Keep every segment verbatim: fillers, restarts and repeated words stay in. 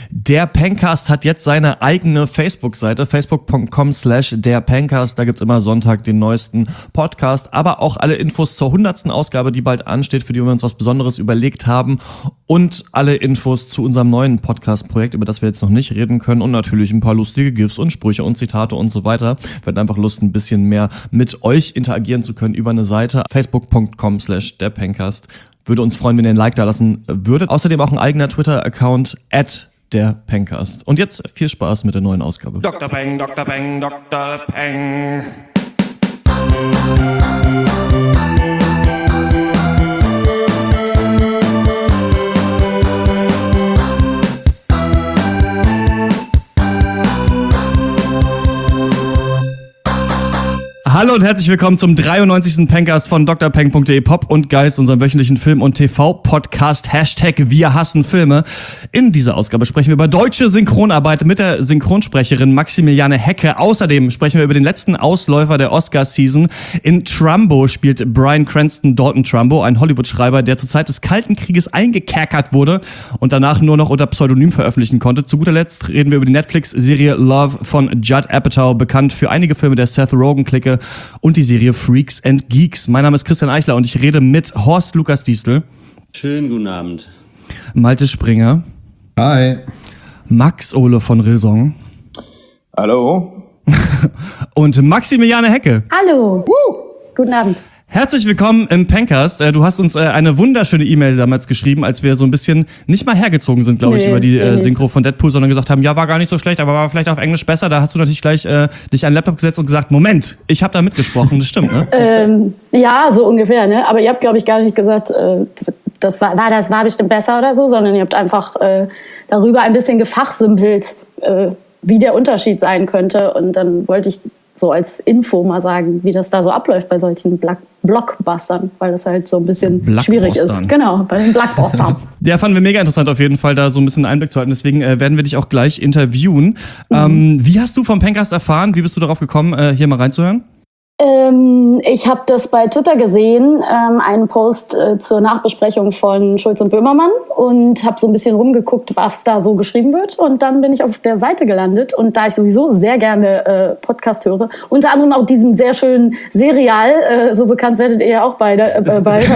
Der Pencast hat jetzt seine eigene Facebook-Seite, facebook punkt com slash der Pencast. Da gibt's immer Sonntag den neuesten Podcast, aber auch alle Infos zur hundertsten Ausgabe, die bald ansteht, für die wir uns was Besonderes überlegt haben. Und alle Infos zu unserem neuen Podcast-Projekt, über das wir jetzt noch nicht reden können. Und natürlich ein paar lustige GIFs und Sprüche und Zitate und so weiter. Wir hatten einfach Lust, ein bisschen mehr mit euch interagieren zu können über eine Seite. facebook punkt com slash der Pencast. Würde uns freuen, wenn ihr ein Like da lassen würdet. Außerdem auch ein eigener Twitter-Account at der Pencast. Und jetzt viel Spaß mit der neuen Ausgabe. Doktor Peng, Doktor Peng, Doktor Peng. Hallo und herzlich willkommen zum dreiundneunzigsten Pencast von d r peng punkt d e, Pop und Geist, unserem wöchentlichen Film- und T V-Podcast Hashtag Wir hassen Filme. In dieser Ausgabe sprechen wir über deutsche Synchronarbeit mit der Synchronsprecherin Maximiliane Hecke. Außerdem sprechen wir über den letzten Ausläufer der Oscar-Season. In Trumbo spielt Bryan Cranston Dalton Trumbo, ein Hollywood-Schreiber, der zur Zeit des Kalten Krieges eingekerkert wurde und danach nur noch unter Pseudonym veröffentlichen konnte. Zu guter Letzt reden wir über die Netflix-Serie Love von Judd Apatow, bekannt für einige Filme der Seth Rogen-Clique, und die Serie Freaks and Geeks. Mein Name ist Christian Eichler und ich rede mit Horst Lukas Diestel. Schönen guten Abend. Malte Springer. Hi. Max Ole von Raison. Hallo. Und Maximiliane Hecke. Hallo. Woo. Guten Abend. Herzlich willkommen im Pencast. Du hast uns eine wunderschöne E-Mail damals geschrieben, als wir so ein bisschen nicht mal hergezogen sind, glaube ich, nee, über die nee. Synchro von Deadpool, sondern gesagt haben, ja, war gar nicht so schlecht, aber war vielleicht auf Englisch besser. Da hast du natürlich gleich äh, dich an den Laptop gesetzt und gesagt, Moment, ich habe da mitgesprochen. Das stimmt, ne? ähm, ja, so ungefähr, ne? Aber ihr habt, glaube ich, gar nicht gesagt, äh, das war, war das war bestimmt besser oder so, sondern ihr habt einfach äh, darüber ein bisschen gefachsimpelt, äh, wie der Unterschied sein könnte. Und dann wollte ich so als Info mal sagen, wie das da so abläuft bei solchen Black Blockbustern, weil das halt so ein bisschen schwierig ist. Genau, bei den Blockbustern. Ja, fanden wir mega interessant auf jeden Fall, da so ein bisschen Einblick zu halten. Deswegen äh, werden wir dich auch gleich interviewen. Mhm. Ähm, wie hast du vom Pencast erfahren? Wie bist du darauf gekommen, äh, hier mal reinzuhören? Ähm, ich habe das bei Twitter gesehen, ähm, einen Post äh, zur Nachbesprechung von Schulz und Böhmermann und habe so ein bisschen rumgeguckt, was da so geschrieben wird. Und dann bin ich auf der Seite gelandet. Und da ich sowieso sehr gerne äh, Podcast höre, unter anderem auch diesen sehr schönen Serial, äh, so bekannt werdet ihr ja auch beide, äh, bald.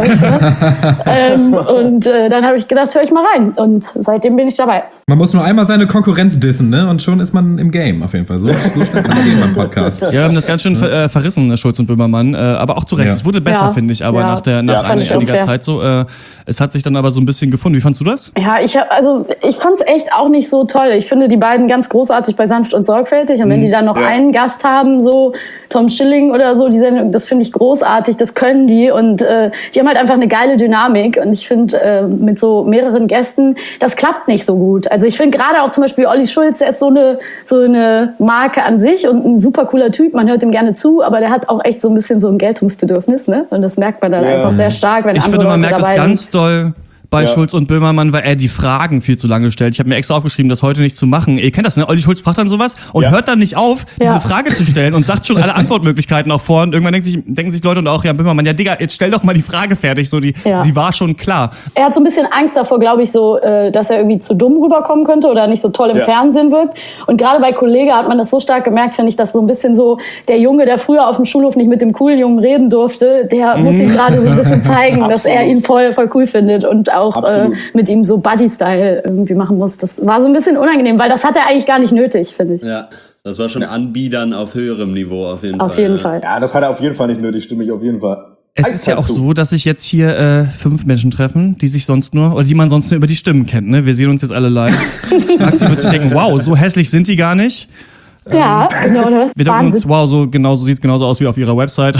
ähm, und äh, dann habe ich gedacht, höre ich mal rein. Und seitdem bin ich dabei. Man muss nur einmal seine Konkurrenz dissen, ne? Und schon ist man im Game auf jeden Fall. So, so schnell kann es gehen beim Podcast. Ja, wir haben das ganz schön ver- äh, verrissen, Schulz und Böhmermann, äh, aber auch zu Recht. Ja. Es wurde besser, ja. finde ich, aber ja. nach der nach ja, einiger Zeit so. Äh, es hat sich dann aber so ein bisschen gefunden. Wie fandst du das? Ja, ich hab, also ich fand's echt auch nicht so toll. Ich finde die beiden ganz großartig bei Sanft und Sorgfältig. Und mhm. wenn die dann noch ja. einen Gast haben, so Tom Schilling oder so, die Sendung, das finde ich großartig. Das können die und äh, die haben halt einfach eine geile Dynamik. Und ich finde äh, mit so mehreren Gästen, das klappt nicht so gut. Also ich finde gerade auch zum Beispiel Olli Schulz, der ist so eine so eine Marke an sich und ein super cooler Typ. Man hört ihm gerne zu, aber der hat auch echt so ein bisschen so ein Geltungsbedürfnis, ne? Und das merkt man dann ja. einfach sehr stark, wenn ich andere finde, man Leute merkt dabei das ganz sind. doll bei ja. Schulz und Böhmermann, weil er die Fragen viel zu lange stellt. Ich habe mir extra aufgeschrieben, das heute nicht zu machen. Ihr kennt das, ne? Olli Schulz fragt dann sowas und ja. hört dann nicht auf, diese ja. Frage zu stellen und sagt schon alle Antwortmöglichkeiten auch vor. Und irgendwann denken sich, denken sich Leute und auch Jan Böhmermann, ja Digga, jetzt stell doch mal die Frage fertig. So die, ja. sie war schon klar. Er hat so ein bisschen Angst davor, glaube ich, so, dass er irgendwie zu dumm rüberkommen könnte oder nicht so toll im ja. Fernsehen wirkt. Und gerade bei Kollege hat man das so stark gemerkt, finde ich, dass so ein bisschen so der Junge, der früher auf dem Schulhof nicht mit dem coolen Jungen reden durfte, der muss ihm gerade so ein bisschen zeigen, dass er ihn voll, voll cool findet und auch äh, mit ihm so Buddy-Style irgendwie machen muss. Das war so ein bisschen unangenehm, weil das hat er eigentlich gar nicht nötig, finde ich. Ja, das war schon Anbiedern auf höherem Niveau auf jeden auf Fall. Auf jeden ja. Fall. Ja, das hat er auf jeden Fall nicht nötig, stimme ich auf jeden Fall. Es ist ja auch so, dass sich jetzt hier äh, fünf Menschen treffen, die sich sonst nur, oder die man sonst nur über die Stimmen kennt, ne? Wir sehen uns jetzt alle live. Maxi wird sich denken, wow, so hässlich sind die gar nicht. Ja, ähm, genau, das wir denken uns, wow, so genau so sieht genauso aus wie auf ihrer Website.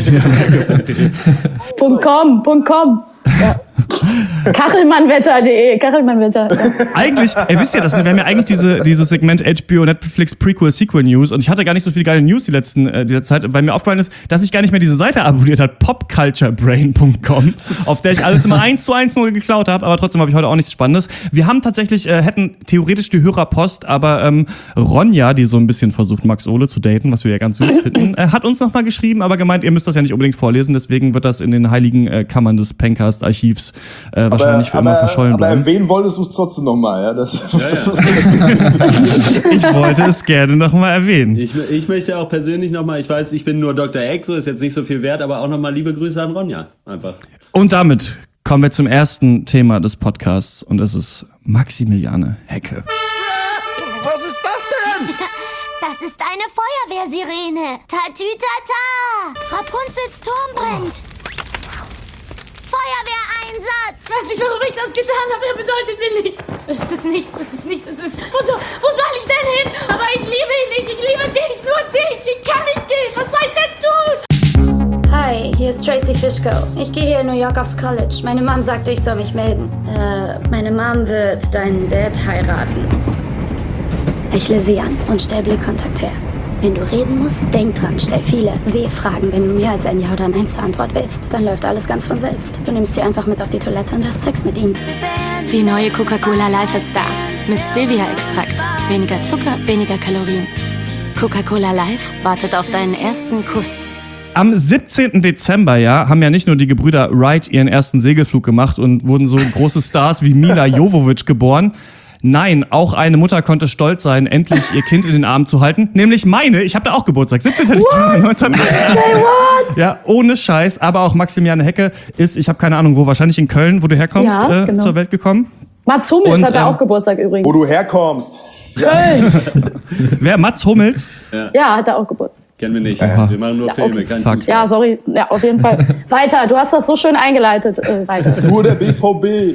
.com, .com. Ja. Kachelmannwetter punkt de, Kachelmannwetter. Ja. Eigentlich, ihr wisst ja das, ne? Wir haben ja eigentlich diese, dieses Segment H B O Netflix Prequel Sequel News und ich hatte gar nicht so viele geile News die letzten, äh, die letzte Zeit, weil mir aufgefallen ist, dass ich gar nicht mehr diese Seite abonniert habe, popculturebrain punkt com, auf der ich alles immer eins zu eins nur geklaut habe, aber trotzdem habe ich heute auch nichts Spannendes. Wir haben tatsächlich, äh, hätten theoretisch die Hörerpost, aber ähm, Ronja, die so ein bisschen versucht, Max Ole zu daten, was wir ja ganz süß finden, äh, hat uns nochmal geschrieben, aber gemeint, ihr müsst das ja nicht unbedingt vorlesen, deswegen wird das in den heiligen äh, Kammern des Pencast-Archivs äh, wahrscheinlich für aber, immer verschollen aber bleiben. erwähnen wolltest du es trotzdem nochmal, ja? Das, Ja, ja. Ich wollte es gerne nochmal erwähnen. Ich, ich möchte auch persönlich nochmal, ich weiß, ich bin nur Doktor Exo, ist jetzt nicht so viel wert, aber auch nochmal liebe Grüße an Ronja. Einfach. Und damit kommen wir zum ersten Thema des Podcasts und es ist Maximiliane Hecke. Was ist das denn? Das ist eine Feuerwehrsirene. Tatütata. Rapunzels Turm brennt. Feuerwehreinsatz. Ich weiß nicht, warum ich das getan habe. Er bedeutet mir nichts. Es ist nicht, es ist nicht, es ist... Wo, so, wo soll ich denn hin? Aber ich liebe ihn nicht. Ich liebe dich, nur dich. Ich kann nicht gehen. Was soll ich denn tun? Hi, hier ist Tracy Fishko. Ich gehe hier in New York aufs College. Meine Mom sagte, ich soll mich melden. Äh, meine Mom wird deinen Dad heiraten. Lächle sie an und stell Blickkontakt her. Wenn du reden musst, denk dran, stell viele W-Fragen, wenn du mehr als ein Ja oder Nein zur Antwort willst. Dann läuft alles ganz von selbst. Du nimmst sie einfach mit auf die Toilette und hast Sex mit ihnen. Die neue Coca-Cola Life ist da. Mit Stevia-Extrakt. Weniger Zucker, weniger Kalorien. Coca-Cola Life wartet auf deinen ersten Kuss. Am siebzehnten Dezember, ja, haben ja nicht nur die Gebrüder Wright ihren ersten Segelflug gemacht und wurden so große Stars wie Mila Jovovich geboren. Nein, auch eine Mutter konnte stolz sein, endlich ihr Kind in den Arm zu halten. Nämlich meine, ich habe da auch Geburtstag, siebzehnten Dezember neunzehnhundertachtundachtzig. Ja, ohne Scheiß, aber auch Maximiliane Hecke ist, ich habe keine Ahnung wo, wahrscheinlich in Köln, wo du herkommst, Ja, äh, genau. zur Welt gekommen. Mats Hummels Und, hat da ähm, auch Geburtstag übrigens. Wo du herkommst. Köln. Wer? Mats Hummels? Ja, hat da auch Geburtstag. Kennen wir nicht. Aha. Wir machen nur Ja, Filme, okay. kein Fuck. Fußball. Ja, sorry. Ja, auf jeden Fall. Weiter, du hast das so schön eingeleitet. Äh, weiter. Nur der B V B.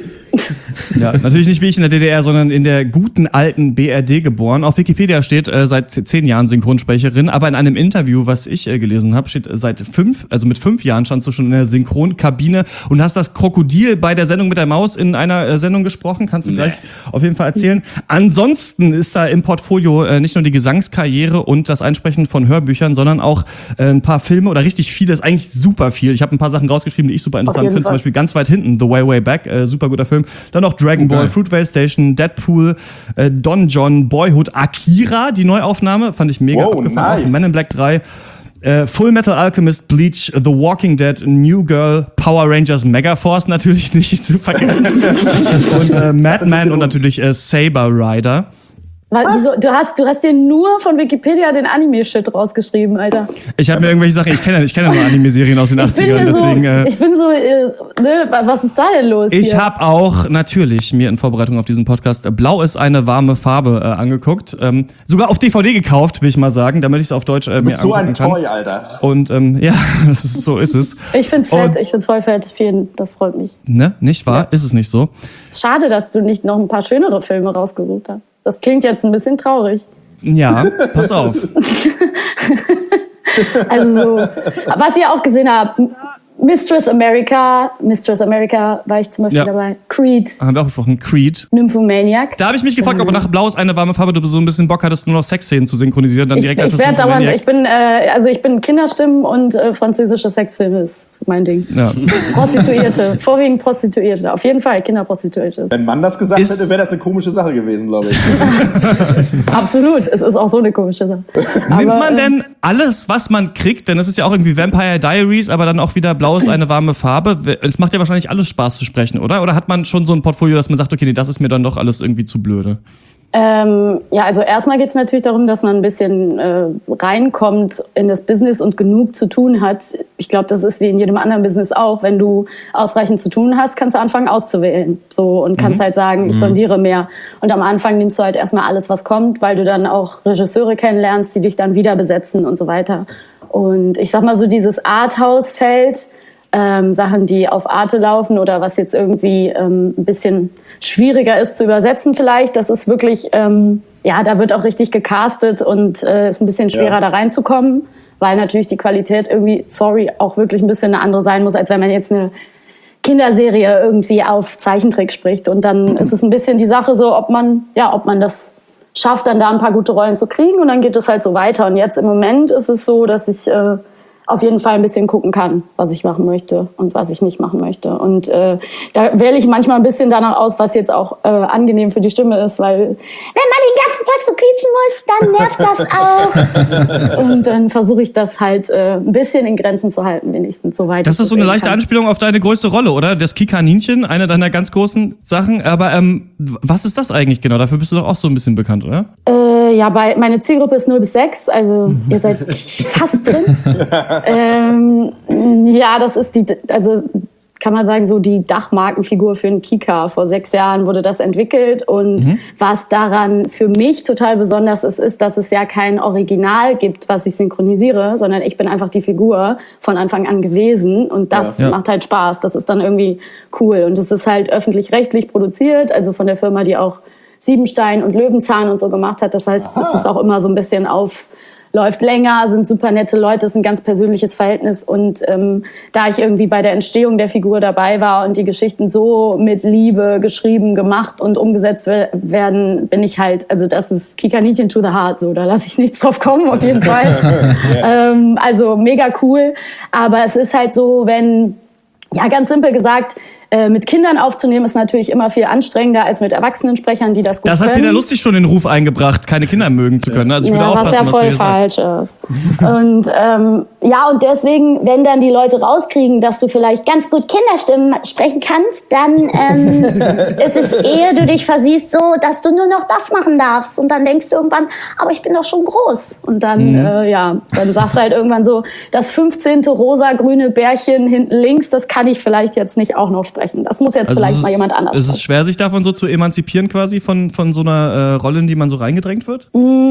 Ja, natürlich nicht wie ich in der D D R, sondern in der guten alten B R D geboren. Auf Wikipedia steht äh, seit zehn Jahren Synchronsprecherin, aber in einem Interview, was ich äh, gelesen habe, steht äh, seit fünf, also mit fünf Jahren standst du schon in der Synchronkabine und hast das Krokodil bei der Sendung mit der Maus in einer äh, Sendung gesprochen. Kannst du Nee. gleich auf jeden Fall erzählen. Ansonsten ist da im Portfolio äh, nicht nur die Gesangskarriere und das Einsprechen von Hörbüchern, sondern auch äh, ein paar Filme oder richtig viele, ist eigentlich super viel. Ich habe ein paar Sachen rausgeschrieben, die ich super interessant jeden finde. Zum Fall. Beispiel ganz weit hinten, The Way Way Back, äh, super guter Film. Dann noch Dragon Ball, geil. Fruitvale Station, Deadpool, äh, Don John, Boyhood, Akira, die Neuaufnahme, fand ich mega Wow, abgefahren. nice. Auch Men in Black drei, äh, Full Metal Alchemist, Bleach, The Walking Dead, New Girl, Power Rangers, Megaforce natürlich nicht zu vergessen. Und äh, Madman und natürlich äh, Saber Rider. Weil, wieso, du, hast, du hast dir nur von Wikipedia den Anime-Shit rausgeschrieben, Alter. Ich habe mir irgendwelche Sachen, ich kenne ich kenne nur Anime-Serien aus den Ich bin, achtzigern, mir so, deswegen... Äh, ich bin so, äh, ne, was ist da denn los Ich hier? habe auch natürlich mir in Vorbereitung auf diesen Podcast äh, Blau ist eine warme Farbe äh, angeguckt. Ähm, sogar auf D V D gekauft, will ich mal sagen, damit ich es auf Deutsch äh, Du mir bist so angucken ein kann. Toy, Alter. Und ähm, ja, das ist, so ist es. Ich find's fett, Und- ich find's voll fett. Vielen, das freut mich. Ne, nicht wahr? Ist es nicht so? Schade, dass du nicht noch ein paar schönere Filme rausgesucht hast. Das klingt jetzt ein bisschen traurig. Ja, pass auf. Also so, was ihr auch gesehen habt, Mistress America, Mistress America war ich zum Beispiel Ja. dabei. Creed, Haben wir auch besprochen. Creed. Nymphomaniac. Da habe ich mich gefragt, ob nach Blau ist eine warme Farbe du so ein bisschen Bock hattest, nur noch Sexszenen zu synchronisieren, dann Ich, direkt ich als werde dauernd, Nymphomaniac. ich bin, äh, also ich bin Kinderstimmen und äh, französische Sexfilme ist mein Ding. Ja. Prostituierte, vorwiegend Prostituierte, auf jeden Fall Kinderprostituierte. Wenn man das gesagt Ist- hätte, wäre das eine komische Sache gewesen, glaube ich. Absolut, es ist auch so eine komische Sache. Nimmt Aber, man äh, denn alles, was man kriegt? Denn es ist ja auch irgendwie Vampire Diaries, aber dann auch wieder Blau ist eine warme Farbe. Es macht ja wahrscheinlich alles Spaß zu sprechen, oder? Oder hat man schon so ein Portfolio, dass man sagt, okay, nee, das ist mir dann doch alles irgendwie zu blöde? Ähm, ja, also erstmal geht es natürlich darum, dass man ein bisschen äh, reinkommt in das Business und genug zu tun hat. Ich glaube, das ist wie in jedem anderen Business auch. Wenn du ausreichend zu tun hast, kannst du anfangen auszuwählen. So, und kannst halt sagen, ich sondiere mehr. Und am Anfang nimmst du halt erstmal alles, was kommt, weil du dann auch Regisseure kennenlernst, die dich dann wieder besetzen und so weiter. Und ich sag mal so, dieses Arthouse-Feld, ähm, Sachen, die auf Arte laufen oder was jetzt irgendwie ähm, ein bisschen schwieriger ist zu übersetzen vielleicht, das ist wirklich, ähm, ja, da wird auch richtig gecastet und äh, ist ein bisschen schwerer Ja. da reinzukommen, weil natürlich die Qualität irgendwie, sorry, auch wirklich ein bisschen eine andere sein muss, als wenn man jetzt eine Kinderserie irgendwie auf Zeichentrick spricht. Und dann ist es ein bisschen die Sache so, ob man, ja, ob man das schafft, dann da ein paar gute Rollen zu kriegen und dann geht es halt so weiter. Und jetzt im Moment ist es so, dass ich äh, auf jeden Fall ein bisschen gucken kann, was ich machen möchte und was ich nicht machen möchte. Und äh, da wähle ich manchmal ein bisschen danach aus, was jetzt auch äh, angenehm für die Stimme ist, weil wenn man den ganzen Tag so quietschen muss, dann nervt das auch. Und dann versuche ich das halt äh, ein bisschen in Grenzen zu halten, wenigstens soweit. Das ist so eine leichte kann. Anspielung auf deine größte Rolle, oder? Das Kikaninchen, eine deiner ganz großen Sachen. Aber ähm, was ist das eigentlich genau? Dafür bist du doch auch so ein bisschen bekannt, oder? Äh, ja, bei, meine Zielgruppe ist null bis sechs, also mhm. ihr seid fast drin. ähm, ja, das ist die, also kann man sagen, so die Dachmarkenfigur für einen Kika. Vor sechs Jahren wurde das entwickelt und mhm. was daran für mich total besonders ist, ist, dass es ja kein Original gibt, was ich synchronisiere, sondern ich bin einfach die Figur von Anfang an gewesen und das ja. macht halt Spaß. Das ist dann irgendwie cool und es ist halt öffentlich-rechtlich produziert, also von der Firma, die auch Siebenstein und Löwenzahn und so gemacht hat. Das heißt, es ist auch immer so ein bisschen auf, läuft länger, sind super nette Leute, ist ein ganz persönliches Verhältnis. Und ähm, da ich irgendwie bei der Entstehung der Figur dabei war und die Geschichten so mit Liebe geschrieben, gemacht und umgesetzt werden, bin ich halt, also das ist Kikaninchen to the heart, so, da lasse ich nichts drauf kommen, auf jeden Fall. ja. ähm, also mega cool. Aber es ist halt so, wenn, ja, ganz simpel gesagt, mit Kindern aufzunehmen ist natürlich immer viel anstrengender als mit Erwachsenensprechern, die das gut können. Das hat Peter Lustig schon den Ruf eingebracht, keine Kinder mögen zu können. Also ich würde ja, aufpassen, was ja voll was falsch ist. Und ähm, ja, und deswegen, wenn dann die Leute rauskriegen, dass du vielleicht ganz gut Kinderstimmen sprechen kannst, dann ähm, ist es eher, du dich versiehst so, dass du nur noch das machen darfst. Und dann denkst du irgendwann, aber ich bin doch schon groß. Und dann, mhm. äh, ja, dann sagst du halt irgendwann so, das fünfzehnte rosa-grüne Bärchen hinten links, das kann ich vielleicht jetzt nicht auch noch sprechen. Das muss jetzt also vielleicht mal jemand anders. Ist es schwer, sich davon so zu emanzipieren quasi, von, von so einer äh, Rolle, in die man so reingedrängt wird?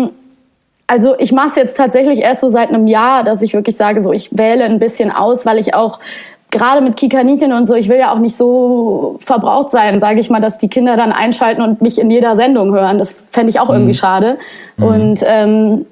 Also ich mache es jetzt tatsächlich erst so seit einem Jahr, dass ich wirklich sage, so ich wähle ein bisschen aus, weil ich auch gerade mit Kikaninchen und so, ich will ja auch nicht so verbraucht sein, sage ich mal, dass die Kinder dann einschalten und mich in jeder Sendung hören. Das fände ich auch mhm. irgendwie schade. Mhm. Und ähm,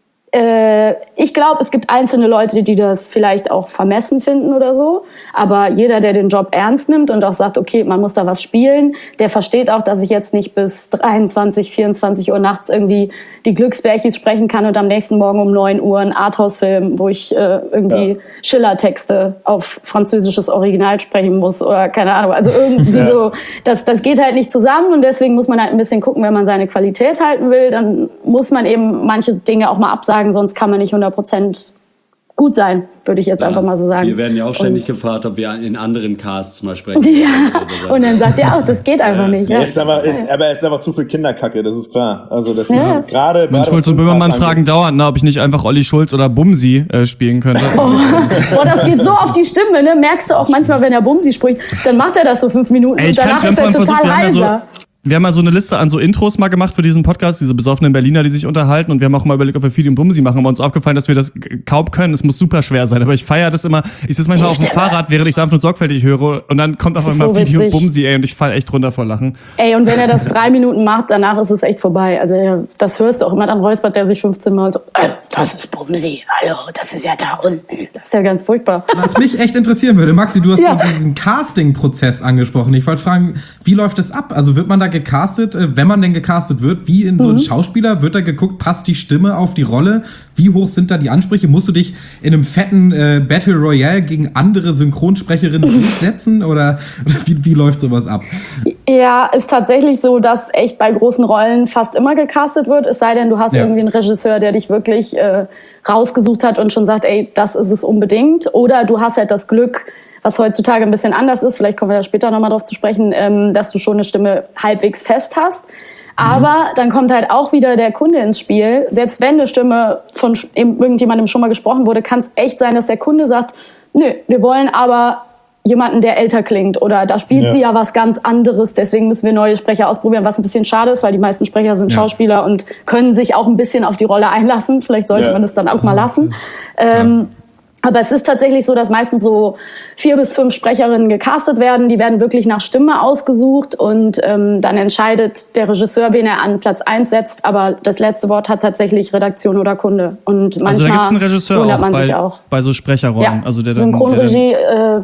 äh, ich glaube, es gibt einzelne Leute, die das vielleicht auch vermessen finden oder so. Aber jeder, der den Job ernst nimmt und auch sagt, okay, man muss da was spielen, der versteht auch, dass ich jetzt nicht bis dreiundzwanzig, vierundzwanzig Uhr nachts irgendwie die Glücksbärchis sprechen kann und am nächsten Morgen um neun Uhr einen Arthouse-Film, wo ich äh, irgendwie ja. Schiller-Texte auf französisches Original sprechen muss oder keine Ahnung. Also irgendwie ja. so, das, das geht halt nicht zusammen und deswegen muss man halt ein bisschen gucken, wenn man seine Qualität halten will, dann muss man eben manche Dinge auch mal absagen, sonst kann man nicht hundert Prozent gut sein, würde ich jetzt ja, einfach mal so sagen. Wir werden ja auch ständig und, gefragt, ob wir in anderen Casts mal sprechen. Ja, und dann sagt ihr auch, das geht einfach nicht. Ja. Ja, ist aber, ist, aber es ist einfach zu viel Kinderkacke, das ist klar. Also das ja. ist gerade... Mein Schulz und Böhmermann fragen dauernd, na, ob ich nicht einfach Olli Schulz oder Bumsi äh, spielen könnte. Oh. Boah, das geht so auf die Stimme, ne? Merkst du auch manchmal, wenn er Bumsi spricht, dann macht er das so fünf Minuten Ey, ich und danach ist er total heiser. Wir haben mal so eine Liste an so Intros mal gemacht für diesen Podcast, diese besoffenen Berliner, die sich unterhalten. Und wir haben auch mal überlegt, ob wir Fidi und Bumsi machen. Aber uns aufgefallen, dass wir das kaum können. Es muss super schwer sein. Aber ich feiere das immer. Ich sitze manchmal auf dem Fahrrad, während ich sanft und sorgfältig höre. Und dann kommt auf einmal so Fidi und Bumsi, ey. Und ich fall echt runter vor Lachen. Ey, und wenn er das drei Minuten macht, danach ist es echt vorbei. Also das hörst du auch immer. Dann räuspert der sich fünfzehn Mal und so, äh, das ist Bumsi. Hallo, das ist ja da unten. Das ist ja ganz furchtbar. Was mich echt interessieren würde, Maxi, du hast ja. so diesen Casting-Prozess angesprochen. Ich wollte fragen, wie läuft das ab? Also wird man da gecastet? Wenn man denn gecastet wird, wie in so einen mhm. Schauspieler, wird da geguckt, passt die Stimme auf die Rolle? Wie hoch sind da die Ansprüche? Musst du dich in einem fetten äh, Battle Royale gegen andere Synchronsprecherinnen durchsetzen? Oder, oder wie, wie läuft sowas ab? Ja, ist tatsächlich so, dass echt bei großen Rollen fast immer gecastet wird. Es sei denn, du hast ja. irgendwie einen Regisseur, der dich wirklich äh, rausgesucht hat und schon sagt, ey, das ist es unbedingt. Oder du hast halt das Glück, was heutzutage ein bisschen anders ist, vielleicht kommen wir da später nochmal drauf zu sprechen, ähm, dass du schon eine Stimme halbwegs fest hast. Aber mhm. dann kommt halt auch wieder der Kunde ins Spiel. Selbst wenn eine Stimme von irgendjemandem schon mal gesprochen wurde, kann es echt sein, dass der Kunde sagt, nö, wir wollen aber jemanden, der älter klingt. Oder da spielt ja. sie ja was ganz anderes, deswegen müssen wir neue Sprecher ausprobieren, was ein bisschen schade ist, weil die meisten Sprecher sind ja. Schauspieler und können sich auch ein bisschen auf die Rolle einlassen. Vielleicht sollte ja. man das dann auch mal lassen. Ähm, Aber es ist tatsächlich so, dass meistens so vier bis fünf Sprecherinnen gecastet werden. Die werden wirklich nach Stimme ausgesucht und ähm, dann entscheidet der Regisseur, wen er an Platz eins setzt. Aber das letzte Wort hat tatsächlich Redaktion oder Kunde. Und manchmal also da gibt's einen Regisseur auch man bei, sich auch bei so Sprecherrollen. Ja. Also der Synchronregie, äh,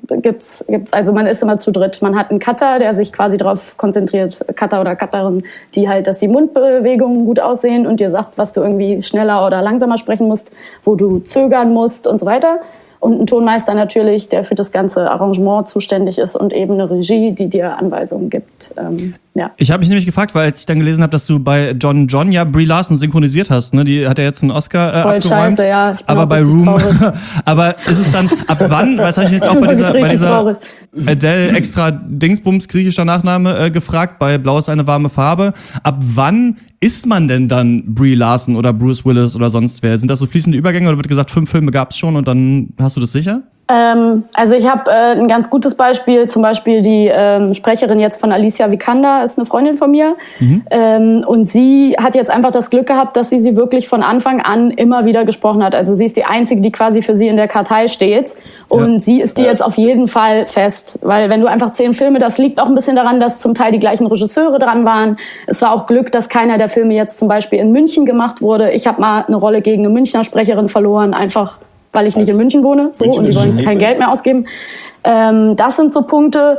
gibt's, gibt's, also man ist immer zu dritt. Man hat einen Cutter, der sich quasi darauf konzentriert, Cutter oder Cutterin, die halt, dass die Mundbewegungen gut aussehen und dir sagt, was du irgendwie schneller oder langsamer sprechen musst, wo du zögern musst und so weiter. Und ein Tonmeister natürlich, der für das ganze Arrangement zuständig ist und eben eine Regie, die dir Anweisungen gibt. Ähm, ja. Ich habe mich nämlich gefragt, weil als ich dann gelesen habe, dass du bei John John ja Brie Larson synchronisiert hast, ne? Die hat ja jetzt einen Oscar äh, Voll abgeräumt. scheiße, ja. Ich bin aber auch bei richtig Room, traurig. aber ist es dann, ab wann, was habe ich jetzt auch bei dieser, bei dieser Adele extra Dingsbums, griechischer Nachname, äh, gefragt, bei Blau ist eine warme Farbe. Ab wann ist man denn dann Brie Larson oder Bruce Willis oder sonst wer? Sind das so fließende Übergänge oder wird gesagt, fünf Filme gab's schon und dann hast du das sicher? Ähm, also ich habe äh, ein ganz gutes Beispiel, zum Beispiel die ähm, Sprecherin jetzt von Alicia Vikander, ist eine Freundin von mir. Mhm. Ähm, und sie hat jetzt einfach das Glück gehabt, dass sie sie wirklich von Anfang an immer wieder gesprochen hat. Also sie ist die Einzige, die quasi für sie in der Kartei steht. Und ja. sie ist die jetzt auf jeden Fall fest. Weil wenn du einfach zehn Filme, das liegt auch ein bisschen daran, dass zum Teil die gleichen Regisseure dran waren. Es war auch Glück, dass keiner der Filme jetzt zum Beispiel in München gemacht wurde. Ich habe mal eine Rolle gegen eine Münchner Sprecherin verloren, einfach weil ich nicht in München wohne, so, München und die wollen kein Geld mehr ausgeben. Ähm, das sind so Punkte.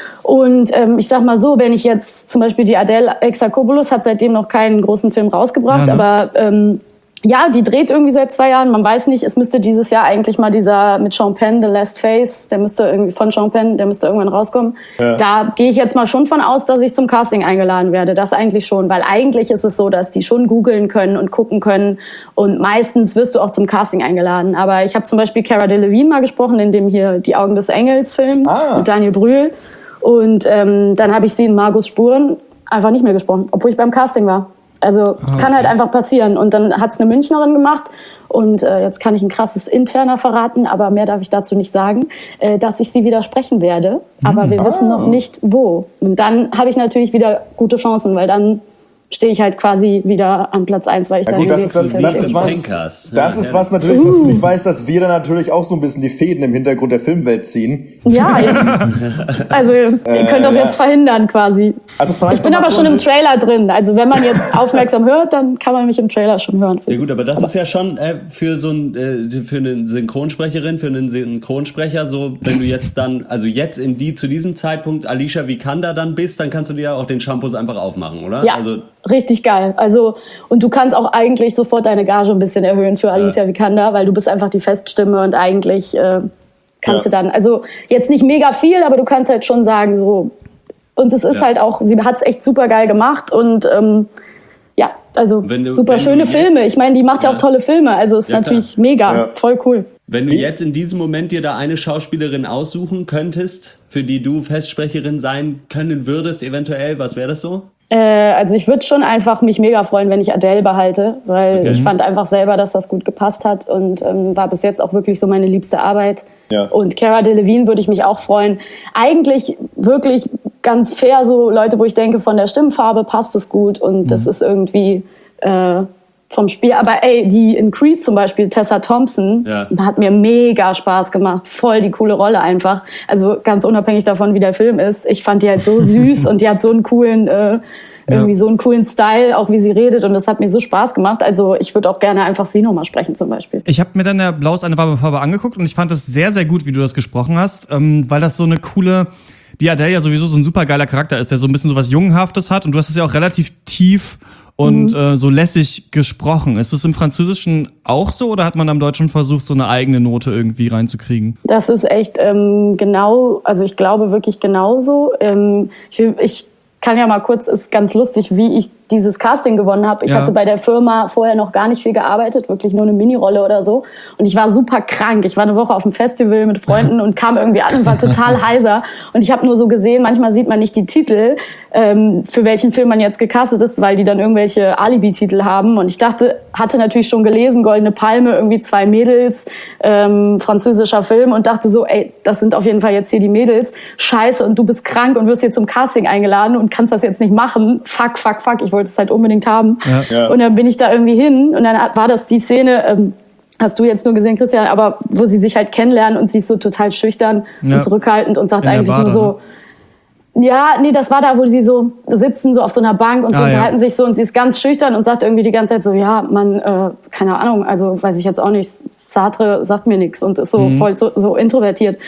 Und ähm, ich sag mal so, wenn ich jetzt zum Beispiel die Adele Exarchopoulos hat seitdem noch keinen großen Film rausgebracht, ja, ne? aber ähm, ja, die dreht irgendwie seit zwei Jahren. Man weiß nicht, es müsste dieses Jahr eigentlich mal dieser mit Sean Penn, The Last Face, der müsste irgendwie von Sean Penn, der müsste irgendwann rauskommen. Ja. Da gehe ich jetzt mal schon von aus, dass ich zum Casting eingeladen werde. Das eigentlich schon, weil eigentlich ist es so, dass die schon googeln können und gucken können und meistens wirst du auch zum Casting eingeladen. Aber ich habe zum Beispiel Cara Delevingne mal gesprochen, in dem hier Die Augen des Engels Film ah. mit Daniel Brühl. Und ähm, dann habe ich sie in Margos Spuren einfach nicht mehr gesprochen, obwohl ich beim Casting war. Also es okay. kann halt einfach passieren. Und dann hat es eine Münchnerin gemacht. Und äh, jetzt kann ich ein krasses Interner verraten, aber mehr darf ich dazu nicht sagen, äh, dass ich sie widersprechen werde. Aber wir oh. wissen noch nicht, wo. Und dann habe ich natürlich wieder gute Chancen, weil dann stehe ich halt quasi wieder an Platz eins, weil ich da gut, das ist, das, das ist was, das ist was natürlich, was uh. ich weiß, dass wir da natürlich auch so ein bisschen die Fäden im Hintergrund der Filmwelt ziehen. Ja, also ihr äh, könnt das ja. jetzt verhindern quasi. Also ich bin aber schon im Trailer drin, also wenn man jetzt aufmerksam hört, dann kann man mich im Trailer schon hören. Ja gut, aber das ist ja schon äh, für so ein, äh, für eine Synchronsprecherin, für einen Synchronsprecher so, wenn du jetzt dann, also jetzt in die, zu diesem Zeitpunkt Alicia Vikander dann bist, dann kannst du dir ja auch den Shampoos einfach aufmachen, oder? Ja. Also richtig geil. Also, und du kannst auch eigentlich sofort deine Gage ein bisschen erhöhen für Alicia ja. Vikander, weil du bist einfach die Feststimme und eigentlich äh, kannst ja. du dann, also jetzt nicht mega viel, aber du kannst halt schon sagen, so. Und es ist ja. halt auch, sie hat es echt super geil gemacht und ähm, ja, also du, super schöne Filme. Jetzt, ich meine, die macht ja, ja auch tolle Filme, also ist ja, natürlich klar. mega, ja. voll cool. Wenn du jetzt in diesem Moment dir da eine Schauspielerin aussuchen könntest, für die du Festsprecherin sein können würdest, eventuell, was wäre das so? Äh, also ich würde schon einfach mich mega freuen, wenn ich Adele behalte, weil okay. ich fand einfach selber, dass das gut gepasst hat und ähm, war bis jetzt auch wirklich so meine liebste Arbeit. Ja. Und Cara Delevingne würde ich mich auch freuen. Eigentlich wirklich ganz fair, so Leute, wo ich denke, von der Stimmfarbe passt es gut und mhm. das ist irgendwie äh, vom Spiel. Aber ey, die in Creed zum Beispiel, Tessa Thompson, ja. hat mir mega Spaß gemacht. Voll die coole Rolle einfach. Also ganz unabhängig davon, wie der Film ist. Ich fand die halt so süß und die hat so einen coolen, äh, irgendwie ja. so einen coolen Style, auch wie sie redet. Und das hat mir so Spaß gemacht. Also ich würde auch gerne einfach sie nochmal sprechen zum Beispiel. Ich habe mir dann der Blau ist eine warme Farbe angeguckt und ich fand das sehr, sehr gut, wie du das gesprochen hast, ähm, weil das so eine coole... Die Adele ja sowieso so ein super geiler Charakter ist, der so ein bisschen so was Jungenhaftes hat. Und du hast es ja auch relativ tief und mhm. äh, so lässig gesprochen. Ist es im Französischen auch so oder hat man am Deutschen versucht, so eine eigene Note irgendwie reinzukriegen? Das ist echt ähm, genau, also ich glaube wirklich genauso. Ähm, ich, ich kann ja mal kurz, ist ganz lustig, wie ich dieses Casting gewonnen habe. Ich ja. hatte bei der Firma vorher noch gar nicht viel gearbeitet, wirklich nur eine Minirolle oder so. Und ich war super krank. Ich war eine Woche auf dem Festival mit Freunden und kam irgendwie an und war total heiser. Und ich habe nur so gesehen, manchmal sieht man nicht die Titel, ähm, für welchen Film man jetzt gecastet ist, weil die dann irgendwelche Alibi-Titel haben. Und ich dachte, hatte natürlich schon gelesen, Goldene Palme, irgendwie zwei Mädels, ähm, französischer Film und dachte so, ey, das sind auf jeden Fall jetzt hier die Mädels. Scheiße, und du bist krank und wirst hier zum Casting eingeladen und kannst das jetzt nicht machen. Fuck, fuck, fuck. Ich wollte es halt unbedingt haben. Ja. Ja. Und dann bin ich da irgendwie hin und dann war das die Szene, ähm, hast du jetzt nur gesehen, Christian, aber wo sie sich halt kennenlernen und sie ist so total schüchtern ja. und zurückhaltend und sagt eigentlich Bade, nur so, ne? ja, nee, das war da, wo sie so sitzen, so auf so einer Bank und so ah, unterhalten ja. sich so und sie ist ganz schüchtern und sagt irgendwie die ganze Zeit so, ja, man, äh, keine Ahnung, also weiß ich jetzt auch nicht, Sartre sagt mir nichts und ist so mhm. voll so, so introvertiert.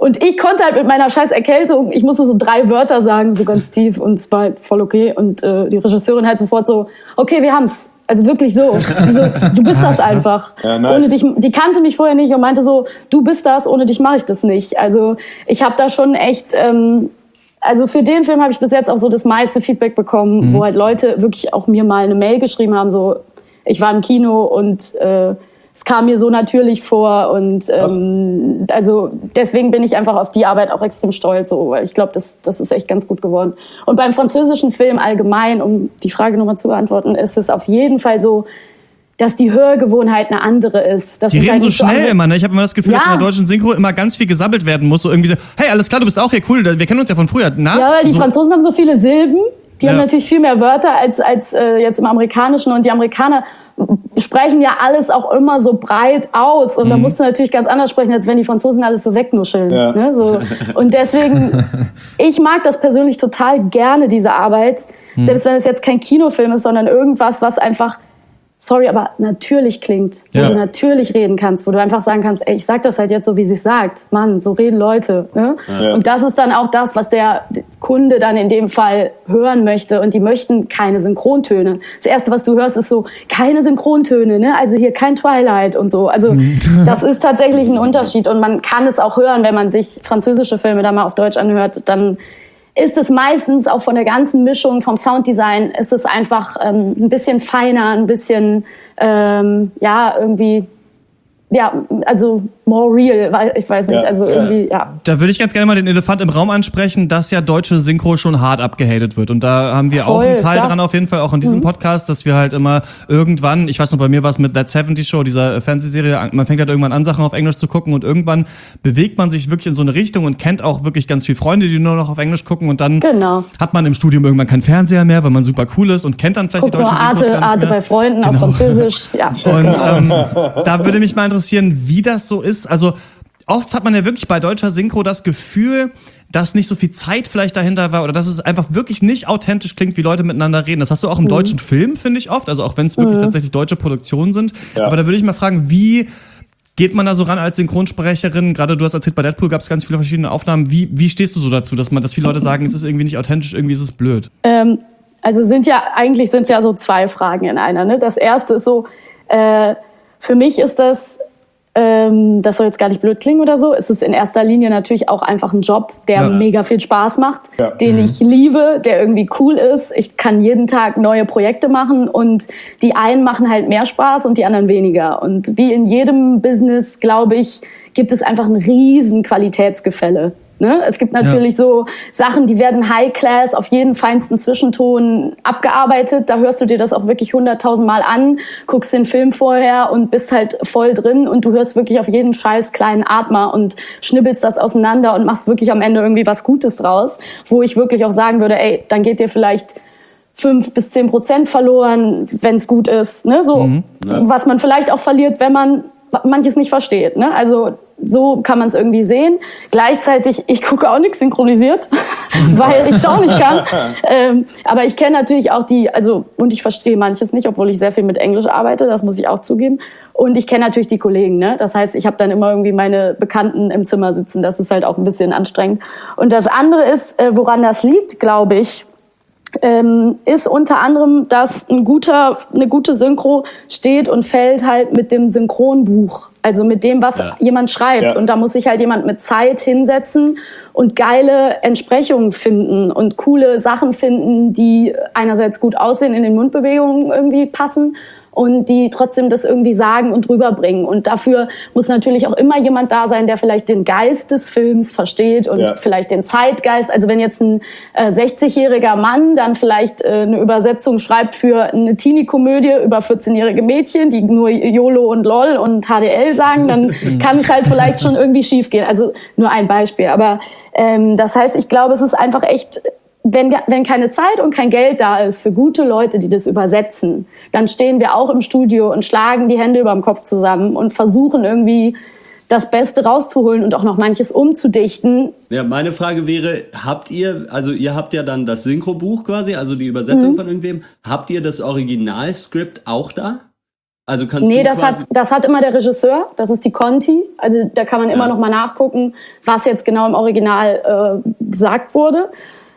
Und ich konnte halt mit meiner scheiß Erkältung, ich musste so drei Wörter sagen, so ganz tief, und es war halt voll okay. Und äh, die Regisseurin halt sofort so, okay, wir haben's. Also wirklich so. so du bist das einfach. Ja, nice. Ohne dich, die kannte mich vorher nicht und meinte so, du bist das, ohne dich mache ich das nicht. Also ich habe da schon echt, ähm, also für den Film habe ich bis jetzt auch so das meiste Feedback bekommen, mhm. wo halt Leute wirklich auch mir mal eine Mail geschrieben haben, so, ich war im Kino und äh, es kam mir so natürlich vor und ähm, also deswegen bin ich einfach auf die Arbeit auch extrem stolz, so, weil ich glaube, das, das ist echt ganz gut geworden. Und beim französischen Film allgemein, um die Frage nochmal zu beantworten, ist es auf jeden Fall so, dass die Hörgewohnheit eine andere ist. Das die ist reden halt so nicht schnell so immer, ne? Ich habe immer das Gefühl, ja. dass in der deutschen Synchro immer ganz viel gesammelt werden muss. So irgendwie so, hey, alles klar, du bist auch hier, cool, wir kennen uns ja von früher. Na? Ja, weil die so. Franzosen haben so viele Silben, die ja. haben natürlich viel mehr Wörter als, als äh, jetzt im Amerikanischen, und die Amerikaner sprechen ja alles auch immer so breit aus, und mhm. da musst du natürlich ganz anders sprechen, als wenn die Franzosen alles so wegnuscheln. Ja. Ne? So. Und deswegen, ich mag das persönlich total gerne, diese Arbeit, mhm. selbst wenn es jetzt kein Kinofilm ist, sondern irgendwas, was einfach, sorry, aber natürlich klingt, wo ja. du natürlich reden kannst, wo du einfach sagen kannst, ey, ich sag das halt jetzt so, wie sie es sagt. Mann, so reden Leute. Ne? Ja. Und das ist dann auch das, was der Kunde dann in dem Fall hören möchte. Und die möchten keine Synchrontöne. Das Erste, was du hörst, ist so, keine Synchrontöne, ne? Also hier kein Twilight und so. Also das ist tatsächlich ein Unterschied. Und man kann es auch hören, wenn man sich französische Filme da mal auf Deutsch anhört, dann ist es meistens auch von der ganzen Mischung, vom Sounddesign, ist es einfach ähm, ein bisschen feiner, ein bisschen, ähm, ja, irgendwie, ja, also more real, weil ich weiß nicht, ja, also irgendwie, ja. Da würde ich ganz gerne mal den Elefant im Raum ansprechen, dass ja deutsche Synchro schon hart abgehatet wird. Und da haben wir Voll, auch einen Teil klar. dran auf jeden Fall, auch in diesem mhm. Podcast, dass wir halt immer irgendwann, ich weiß noch, bei mir war es mit That seventies Show, dieser Fernsehserie, man fängt halt irgendwann an, Sachen auf Englisch zu gucken, und irgendwann bewegt man sich wirklich in so eine Richtung und kennt auch wirklich ganz viele Freunde, die nur noch auf Englisch gucken, und dann genau. hat man im Studium irgendwann keinen Fernseher mehr, weil man super cool ist und kennt dann vielleicht Guck die deutschen Synchros Arte, gar nicht Arte mehr. bei Freunden genau. auf Französisch, ja. Und ähm, da würde mich mal interessieren, wie das so ist. Also oft hat man ja wirklich bei deutscher Synchro das Gefühl, dass nicht so viel Zeit vielleicht dahinter war oder dass es einfach wirklich nicht authentisch klingt, wie Leute miteinander reden. Das hast du auch im mhm. deutschen Film, finde ich oft, also auch wenn es wirklich mhm. tatsächlich deutsche Produktionen sind. Ja. Aber da würde ich mal fragen, wie geht man da so ran als Synchronsprecherin? Gerade du hast erzählt, bei Deadpool gab es ganz viele verschiedene Aufnahmen. Wie, wie stehst du so dazu, dass man, dass viele Leute sagen, es ist irgendwie nicht authentisch, irgendwie ist es blöd? Ähm, also sind ja, eigentlich sind es ja so zwei Fragen in einer. Ne? Das erste ist so, äh, für mich ist das, Ähm, das soll jetzt gar nicht blöd klingen oder so, es ist in erster Linie natürlich auch einfach ein Job, der ja. mega viel Spaß macht, ja. den mhm. ich liebe, der irgendwie cool ist. Ich kann jeden Tag neue Projekte machen, und die einen machen halt mehr Spaß und die anderen weniger. Und wie in jedem Business, glaube ich, gibt es einfach ein riesen Qualitätsgefälle. Ne? Es gibt natürlich ja. so Sachen, die werden High-Class auf jeden feinsten Zwischenton abgearbeitet. Da hörst du dir das auch wirklich hunderttausend Mal an, guckst den Film vorher und bist halt voll drin, und du hörst wirklich auf jeden scheiß kleinen Atmer und schnibbelst das auseinander und machst wirklich am Ende irgendwie was Gutes draus, wo ich wirklich auch sagen würde, ey, dann geht dir vielleicht fünf bis zehn Prozent verloren, wenn es gut ist. Ne? So, mhm. ja. was man vielleicht auch verliert, wenn man manches nicht versteht. Ne? Also so kann man es irgendwie sehen. Gleichzeitig, ich gucke auch nichts synchronisiert, weil ich es auch nicht kann. Ähm, aber ich kenne natürlich auch die, also, und ich verstehe manches nicht, obwohl ich sehr viel mit Englisch arbeite, das muss ich auch zugeben. Und ich kenne natürlich die Kollegen, ne? Das heißt, ich habe dann immer irgendwie meine Bekannten im Zimmer sitzen. Das ist halt auch ein bisschen anstrengend. Und das andere ist, äh, woran das liegt, glaube ich, Ähm, ist unter anderem, dass ein guter, eine gute Synchro steht und fällt halt mit dem Synchronbuch. Also mit dem, was ja. jemand schreibt. Ja. Und da muss sich halt jemand mit Zeit hinsetzen und geile Entsprechungen finden und coole Sachen finden, die einerseits gut aussehen, in den Mundbewegungen irgendwie passen, und die trotzdem das irgendwie sagen und rüberbringen. Und dafür muss natürlich auch immer jemand da sein, der vielleicht den Geist des Films versteht und ja. vielleicht den Zeitgeist. Also wenn jetzt ein äh, sechzigjähriger Mann dann vielleicht äh, eine Übersetzung schreibt für eine Teenie-Komödie über vierzehnjährige Mädchen, die nur YOLO und LOL und H D L sagen, dann kann es halt vielleicht schon irgendwie schief gehen. Also nur ein Beispiel. Aber ähm, das heißt, ich glaube, es ist einfach echt... Wenn, wenn keine Zeit und kein Geld da ist für gute Leute, die das übersetzen, dann stehen wir auch im Studio und schlagen die Hände über dem Kopf zusammen und versuchen irgendwie das Beste rauszuholen und auch noch manches umzudichten. Ja, meine Frage wäre, habt ihr, also ihr habt ja dann das Synchrobuch quasi, also die Übersetzung mhm. von irgendwem, habt ihr das Originalskript auch da? Also kannst nee, du das hat, das hat immer der Regisseur, das ist die Conti. Also da kann man immer ja. noch mal nachgucken, was jetzt genau im Original äh, gesagt wurde.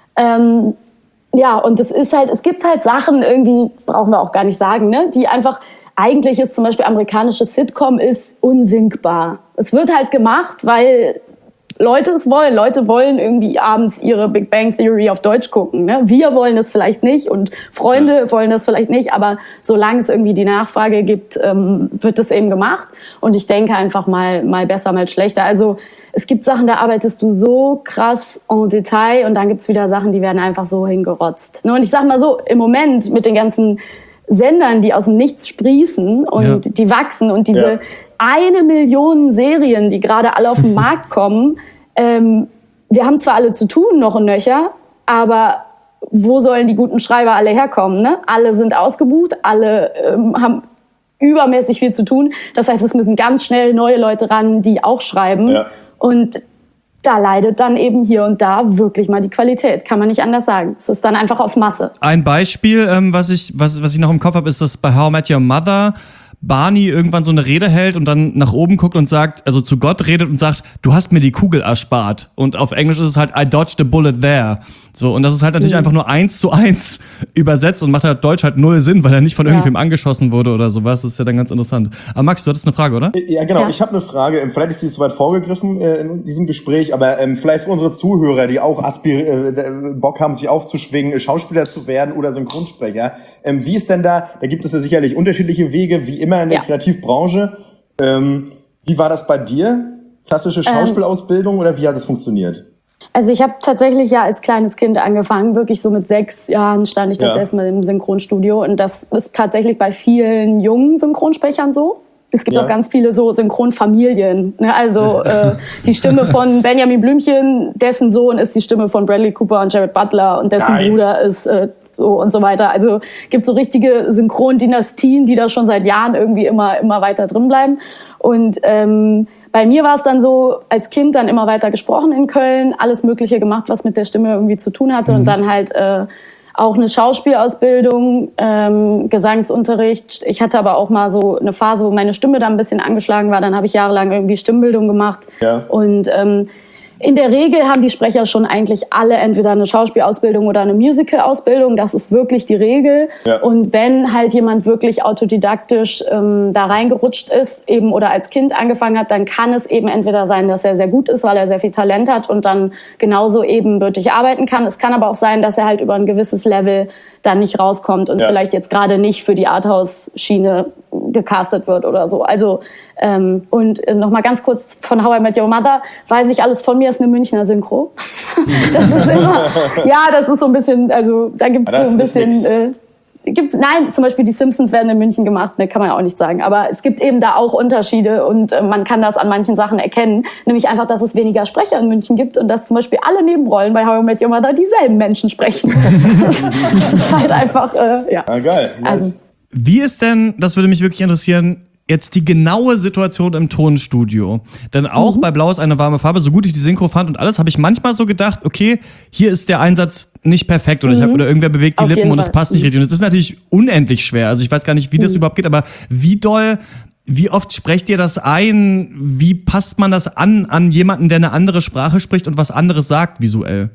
Ähm, ja, und es ist halt, es gibt halt Sachen irgendwie, brauchen wir auch gar nicht sagen, ne, die einfach, eigentlich ist zum Beispiel amerikanische Sitcom ist unsinkbar. Es wird halt gemacht, weil Leute es wollen. Leute wollen irgendwie abends ihre Big Bang Theory auf Deutsch gucken. Ne? Wir wollen das vielleicht nicht und Freunde ja. wollen das vielleicht nicht, aber solange es irgendwie die Nachfrage gibt, ähm, wird das eben gemacht. Und ich denke einfach mal, mal besser, mal schlechter. Also es gibt Sachen, da arbeitest du so krass en Detail und dann gibt's wieder Sachen, die werden einfach so hingerotzt. Ne? Und ich sag mal so, im Moment mit den ganzen Sendern, die aus dem Nichts sprießen und ja. die wachsen und diese ja. eine Million Serien, die gerade alle auf den Markt kommen, ähm, wir haben zwar alle zu tun, noch und nöcher, aber wo sollen die guten Schreiber alle herkommen? Ne? Alle sind ausgebucht, alle ähm, haben übermäßig viel zu tun. Das heißt, es müssen ganz schnell neue Leute ran, die auch schreiben. Ja. Und da leidet dann eben hier und da wirklich mal die Qualität. Kann man nicht anders sagen. Es ist dann einfach auf Masse. Ein Beispiel, ähm, was ich was, was ich noch im Kopf habe, ist, dass bei How I Met Your Mother Barney irgendwann so eine Rede hält und dann nach oben guckt und sagt, also zu Gott redet und sagt, du hast mir die Kugel erspart. Und auf Englisch ist es halt, I dodged a bullet there. So, und das ist halt natürlich mhm. einfach nur eins zu eins übersetzt und macht halt Deutsch halt null Sinn, weil er nicht von ja. irgendwem angeschossen wurde oder sowas. Das ist ja dann ganz interessant. Aber Max, du hattest eine Frage, oder? Ja, genau. Ja. Ich habe eine Frage. Vielleicht ist sie zu weit vorgegriffen äh, in diesem Gespräch, aber ähm, vielleicht für unsere Zuhörer, die auch aspir- äh, Bock haben, sich aufzuschwingen, Schauspieler zu werden oder Synchronsprecher. Ähm, wie ist denn da, da gibt es ja sicherlich unterschiedliche Wege, wie immer in der ja. Kreativbranche. Ähm, wie war das bei dir? Klassische Schauspielausbildung ähm. oder wie hat das funktioniert? Also ich habe tatsächlich ja als kleines Kind angefangen, wirklich so mit sechs Jahren stand ich das ja. erstmal im Synchronstudio und das ist tatsächlich bei vielen jungen Synchronsprechern so. Es gibt ja. auch ganz viele so Synchronfamilien. Ne? Also äh, die Stimme von Benjamin Blümchen, dessen Sohn ist die Stimme von Bradley Cooper und Jared Butler und dessen Nein. Bruder ist äh, so und so weiter. Also gibt so richtige Synchrondynastien, die da schon seit Jahren irgendwie immer immer weiter drin bleiben. Und ähm, bei mir war es dann so, als Kind dann immer weiter gesprochen in Köln, alles Mögliche gemacht, was mit der Stimme irgendwie zu tun hatte. Mhm. Und dann halt äh, auch eine Schauspielausbildung, ähm, Gesangsunterricht. Ich hatte aber auch mal so eine Phase, wo meine Stimme dann ein bisschen angeschlagen war. Dann habe ich jahrelang irgendwie Stimmbildung gemacht. Ja. Und ähm, in der Regel haben die Sprecher schon eigentlich alle entweder eine Schauspielausbildung oder eine Musical-Ausbildung. Das ist wirklich die Regel. Ja. Und wenn halt jemand wirklich autodidaktisch ähm, da reingerutscht ist eben oder als Kind angefangen hat, dann kann es eben entweder sein, dass er sehr gut ist, weil er sehr viel Talent hat und dann genauso ebenbürtig arbeiten kann. Es kann aber auch sein, dass er halt über ein gewisses Level dann nicht rauskommt und ja. vielleicht jetzt gerade nicht für die Arthouse-Schiene gecastet wird oder so. Also ähm, und nochmal ganz kurz von How I Met Your Mother, weiß ich alles von mir, ist eine Münchner Synchro. Das ist immer, ja, das ist so ein bisschen, also da gibt es so ein bisschen, äh, gibt's, nein, zum Beispiel die Simpsons werden in München gemacht, ne, kann man ja auch nicht sagen, aber es gibt eben da auch Unterschiede und äh, man kann das an manchen Sachen erkennen, nämlich einfach, dass es weniger Sprecher in München gibt und dass zum Beispiel alle Nebenrollen bei How I Met Your Mother dieselben Menschen sprechen. Das ist halt einfach, äh, ja. Ah, geil, nice. Also, wie ist denn, das würde mich wirklich interessieren, jetzt die genaue Situation im Tonstudio? Denn auch mhm. bei Blau ist eine warme Farbe, so gut ich die Synchro fand und alles, habe ich manchmal so gedacht, okay, hier ist der Einsatz nicht perfekt oder, mhm. ich hab, oder irgendwer bewegt die Auf Lippen und es passt nicht mhm. richtig. Und es ist natürlich unendlich schwer. Also ich weiß gar nicht, wie das mhm. überhaupt geht, aber wie doll, wie oft sprecht ihr das ein? Wie passt man das an, an jemanden, der eine andere Sprache spricht und was anderes sagt visuell?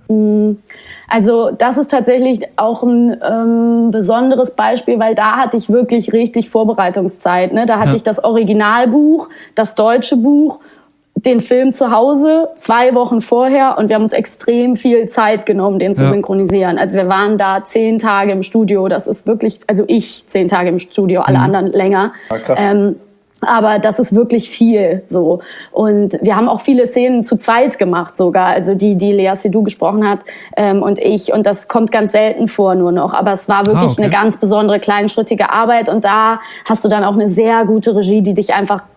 Also das ist tatsächlich auch ein ähm, besonderes Beispiel, weil da hatte ich wirklich richtig Vorbereitungszeit. Ne? Da hatte ja. ich das Originalbuch, das deutsche Buch, den Film zu Hause, zwei Wochen vorher und wir haben uns extrem viel Zeit genommen, den zu ja. synchronisieren. Also wir waren da zehn Tage im Studio, das ist wirklich, also ich zehn Tage im Studio, alle mhm. anderen länger. Ja, krass. Ähm, Aber das ist wirklich viel so. Und wir haben auch viele Szenen zu zweit gemacht sogar. Also die, die Lea Seydoux gesprochen hat ähm, und ich. Und das kommt ganz selten vor nur noch. Aber es war wirklich ah, okay. eine ganz besondere, kleinschrittige Arbeit. Und da hast du dann auch eine sehr gute Regie, die dich einfach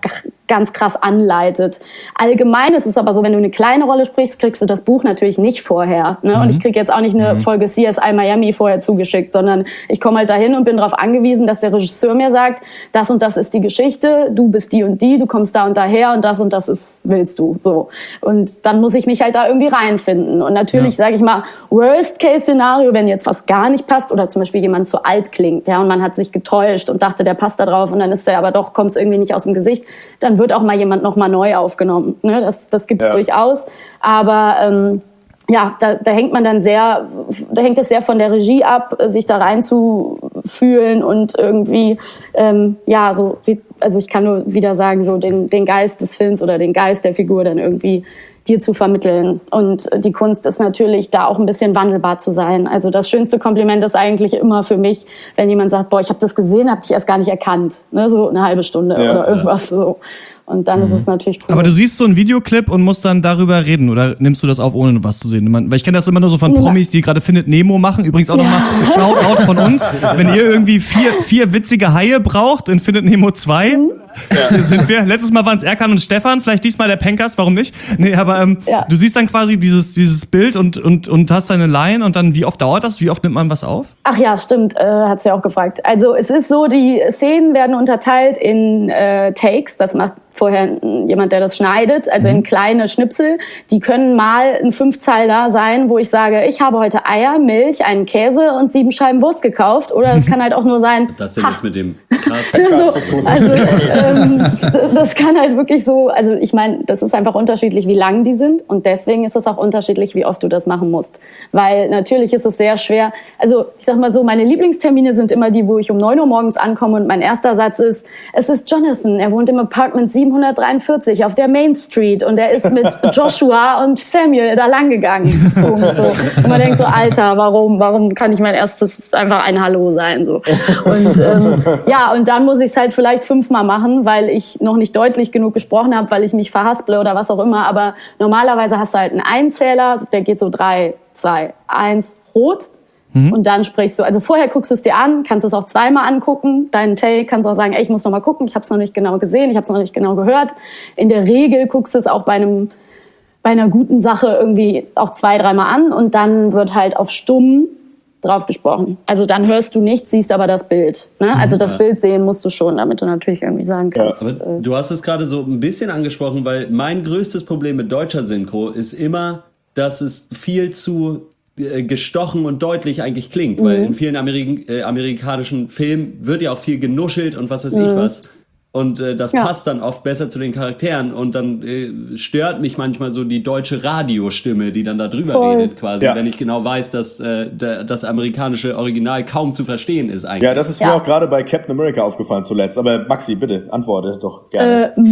ganz krass anleitet. Allgemein ist es aber so, wenn du eine kleine Rolle sprichst, kriegst du das Buch natürlich nicht vorher. Ne? Mhm. Und ich krieg jetzt auch nicht eine mhm. Folge C S I Miami vorher zugeschickt, sondern ich komme halt dahin und bin darauf angewiesen, dass der Regisseur mir sagt, das und das ist die Geschichte, du bist die und die, du kommst da und daher und das und das ist, willst du. So. Und dann muss ich mich halt da irgendwie reinfinden. Und natürlich, ja. sage ich mal, Worst-Case-Szenario, wenn jetzt was gar nicht passt oder zum Beispiel jemand zu alt klingt, ja, und man hat sich getäuscht und dachte, der passt da drauf und dann ist der aber doch, kommt es irgendwie nicht aus dem Gesicht, dann wird auch mal jemand noch mal neu aufgenommen. Ne? Das, das gibt es ja. durchaus. Aber ähm, ja, da, da hängt man dann sehr, da hängt es sehr von der Regie ab, sich da reinzufühlen und irgendwie, ähm, ja, so, also ich kann nur wieder sagen, so den, den Geist des Films oder den Geist der Figur dann irgendwie dir zu vermitteln. Und die Kunst ist natürlich, da auch ein bisschen wandelbar zu sein. Also das schönste Kompliment ist eigentlich immer für mich, wenn jemand sagt, boah, ich habe das gesehen, habe dich erst gar nicht erkannt. Ne? So eine halbe Stunde ja, oder irgendwas ja. so. Und dann mhm. ist es natürlich cool. Aber du siehst so einen Videoclip und musst dann darüber reden oder nimmst du das auf, ohne was zu sehen? Weil ich kenne das immer nur so von Promis, die gerade Findet Nemo machen. Übrigens auch ja. nochmal Shoutout von uns. Wenn ihr irgendwie vier, vier witzige Haie braucht in Findet Nemo zwei, mhm. ja. sind wir. Letztes Mal waren es Erkan und Stefan, vielleicht diesmal der Pencast, warum nicht? Nee, aber ähm, ja. du siehst dann quasi dieses, dieses Bild und, und, und hast deine Line und dann, wie oft dauert das? Wie oft nimmt man was auf? Ach ja, stimmt, äh, hat sie ja auch gefragt. Also es ist so, die Szenen werden unterteilt in äh, Takes, das macht vorher jemand, der das schneidet, also in kleine Schnipsel. Die können mal ein Fünfzeiler sein, wo ich sage, ich habe heute Eier, Milch, einen Käse und sieben Scheiben Wurst gekauft. Oder es kann halt auch nur sein... Das denn jetzt mit dem Krass. so, also ähm, das kann halt wirklich so... Also ich meine, das ist einfach unterschiedlich, wie lang die sind. Und deswegen ist es auch unterschiedlich, wie oft du das machen musst. Weil natürlich ist es sehr schwer... Also ich sag mal so, meine Lieblingstermine sind immer die, wo ich um neun Uhr morgens ankomme und mein erster Satz ist, es ist Jonathan, er wohnt im Apartment siebenhundertdreiundvierzig auf der Main Street und er ist mit Joshua und Samuel da lang gegangen. So. Und man denkt so, Alter, warum, warum kann ich mein erstes einfach ein Hallo sein? So. Und ähm, ja, und dann muss ich es halt vielleicht fünfmal machen, weil ich noch nicht deutlich genug gesprochen habe, weil ich mich verhasple oder was auch immer. Aber normalerweise hast du halt einen Einzähler, der geht so drei, zwei, eins, rot. Und dann sprichst du, also vorher guckst du es dir an, kannst es auch zweimal angucken, deinen Take, kannst auch sagen, ey, ich muss noch mal gucken, ich habe es noch nicht genau gesehen, ich habe es noch nicht genau gehört. In der Regel guckst du es auch bei einem bei einer guten Sache irgendwie auch zwei, dreimal an und dann wird halt auf stumm drauf gesprochen. Also dann hörst du nichts, siehst aber das Bild. Ne? Also das ja. Bild sehen musst du schon, damit du natürlich irgendwie sagen kannst. Ja, aber du hast es gerade so ein bisschen angesprochen, weil mein größtes Problem mit deutscher Synchro ist immer, dass es viel zu gestochen und deutlich eigentlich klingt, mhm. weil in vielen Amerik- äh, amerikanischen Filmen wird ja auch viel genuschelt und was weiß mhm. ich was. Und äh, das ja. passt dann oft besser zu den Charakteren und dann äh, stört mich manchmal so die deutsche Radiostimme, die dann da drüber Voll. redet quasi, ja. wenn ich genau weiß, dass äh, der, das amerikanische Original kaum zu verstehen ist eigentlich. Ja, das ist ja. mir auch gerade bei Captain America aufgefallen zuletzt. Aber Maxi, bitte, antworte doch gerne. Äh,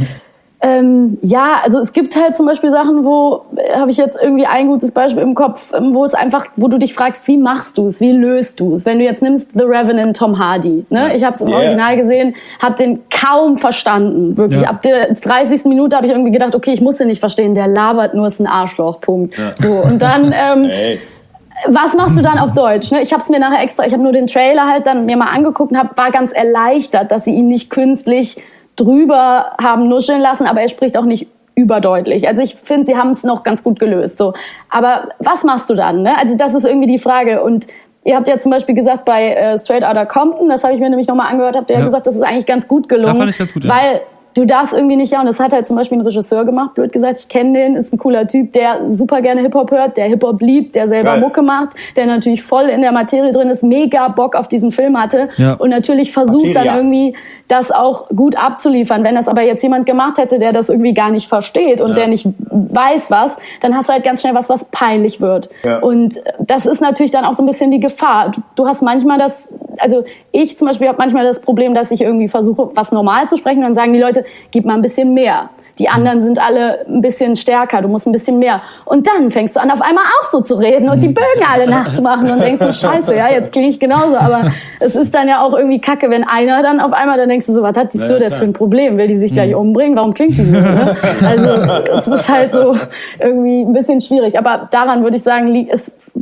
Ähm, ja, also es gibt halt zum Beispiel Sachen, wo, äh, habe ich jetzt irgendwie ein gutes Beispiel im Kopf, wo es einfach, wo du dich fragst, wie machst du es, wie löst du es? Wenn du jetzt nimmst The Revenant, Tom Hardy, ne? Ja. Ich habe es im yeah. Original gesehen, habe den kaum verstanden, wirklich. Ja. Ab der dreißigsten Minute habe ich irgendwie gedacht, okay, ich muss den nicht verstehen, der labert nur, ist ein Arschloch, Punkt. Ja. So, und dann... Ähm, hey. Was machst du dann auf Deutsch? Ne? Ich habe es mir nachher extra, ich habe nur den Trailer halt dann mir mal angeguckt und hab, war ganz erleichtert, dass sie ihn nicht künstlich drüber haben nuscheln lassen, aber er spricht auch nicht überdeutlich. Also ich finde, sie haben es noch ganz gut gelöst. So. Aber was machst du dann? Ne? Also das ist irgendwie die Frage. Und ihr habt ja zum Beispiel gesagt, bei äh, Straight Outta Compton, das habe ich mir nämlich nochmal angehört, habt ihr ja. ja gesagt, das ist eigentlich ganz gut gelungen. Da fand ich ganz gut, ja. Weil du darfst irgendwie nicht, ja, und das hat halt zum Beispiel ein Regisseur gemacht, blöd gesagt, ich kenne den, ist ein cooler Typ, der super gerne Hip-Hop hört, der Hip-Hop liebt, der selber Geil. Mucke macht, der natürlich voll in der Materie drin ist, mega Bock auf diesen Film hatte ja. und natürlich versucht Materia. dann irgendwie das auch gut abzuliefern. Wenn das aber jetzt jemand gemacht hätte, der das irgendwie gar nicht versteht und ja. der nicht weiß was, dann hast du halt ganz schnell was, was peinlich wird. Ja. Und das ist natürlich dann auch so ein bisschen die Gefahr. Du, du hast manchmal das, also ich zum Beispiel habe manchmal das Problem, dass ich irgendwie versuche, was normal zu sprechen und dann sagen die Leute, gib mal ein bisschen mehr. Die anderen sind alle ein bisschen stärker, du musst ein bisschen mehr. Und dann fängst du an, auf einmal auch so zu reden und die Bögen alle nachzumachen und denkst so, scheiße, ja, jetzt klinge ich genauso. Aber es ist dann ja auch irgendwie kacke, wenn einer dann auf einmal, dann denkst du so, was hat die ja, Stewardess für ein Problem? Will die sich gleich umbringen? Warum klingt die so? Ne? Also es ist halt so irgendwie ein bisschen schwierig. Aber daran würde ich sagen, es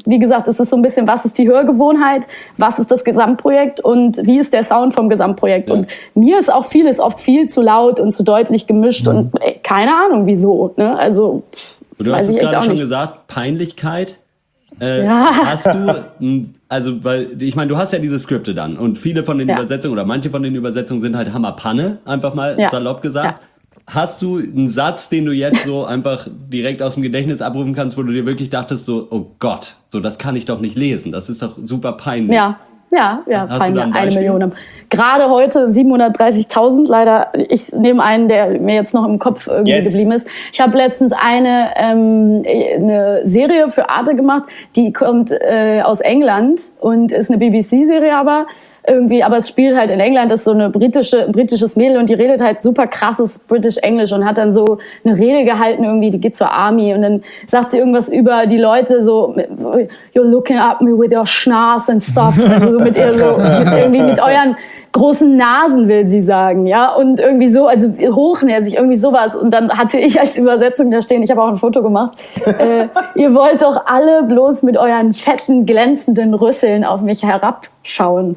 wie gesagt, es ist so ein bisschen, was ist die Hörgewohnheit, was ist das Gesamtprojekt und wie ist der Sound vom Gesamtprojekt. Ja. Und mir ist auch vieles oft viel zu laut und zu deutlich gemischt mhm. und ey, keine Ahnung wieso. Ne? Also, du hast es gerade schon gesagt, Peinlichkeit. Äh, ja. Hast du, also, weil, ich meine, du hast ja diese Skripte dann und viele von den ja. Übersetzungen oder manche von den Übersetzungen sind halt Hammerpanne, einfach mal ja. salopp gesagt. Ja. Hast du einen Satz, den du jetzt so einfach direkt aus dem Gedächtnis abrufen kannst, wo du dir wirklich dachtest so, oh Gott, so das kann ich doch nicht lesen, das ist doch super peinlich. Ja, ja, ja, peinlich, eine Million. Gerade heute siebenhundertdreißigtausend, leider, ich nehme einen, der mir jetzt noch im Kopf irgendwie yes. geblieben ist. Ich habe letztens eine, ähm, eine Serie für Arte gemacht, die kommt äh, aus England und ist eine B B C-Serie aber, irgendwie, aber es spielt halt in England, das ist so eine britische, britisches Mädel und die redet halt super krasses British English und hat dann so eine Rede gehalten irgendwie, die geht zur Army und dann sagt sie irgendwas über die Leute so, you're looking at me with your schnaas and stuff, also so mit ihr so, mit, irgendwie mit euren großen Nasen will sie sagen, ja, und irgendwie so, also hochnäsig, irgendwie sowas. Und dann hatte ich als Übersetzung da stehen, ich habe auch ein Foto gemacht, äh, ihr wollt doch alle bloß mit euren fetten, glänzenden Rüsseln auf mich herabschauen.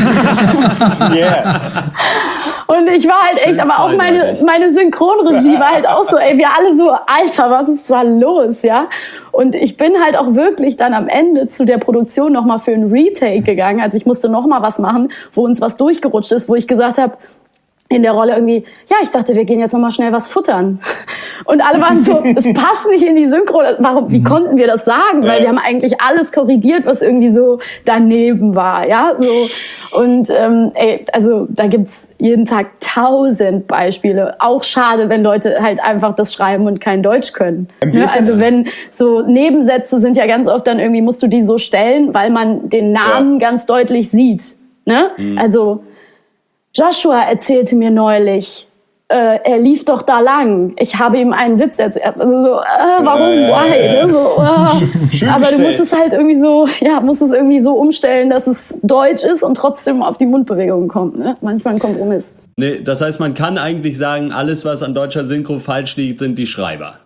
Yeah. Und ich war halt echt, aber auch meine, meine Synchronregie war halt auch so, ey, wir alle so, Alter, was ist da los, ja? Und ich bin halt auch wirklich dann am Ende zu der Produktion nochmal für ein Retake gegangen. Also ich musste nochmal was machen, wo uns was durchgerutscht ist, wo ich gesagt habe, in der Rolle irgendwie, ja, ich dachte, wir gehen jetzt nochmal schnell was futtern. Und alle waren so, es passt nicht in die Synchro. Warum, wie konnten wir das sagen? Weil wir haben eigentlich alles korrigiert, was irgendwie so daneben war, ja, so. Und, ähm, ey, also, da gibt's jeden Tag tausend Beispiele. Auch schade, wenn Leute halt einfach das schreiben und kein Deutsch können. Ne? Also, wenn so Nebensätze sind ja ganz oft dann irgendwie, musst du die so stellen, weil man den Namen ja. ganz deutlich sieht, ne? Mhm. Also, Joshua erzählte mir neulich, äh, er lief doch da lang. Ich habe ihm einen Witz erzählt. Also so, äh, warum, äh, why? Äh, so, äh. Schön Aber gestellt. Du musst es halt irgendwie so, ja, musst es irgendwie so umstellen, dass es deutsch ist und trotzdem auf die Mundbewegungen kommt. Ne? Manchmal ein Kompromiss. Nee, das heißt, man kann eigentlich sagen, alles, was an deutscher Synchro falsch liegt, sind die Schreiber.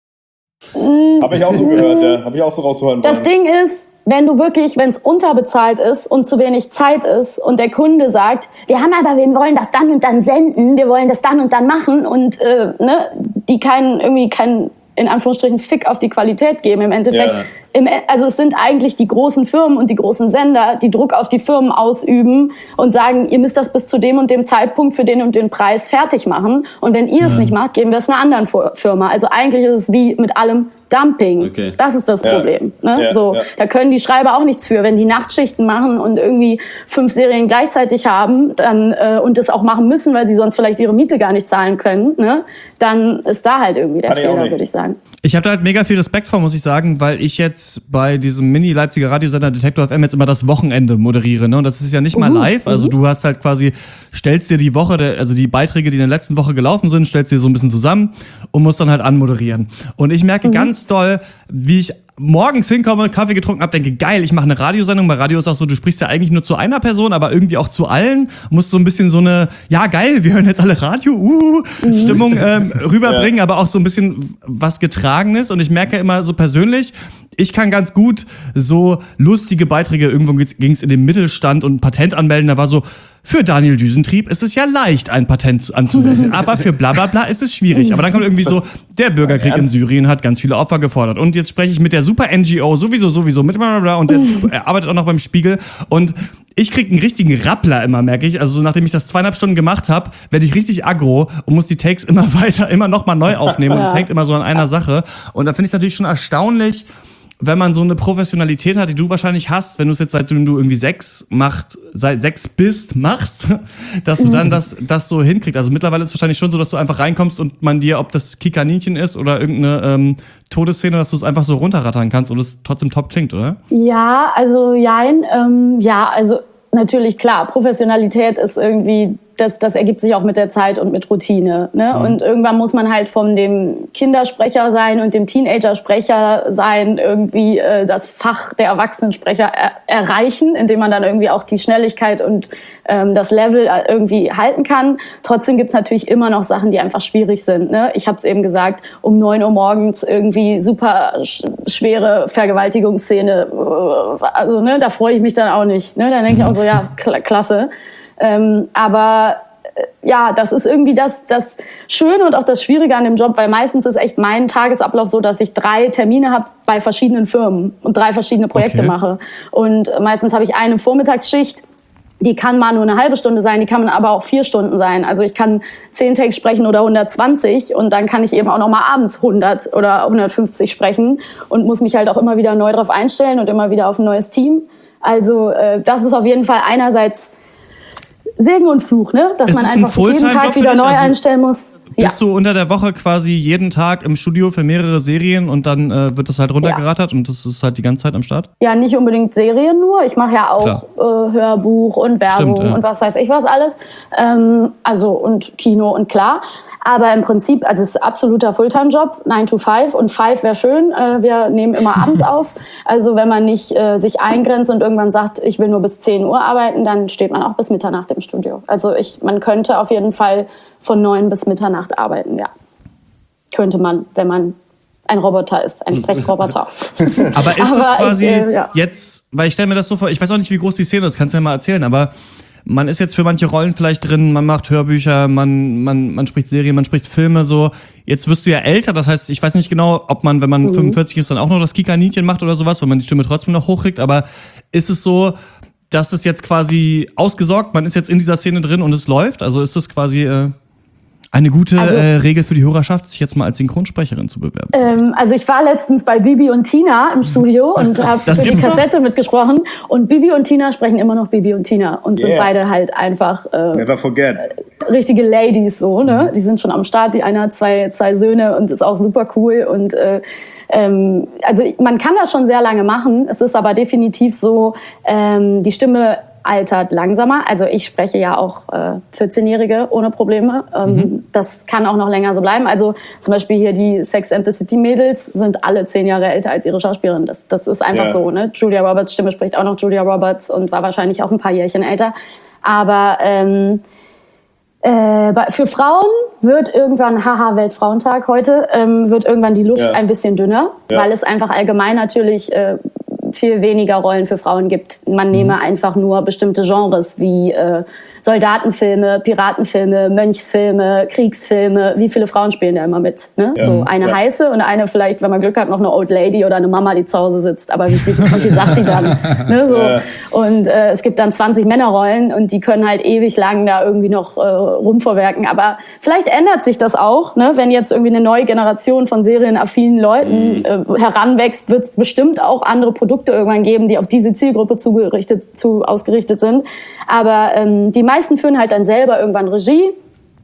Mm. Habe ich auch so gehört, ja. Habe ich auch so rausgehört. Das Ding ist, wenn du wirklich, wenn es unterbezahlt ist und zu wenig Zeit ist und der Kunde sagt, wir haben aber, wir wollen das dann und dann senden, wir wollen das dann und dann machen und äh, ne, die keinen irgendwie keinen in Anführungsstrichen Fick auf die Qualität geben im Endeffekt. Ja. Im, also es sind eigentlich die großen Firmen und die großen Sender, die Druck auf die Firmen ausüben und sagen, ihr müsst das bis zu dem und dem Zeitpunkt für den und den Preis fertig machen. Und wenn ihr es nicht macht, geben wir es einer anderen Firma. Also eigentlich ist es wie mit allem Dumping. Okay. Das ist das Problem. Ja. Ne? Ja, so, ja. Da können die Schreiber auch nichts für. Wenn die Nachtschichten machen und irgendwie fünf Serien gleichzeitig haben dann äh, und das auch machen müssen, weil sie sonst vielleicht ihre Miete gar nicht zahlen können, ne? Dann ist da halt irgendwie der Kann Fehler, würde ich sagen. Ich habe da halt mega viel Respekt vor, muss ich sagen, weil ich jetzt bei diesem Mini-Leipziger Radiosender Detektor F M jetzt immer das Wochenende moderiere. Ne? Und das ist ja nicht mal live. Also du hast halt quasi, stellst dir die Woche, also die Beiträge, die in der letzten Woche gelaufen sind, stellst dir so ein bisschen zusammen und musst dann halt anmoderieren. Und ich merke mhm. ganz doll, wie ich morgens hinkomme, Kaffee getrunken habe, denke, geil, ich mache eine Radiosendung. Bei Radio ist auch so, du sprichst ja eigentlich nur zu einer Person, aber irgendwie auch zu allen. Musst so ein bisschen so eine, ja geil, wir hören jetzt alle Radio, uh, mhm. Stimmung ähm, rüberbringen, ja. aber auch so ein bisschen was Getragenes. Und ich merke immer so persönlich, ich kann ganz gut so lustige Beiträge, irgendwo ging es in den Mittelstand und ein Patent anmelden, da war so, für Daniel Düsentrieb ist es ja leicht, ein Patent anzumelden, aber für bla bla bla ist es schwierig. Aber dann kommt irgendwie so, der Bürgerkrieg in Syrien hat ganz viele Opfer gefordert. Und jetzt spreche ich mit der super N G O, sowieso, sowieso, mit bla bla bla. Und der Typ, er arbeitet auch noch beim Spiegel. Und ich krieg einen richtigen Rappler immer, merke ich. Also so, nachdem ich das zweieinhalb Stunden gemacht habe, werde ich richtig aggro und muss die Takes immer weiter, immer noch mal neu aufnehmen. Und es hängt immer so an einer Sache. Und da finde ich es natürlich schon erstaunlich, wenn man so eine Professionalität hat, die du wahrscheinlich hast, wenn du es jetzt seitdem du irgendwie sechs macht, seit sechs bist, machst, dass du dann das, das so hinkriegst. Also mittlerweile ist es wahrscheinlich schon so, dass du einfach reinkommst und man dir, ob das Kikaninchen ist oder irgendeine ähm, Todesszene, dass du es einfach so runterrattern kannst und es trotzdem top klingt, oder? Ja, also jein, ähm, ja, also natürlich klar, Professionalität ist irgendwie das, das ergibt sich auch mit der Zeit und mit Routine. Ne? Mhm. Und irgendwann muss man halt von dem Kindersprecher sein und dem Teenager-Sprecher sein irgendwie äh, das Fach der Erwachsenensprecher er- erreichen, indem man dann irgendwie auch die Schnelligkeit und ähm, das Level irgendwie halten kann. Trotzdem gibt's natürlich immer noch Sachen, die einfach schwierig sind. Ne? Ich habe es eben gesagt, um neun Uhr morgens irgendwie super sch- schwere Vergewaltigungsszene. Also ne, da freue ich mich dann auch nicht. Ne? Dann denke ich auch so, ja, kl- klasse. Ähm, aber äh, ja, das ist irgendwie das, das Schöne und auch das Schwierige an dem Job, weil meistens ist echt mein Tagesablauf so, dass ich drei Termine habe bei verschiedenen Firmen und drei verschiedene Projekte Okay. mache. Und meistens habe ich eine Vormittagsschicht, die kann mal nur eine halbe Stunde sein, die kann aber auch vier Stunden sein. Also ich kann zehn Takes sprechen oder hundertzwanzig und dann kann ich eben auch noch mal abends hundert oder hundertfünfzig sprechen und muss mich halt auch immer wieder neu drauf einstellen und immer wieder auf ein neues Team. Also äh, das ist auf jeden Fall einerseits Segen und Fluch, ne? Dass Ist man es ein einfach sich jeden Fulltime-Job Tag für wieder dich? neu Also einstellen muss. Ja. Bist du unter der Woche quasi jeden Tag im Studio für mehrere Serien und dann äh, wird das halt runtergerattert und das ist halt die ganze Zeit am Start? Ja, nicht unbedingt Serien nur. Ich mache ja auch äh, Hörbuch und Werbung Stimmt, ja. und was weiß ich was alles. Ähm, also und Kino und klar. Aber im Prinzip, also es ist absoluter Fulltime-Job, nine to five und five wäre schön. Äh, wir nehmen immer abends auf. Also wenn man nicht äh, sich eingrenzt und irgendwann sagt, ich will nur bis zehn Uhr arbeiten, dann steht man auch bis Mitternacht im Studio. Also ich, man könnte auf jeden Fall von neun bis Mitternacht arbeiten, ja. Könnte man, wenn man ein Roboter ist, ein Sprechroboter. Aber ist Aber es quasi ich, äh, ja. jetzt, weil ich stelle mir das so vor, ich weiß auch nicht, wie groß die Szene ist, kannst du ja mal erzählen, aber man ist jetzt für manche Rollen vielleicht drin, man macht Hörbücher, man, man, man spricht Serien, man spricht Filme, so. Jetzt wirst du ja älter, das heißt, ich weiß nicht genau, ob man, wenn man Mhm. fünfundvierzig ist, dann auch noch das Kika-Nietchen macht oder sowas, weil man die Stimme trotzdem noch hochkriegt, aber ist es so, dass es jetzt quasi ausgesorgt, man ist jetzt in dieser Szene drin und es läuft? Also ist es quasi äh, eine gute Also- äh, Regel für die Hörerschaft, sich jetzt mal als Synchronsprecherin zu bewerben? Ähm, also ich war letztens bei Bibi und Tina im Studio und habe Das für die gibt's noch? Kassette mitgesprochen. Und Bibi und Tina sprechen immer noch Bibi und Tina und sind Yeah. beide halt einfach äh, Never forget. richtige Ladies so, ne? Die sind schon am Start. Die eine hat zwei, zwei Söhne und ist auch super cool. Und äh, ähm, also man kann das schon sehr lange machen. Es ist aber definitiv so, ähm, die Stimme altert langsamer. Also ich spreche ja auch äh, vierzehnjährige ohne Probleme. Ähm, mhm. Das kann auch noch länger so bleiben. Also zum Beispiel hier die Sex and the City Mädels sind alle zehn Jahre älter als ihre Schauspielerin. Das, das ist einfach Ja. so. Ne? Julia Roberts Stimme spricht auch noch Julia Roberts und war wahrscheinlich auch ein paar Jährchen älter. Aber ähm, äh, bei- für Frauen wird irgendwann, haha, Weltfrauentag heute, ähm, wird irgendwann die Luft Ja. ein bisschen dünner, Ja. weil es einfach allgemein natürlich äh, viel weniger Rollen für Frauen gibt. Man nehme einfach nur bestimmte Genres wie äh, Soldatenfilme, Piratenfilme, Mönchsfilme, Kriegsfilme. Wie viele Frauen spielen da immer mit? Ne? Ja. So eine Ja. heiße und eine vielleicht, wenn man Glück hat, noch eine Old Lady oder eine Mama, die zu Hause sitzt. Aber wie viel, wie viel sagt die dann? Ne? So. Ja. Und äh, es gibt dann zwanzig Männerrollen und die können halt ewig lang da irgendwie noch äh, rumvorwerken. Aber vielleicht ändert sich das auch, ne? Wenn jetzt irgendwie eine neue Generation von serienaffinen Leuten äh, heranwächst, wird es bestimmt auch andere Produkte irgendwann geben, die auf diese Zielgruppe zugerichtet, zu, ausgerichtet sind. Aber ähm, die meisten führen halt dann selber irgendwann Regie.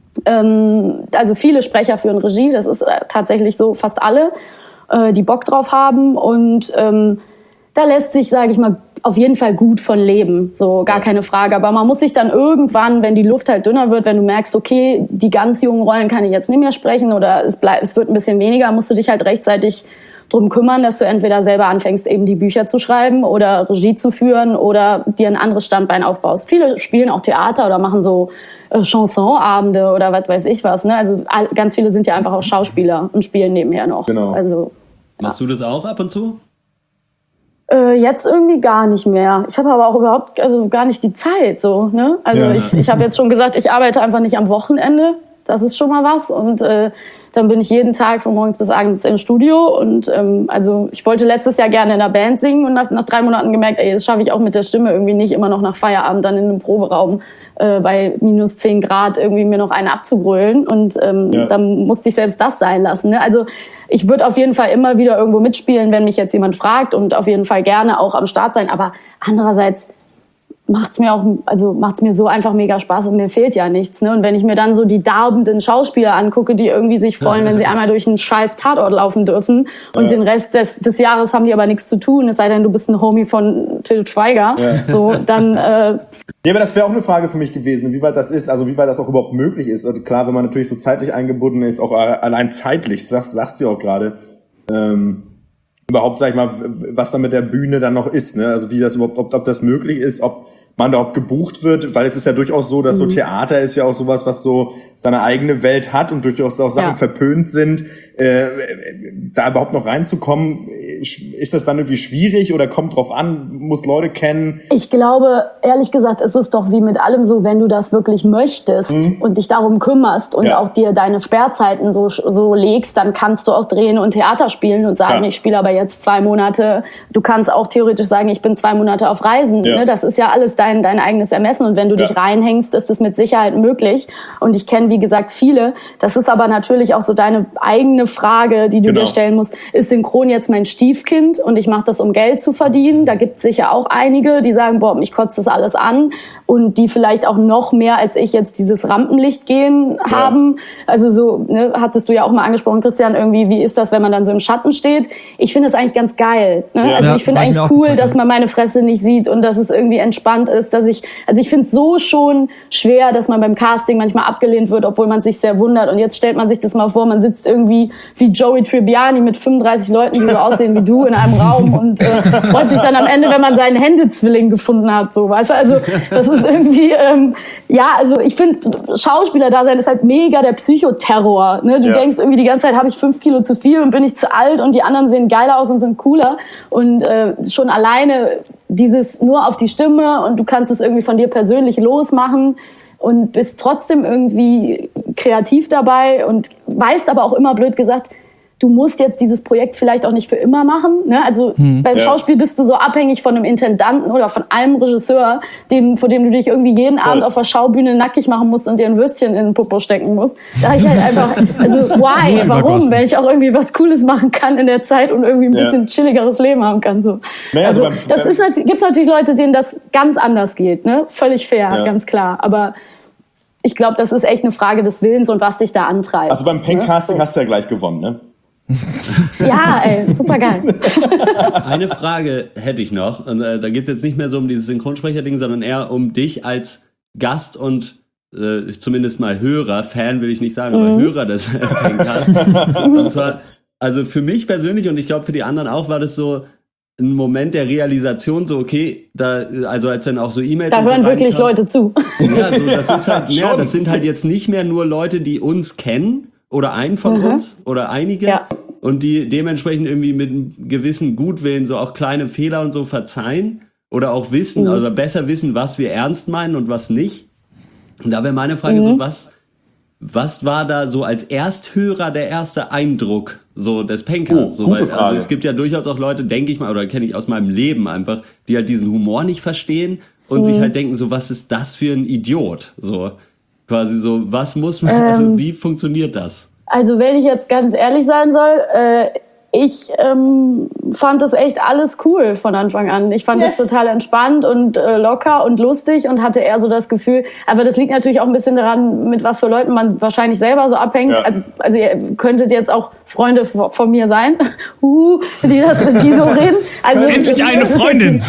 Ähm, also viele Sprecher führen Regie, das ist äh, tatsächlich so, fast alle, äh, die Bock drauf haben. Und ähm, da lässt sich, sage ich mal, auf jeden Fall gut von leben, so gar keine Frage. Aber man muss sich dann irgendwann, wenn die Luft halt dünner wird, wenn du merkst, okay, die ganz jungen Rollen kann ich jetzt nicht mehr sprechen oder es bleibt, es wird ein bisschen weniger, musst du dich halt rechtzeitig drum kümmern, dass du entweder selber anfängst, eben die Bücher zu schreiben oder Regie zu führen oder dir ein anderes Standbein aufbaust. Viele spielen auch Theater oder machen so äh, Chansonabende oder was weiß ich was. Ne? Also all, ganz viele sind ja einfach auch Schauspieler und spielen nebenher noch. Genau. Also Machst du das auch ab und zu? Äh, jetzt irgendwie gar nicht mehr. Ich habe aber auch überhaupt also gar nicht die Zeit. So, ne? Also Ja. ich, ich habe jetzt schon gesagt, ich arbeite einfach nicht am Wochenende. Das ist schon mal was. Und äh, dann bin ich jeden Tag von morgens bis abends im Studio. Und ähm, also ich wollte letztes Jahr gerne in einer Band singen und nach, nach drei Monaten gemerkt, ey, das schaffe ich auch mit der Stimme irgendwie nicht, immer noch nach Feierabend dann in einem Proberaum äh, bei minus zehn Grad irgendwie mir noch eine abzugrölen. Und ähm, Ja. dann musste ich selbst das sein lassen. Ne? Also ich würde auf jeden Fall immer wieder irgendwo mitspielen, wenn mich jetzt jemand fragt und auf jeden Fall gerne auch am Start sein. Aber andererseits, macht's mir auch, also macht's mir so einfach mega Spaß und mir fehlt ja nichts, ne? Und wenn ich mir dann so die darbenden Schauspieler angucke, die irgendwie sich freuen, wenn sie einmal durch einen scheiß Tatort laufen dürfen und ja. den Rest des, des Jahres haben die aber nichts zu tun, es sei denn, du bist ein Homie von Till Schweiger, ja. so, dann, äh, ja, aber das wäre auch eine Frage für mich gewesen, wie weit das ist, also wie weit das auch überhaupt möglich ist. Also klar, wenn man natürlich so zeitlich eingebunden ist, auch allein zeitlich, sagst, sagst du ja auch gerade, ähm, überhaupt, sag ich mal, was da mit der Bühne dann noch ist, ne? Also wie das überhaupt, ob, ob das möglich ist, ob man da überhaupt gebucht wird, weil es ist ja durchaus so, dass so Theater ist ja auch sowas, was so seine eigene Welt hat und durchaus auch Sachen ja. verpönt sind. Äh, da überhaupt noch reinzukommen, ist das dann irgendwie schwierig oder kommt drauf an, muss Leute kennen? Ich glaube, ehrlich gesagt, ist es doch wie mit allem so, wenn du das wirklich möchtest mhm. und dich darum kümmerst und ja. auch dir deine Sperrzeiten so, so legst, dann kannst du auch drehen und Theater spielen und sagen, ja. ich spiele aber jetzt zwei Monate. Du kannst auch theoretisch sagen, ich bin zwei Monate auf Reisen. Ja. Ne? Das ist ja alles dein, dein eigenes Ermessen und wenn du ja. dich reinhängst, ist es mit Sicherheit möglich. Und ich kenne, wie gesagt, viele. Das ist aber natürlich auch so deine eigene Frage, die du genau. dir stellen musst. Ist Synchron jetzt mein Stiefkind und ich mache das, um Geld zu verdienen? Da gibt es sicher auch einige, die sagen, boah, mich kotzt das alles an und die vielleicht auch noch mehr als ich jetzt dieses Rampenlicht gehen ja. haben. Also so, ne, hattest du ja auch mal angesprochen, Christian, irgendwie, wie ist das, wenn man dann so im Schatten steht? Ich finde das eigentlich ganz geil. Ne? Ja. Also ich finde ja, eigentlich cool, dass man meine Fresse nicht sieht und dass es irgendwie entspannt ist, dass ich, also ich finde es so schon schwer, dass man beim Casting manchmal abgelehnt wird, obwohl man sich sehr wundert. Und jetzt stellt man sich das mal vor, man sitzt irgendwie wie Joey Tribbiani mit fünfunddreißig Leuten, die so aussehen wie du in einem Raum und äh, freut sich dann am Ende, wenn man seinen Händezwilling gefunden hat. So, weißt du? Also das ist irgendwie, ähm, ja, also ich finde, Schauspieler da sein ist halt mega der Psychoterror. Ne? Du ja. denkst irgendwie die ganze Zeit, habe ich fünf Kilo zu viel und bin ich zu alt und die anderen sehen geiler aus und sind cooler. Und äh, schon alleine dieses nur auf die Stimme und du kannst es irgendwie von dir persönlich losmachen und bist trotzdem irgendwie kreativ dabei und weißt aber auch immer, blöd gesagt, du musst jetzt dieses Projekt vielleicht auch nicht für immer machen. Ne? Also hm, beim ja. Schauspiel bist du so abhängig von einem Intendanten oder von einem Regisseur, dem, vor dem du dich irgendwie jeden Abend auf der Schaubühne nackig machen musst und dir ein Würstchen in den Popo stecken musst. Da ich halt einfach, also why, warum? Wenn ich auch irgendwie was Cooles machen kann in der Zeit und irgendwie ein bisschen ja. chilligeres Leben haben kann. So. Naja, also, also das ist natürlich, gibt's natürlich Leute, denen das ganz anders geht. Ne? Völlig fair, ja. ganz klar. Aber ich glaube, das ist echt eine Frage des Willens und was dich da antreibt. Also beim Pen-Casting ne? hast du ja gleich gewonnen, ne? Ja, ey, super geil. Eine Frage hätte ich noch. Und äh, da geht es jetzt nicht mehr so um dieses Synchronsprecher-Ding, sondern eher um dich als Gast und äh, zumindest mal Hörer, Fan will ich nicht sagen, mhm. aber Hörer des Podcasts. Und zwar, also für mich persönlich und ich glaube für die anderen auch, war das so ein Moment der Realisation, so okay, da, also als dann auch so E-Mails da und so hören wirklich Leute zu. Ja, so, das ist halt, ja, das sind halt jetzt nicht mehr nur Leute, die uns kennen, oder einen von mhm. uns oder einige ja. und die dementsprechend irgendwie mit einem gewissen Gutwillen so auch kleine Fehler und so verzeihen oder auch wissen, mhm. also besser wissen, was wir ernst meinen und was nicht. Und da wäre meine Frage mhm. so, was, was war da so als Ersthörer der erste Eindruck so des Pencasts? Oh, so, weil, also es gibt ja durchaus auch Leute, denke ich mal, oder kenne ich aus meinem Leben einfach, die halt diesen Humor nicht verstehen und mhm. sich halt denken, so was ist das für ein Idiot? So. Quasi so, was muss man, also ähm, wie funktioniert das? Also wenn ich jetzt ganz ehrlich sein soll, äh, ich ähm, fand das echt alles cool von Anfang an. Ich fand yes. das total entspannt und äh, locker und lustig und hatte eher so das Gefühl, aber das liegt natürlich auch ein bisschen daran, mit was für Leuten man wahrscheinlich selber so abhängt. Ja. Also, also ihr könntet jetzt auch Freunde von mir sein, uh, die, das, die so reden. Also, endlich eine Freundin!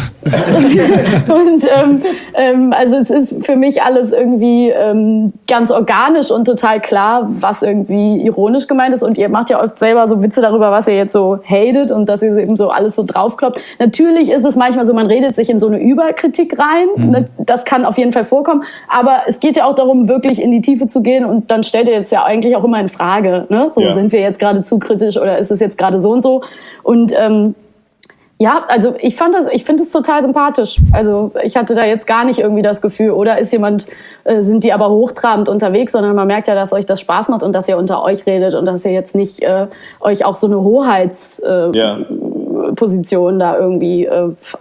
und ähm, ähm, also es ist für mich alles irgendwie ähm, ganz organisch und total klar, was irgendwie ironisch gemeint ist. Und ihr macht ja oft selber so Witze darüber, was ihr jetzt so hatet und dass ihr eben so alles so draufkloppt. Natürlich ist es manchmal so, man redet sich in so eine Überkritik rein. Mhm. Das kann auf jeden Fall vorkommen. Aber es geht ja auch darum, wirklich in die Tiefe zu gehen. Und dann stellt ihr es ja eigentlich auch immer in Frage. Ne? So, ja. Sind wir jetzt gerade zu kritisch oder ist es jetzt gerade so und so? Und ähm, ja, also ich fand das, ich finde es total sympathisch. Also ich hatte da jetzt gar nicht irgendwie das Gefühl, oder ist jemand, äh, sind die aber hochtrabend unterwegs, sondern man merkt ja, dass euch das Spaß macht und dass ihr unter euch redet und dass ihr jetzt nicht äh, euch auch so eine Hoheitsposition äh, ja. da irgendwie äh,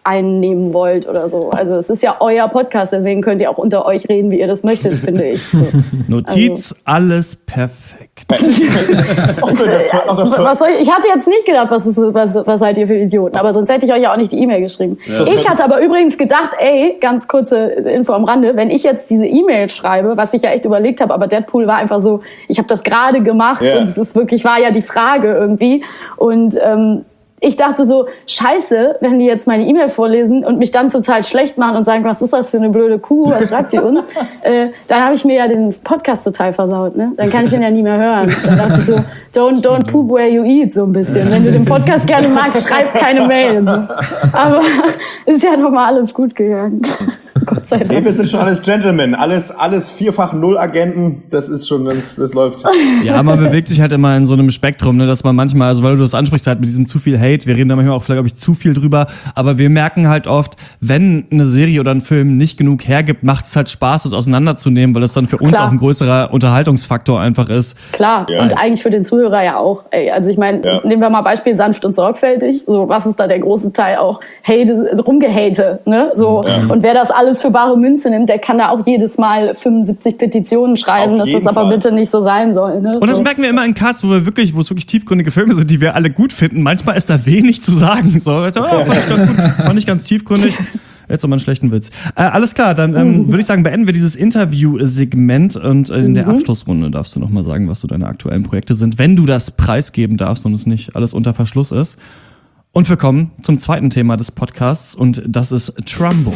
einnehmen wollt oder so. Also es ist ja euer Podcast, deswegen könnt ihr auch unter euch reden, wie ihr das möchtet, finde ich. So. Notiz, also. Alles perfekt. oh, das, oh, das was soll ich, ich hatte jetzt nicht gedacht, was, ist, was, was seid ihr für Idioten, aber sonst hätte ich euch ja auch nicht die E-Mail geschrieben. Ja, ich hatte aber übrigens gedacht, ey, ganz kurze Info am Rande, wenn ich jetzt diese E-Mail schreibe, was ich ja echt überlegt habe, aber Deadpool war einfach so, ich habe das gerade gemacht ja. und es ist wirklich, war ja die Frage irgendwie und ähm, ich dachte so, scheiße, wenn die jetzt meine E-Mail vorlesen und mich dann total schlecht machen und sagen, was ist das für eine blöde Kuh, was schreibt die uns? äh, dann habe ich mir ja den Podcast total versaut, ne? Dann kann ich den ja nie mehr hören. Dann dachte ich so, don't, don't poop where you eat, so ein bisschen. Wenn du den Podcast gerne magst, schreib keine Mail. So. Aber ist ja nochmal alles gut gegangen. Gott sei Dank. Nee, wir sind schon alles Gentlemen, alles, alles vierfach Null-Agenten, das ist schon, das, das läuft. Ja, man bewegt sich halt immer in so einem Spektrum, ne, dass man manchmal, also weil du das ansprichst, halt mit diesem zu viel Hate, wir reden da manchmal auch vielleicht, glaube ich, zu viel drüber, aber wir merken halt oft, wenn eine Serie oder ein Film nicht genug hergibt, macht es halt Spaß, das auseinanderzunehmen, weil das dann für uns Klar. auch ein größerer Unterhaltungsfaktor einfach ist. Klar, ja. Und eigentlich für den Zuhörer ja auch. Ey, also ich meine, ja. nehmen wir mal Beispiel sanft und sorgfältig, so was ist da der große Teil auch, Hate, also rumgehate, ne, so, ja. Und wer das alles für bare Münze nimmt, der kann da auch jedes Mal fünfundsiebzig Petitionen schreiben, dass das aber Fall. bitte nicht so sein soll. Ne? Und das so. merken wir immer in Cuts, wo wir wirklich, wo es wirklich tiefgründige Filme sind, die wir alle gut finden. Manchmal ist da wenig zu sagen. So, oh, fand ich ganz gut, fand ich ganz tiefgründig. Jetzt nochmal einen schlechten Witz. Äh, alles klar, dann ähm, würde ich sagen, beenden wir dieses Interview-Segment und äh, in der Abschlussrunde darfst du nochmal sagen, was so deine aktuellen Projekte sind, wenn du das preisgeben darfst und es nicht alles unter Verschluss ist. Und wir kommen zum zweiten Thema des Podcasts und das ist Trumbo.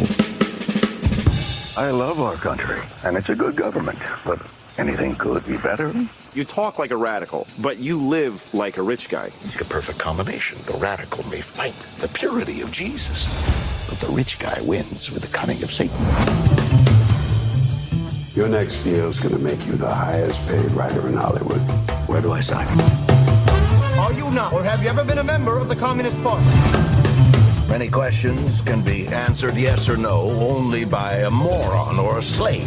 I love our country, and it's a good government, but anything could be better. You talk like a radical, but you live like a rich guy. It's a perfect combination. The radical may fight the purity of Jesus, but the rich guy wins with the cunning of Satan. Your next deal is going to make you the highest paid writer in Hollywood. Where do I sign? Are you not, or have you ever been a member of the Communist Party? Many questions can be answered yes or no only by a moron or a slave.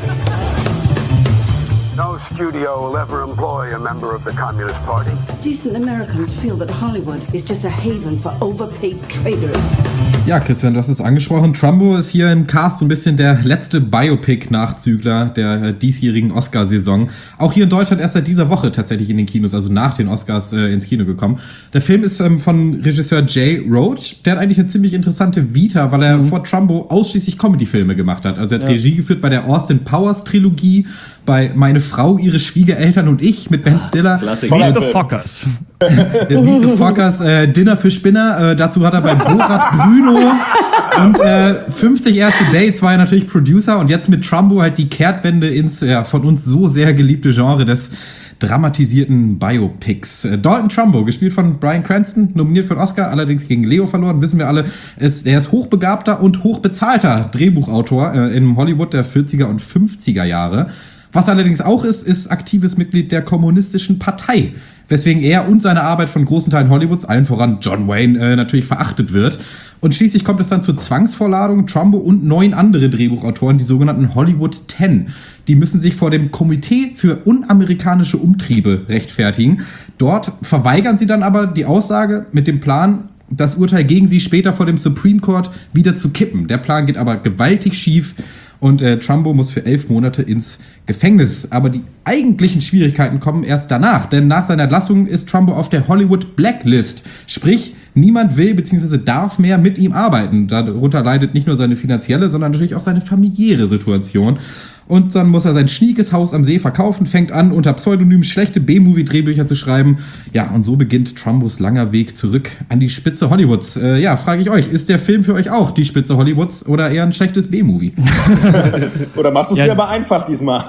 No studio will ever employ a member of the Communist Party. Decent Americans feel that Hollywood is just a haven for overpaid traders. Ja, Christian, du hast es angesprochen. Trumbo ist hier im Cast so ein bisschen der letzte Biopic-Nachzügler der diesjährigen Oscar-Saison. Auch hier in Deutschland erst seit dieser Woche tatsächlich in den Kinos, also nach den Oscars äh, ins Kino gekommen. Der Film ist ähm, von Regisseur Jay Roach. Der hat eigentlich eine ziemlich interessante Vita, weil er mhm. vor Trumbo ausschließlich Comedy-Filme gemacht hat. Also er hat ja. Regie geführt bei der Austin Powers-Trilogie, bei Meine Frau, ihre Schwiegereltern und ich mit Ben Stiller. Meet the Fockers. Meet the Fockers, äh, Dinner für Spinner. Äh, dazu hat er bei Borat Bruno und äh, fünfzig erste Dates war er natürlich Producer und jetzt mit Trumbo halt die Kehrtwende ins ja, von uns so sehr geliebte Genre des dramatisierten Biopics. Äh, Dalton Trumbo, gespielt von Bryan Cranston, nominiert für den Oscar, allerdings gegen Leo verloren, wissen wir alle. Ist, er ist hochbegabter und hochbezahlter Drehbuchautor äh, in Hollywood der vierziger und fünfziger Jahre. Was allerdings auch ist, ist aktives Mitglied der Kommunistischen Partei, weswegen er und seine Arbeit von großen Teilen Hollywoods, allen voran John Wayne, äh, natürlich verachtet wird. Und schließlich kommt es dann zur Zwangsvorladung. Trumbo und neun andere Drehbuchautoren, die sogenannten Hollywood Ten, die müssen sich vor dem Komitee für unamerikanische Umtriebe rechtfertigen. Dort verweigern sie dann aber die Aussage mit dem Plan, das Urteil gegen sie später vor dem Supreme Court wieder zu kippen. Der Plan geht aber gewaltig schief. Und äh, Trumbo muss für elf Monate ins Gefängnis. Aber die eigentlichen Schwierigkeiten kommen erst danach. Denn nach seiner Entlassung ist Trumbo auf der Hollywood Blacklist. Sprich, niemand will bzw. darf mehr mit ihm arbeiten. Darunter leidet nicht nur seine finanzielle, sondern natürlich auch seine familiäre Situation. Und dann muss er sein schniekes Haus am See verkaufen, fängt an, unter Pseudonym schlechte B-Movie-Drehbücher zu schreiben. Ja, und so beginnt Trumbos langer Weg zurück an die Spitze Hollywoods. Äh, ja, frage ich euch, ist der Film für euch auch die Spitze Hollywoods oder eher ein schlechtes B-Movie? Oder machst du es ja. dir aber einfach diesmal?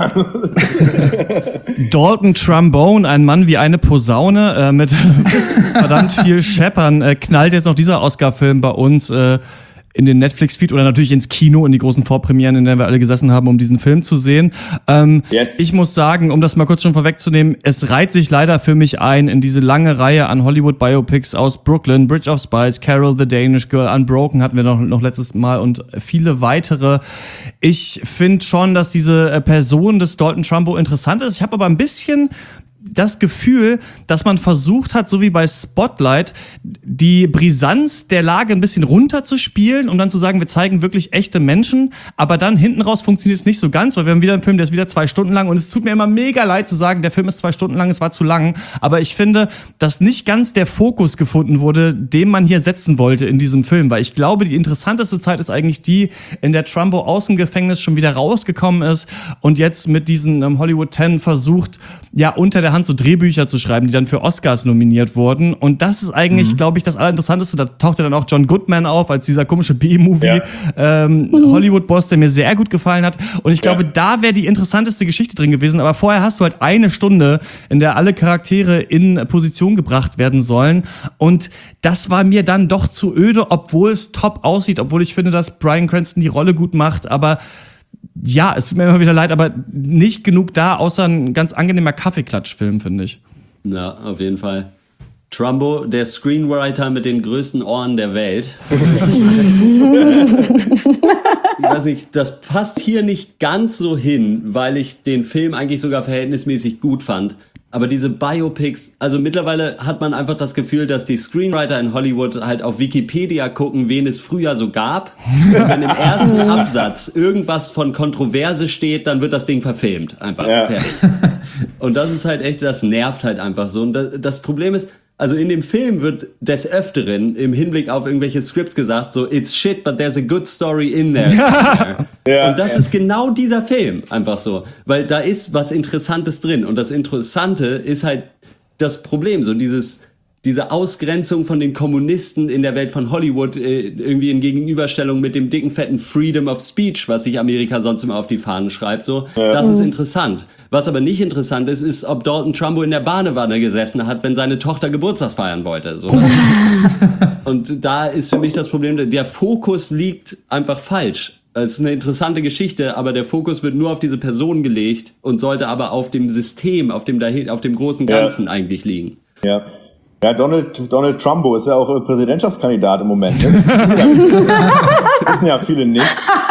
Dalton Trombone, ein Mann wie eine Posaune äh, mit verdammt viel Scheppern, äh, knallt jetzt noch dieser Oscar-Film bei uns äh, in den Netflix-Feed oder natürlich ins Kino, in die großen Vorpremieren, in denen wir alle gesessen haben, um diesen Film zu sehen. Ähm, yes. Ich muss sagen, um das mal kurz schon vorwegzunehmen, es reiht sich leider für mich ein in diese lange Reihe an Hollywood-Biopics aus Brooklyn, Bridge of Spies, Carol the Danish Girl, Unbroken hatten wir noch, noch letztes Mal und viele weitere. Ich finde schon, dass diese Person des Dalton Trumbo interessant ist. Ich habe aber ein bisschen das Gefühl, dass man versucht hat, so wie bei Spotlight, die Brisanz der Lage ein bisschen runterzuspielen, um dann zu sagen, wir zeigen wirklich echte Menschen, aber dann hinten raus funktioniert es nicht so ganz, weil wir haben wieder einen Film, der ist wieder zwei Stunden lang und es tut mir immer mega leid zu sagen, der Film ist zwei Stunden lang, es war zu lang, aber ich finde, dass nicht ganz der Fokus gefunden wurde, den man hier setzen wollte in diesem Film, weil ich glaube, die interessanteste Zeit ist eigentlich die, in der Trumbo aus dem Gefängnis schon wieder rausgekommen ist und jetzt mit diesen ähm, Hollywood Ten versucht, ja, unter der Hand so Drehbücher zu schreiben, die dann für Oscars nominiert wurden. Und das ist eigentlich, mhm. glaube ich, das Allerinteressanteste. Da tauchte dann auch John Goodman auf, als dieser komische B-Movie ja. ähm, mhm. Hollywood-Boss, der mir sehr gut gefallen hat. Und ich glaube, ja. da wäre die interessanteste Geschichte drin gewesen. Aber vorher hast du halt eine Stunde, in der alle Charaktere in Position gebracht werden sollen. Und das war mir dann doch zu öde, obwohl es top aussieht, obwohl ich finde, dass Bryan Cranston die Rolle gut macht. Aber ja, es tut mir immer wieder leid, aber nicht genug da, außer ein ganz angenehmer Kaffeeklatschfilm, finde ich. Ja, auf jeden Fall. Trumbo, der Screenwriter mit den größten Ohren der Welt. Ich weiß nicht, das passt hier nicht ganz so hin, weil ich den Film eigentlich sogar verhältnismäßig gut fand. Aber diese Biopics, also mittlerweile hat man einfach das Gefühl, dass die Screenwriter in Hollywood halt auf Wikipedia gucken, wen es früher so gab. Und wenn im ersten Absatz irgendwas von Kontroverse steht, dann wird das Ding verfilmt. Einfach ja. fertig. Und das ist halt echt, das nervt halt einfach so. Und das, das Problem ist, also in dem Film wird des Öfteren im Hinblick auf irgendwelche Scripts gesagt, so, it's shit, but there's a good story in there. Ja. Und das ja. ist genau dieser Film, einfach so. Weil da ist was Interessantes drin. Und das Interessante ist halt das Problem, so dieses, diese Ausgrenzung von den Kommunisten in der Welt von Hollywood, äh, irgendwie in Gegenüberstellung mit dem dicken, fetten Freedom of Speech, was sich Amerika sonst immer auf die Fahnen schreibt, so. Ja. Das ist interessant. Was aber nicht interessant ist, ist, ob Dalton Trumbo in der Badewanne gesessen hat, wenn seine Tochter Geburtstags feiern wollte. So. Und da ist für mich das Problem, der Fokus liegt einfach falsch. Es ist eine interessante Geschichte, aber der Fokus wird nur auf diese Person gelegt und sollte aber auf dem System, auf dem, auf dem großen Ganzen ja. eigentlich liegen. Ja. Ja, Donald, Donald Trumbo ist ja auch Präsidentschaftskandidat im Moment. Ne? Das wissen ja, wissen ja viele nicht.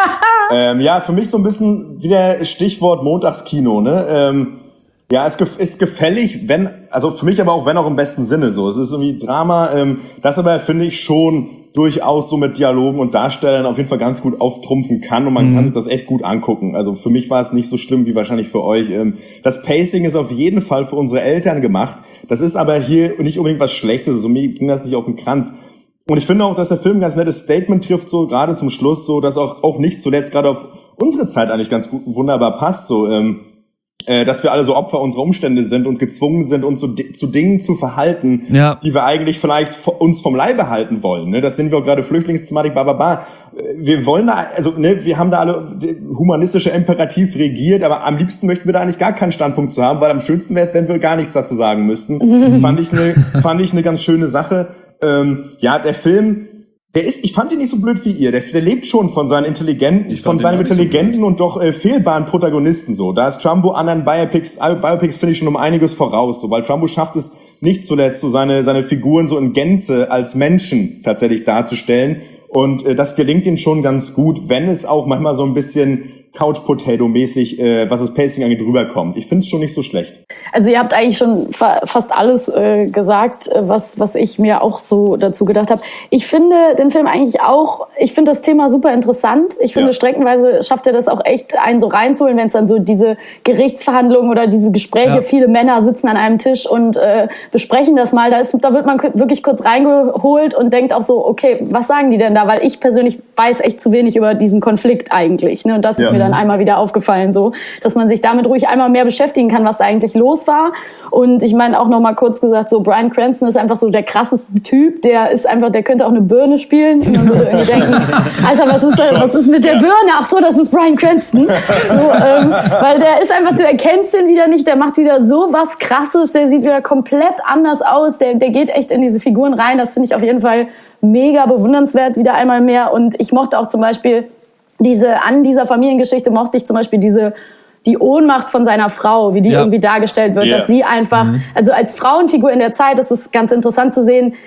Ähm, ja, für mich so ein bisschen wieder Stichwort Montagskino, ne? Ähm, ja, es ist gefällig, wenn, also für mich aber auch, wenn auch im besten Sinne so. Es ist irgendwie Drama, ähm, das aber finde ich schon durchaus so mit Dialogen und Darstellern auf jeden Fall ganz gut auftrumpfen kann und man mhm. kann sich das echt gut angucken. Also für mich war es nicht so schlimm wie wahrscheinlich für euch. Das Pacing ist auf jeden Fall für unsere Eltern gemacht. Das ist aber hier nicht unbedingt was Schlechtes. Also mir ging das nicht auf den Kranz. Und ich finde auch, dass der Film ein ganz nettes Statement trifft, so gerade zum Schluss, so dass auch auch nicht zuletzt gerade auf unsere Zeit eigentlich ganz gut wunderbar passt, so ähm, äh, dass wir alle so Opfer unserer Umstände sind und gezwungen sind, uns zu, zu Dingen zu verhalten, ja. die wir eigentlich vielleicht uns vom Leibe halten wollen. Ne? Das sind wir auch gerade Flüchtlingsthematik, bla bla bla. Wir wollen da, also ne, wir haben da alle humanistische Imperativ regiert, aber am liebsten möchten wir da eigentlich gar keinen Standpunkt zu haben, weil am schönsten wäre es, wenn wir gar nichts dazu sagen müssten. Mhm. Fand ich eine, fand ich eine ganz schöne Sache. Ähm, ja, der Film, der ist, ich fand ihn nicht so blöd wie ihr. Der, der lebt schon von seinen intelligenten, von seinem intelligenten so und doch äh, fehlbaren Protagonisten so. Da ist Trumbo anderen Biopics, Biopics finde ich schon um einiges voraus, so, weil Trumbo schafft es nicht zuletzt, so seine seine Figuren so in Gänze als Menschen tatsächlich darzustellen. Und äh, das gelingt ihm schon ganz gut, wenn es auch manchmal so ein bisschen Couch-Potato-mäßig, äh, was das Pacing angeht, rüberkommt. Ich finde es schon nicht so schlecht. Also ihr habt eigentlich schon fa- fast alles äh, gesagt, was was ich mir auch so dazu gedacht habe. Ich finde den Film eigentlich auch, ich finde das Thema super interessant. Ich finde, ja. streckenweise schafft er das auch echt, einen so reinzuholen, wenn es dann so diese Gerichtsverhandlungen oder diese Gespräche, ja. viele Männer sitzen an einem Tisch und äh, besprechen das mal. Da, ist, da wird man wirklich kurz reingeholt und denkt auch so, okay, was sagen die denn da? Weil ich persönlich weiß echt zu wenig über diesen Konflikt eigentlich. Ne? Und das ja. ist mir dann einmal wieder aufgefallen, so, dass man sich damit ruhig einmal mehr beschäftigen kann, was da eigentlich los war. Und ich meine auch noch mal kurz gesagt, so Bryan Cranston ist einfach so der krasseste Typ. Der ist einfach, der könnte auch eine Birne spielen. Und man würde irgendwie denken, Alter, was ist, da, was ist mit der Birne? Ach so, das ist Bryan Cranston. So, ähm, weil der ist einfach, du erkennst den wieder nicht. Der macht wieder so was Krasses. Der sieht wieder komplett anders aus. Der, der geht echt in diese Figuren rein. Das finde ich auf jeden Fall mega bewundernswert, wieder einmal mehr. Und ich mochte auch zum Beispiel diese, an dieser Familiengeschichte mochte ich zum Beispiel diese, die Ohnmacht von seiner Frau, wie die ja. irgendwie dargestellt wird, yeah. dass sie einfach, mhm. also als Frauenfigur in der Zeit, das ist ganz interessant zu sehen,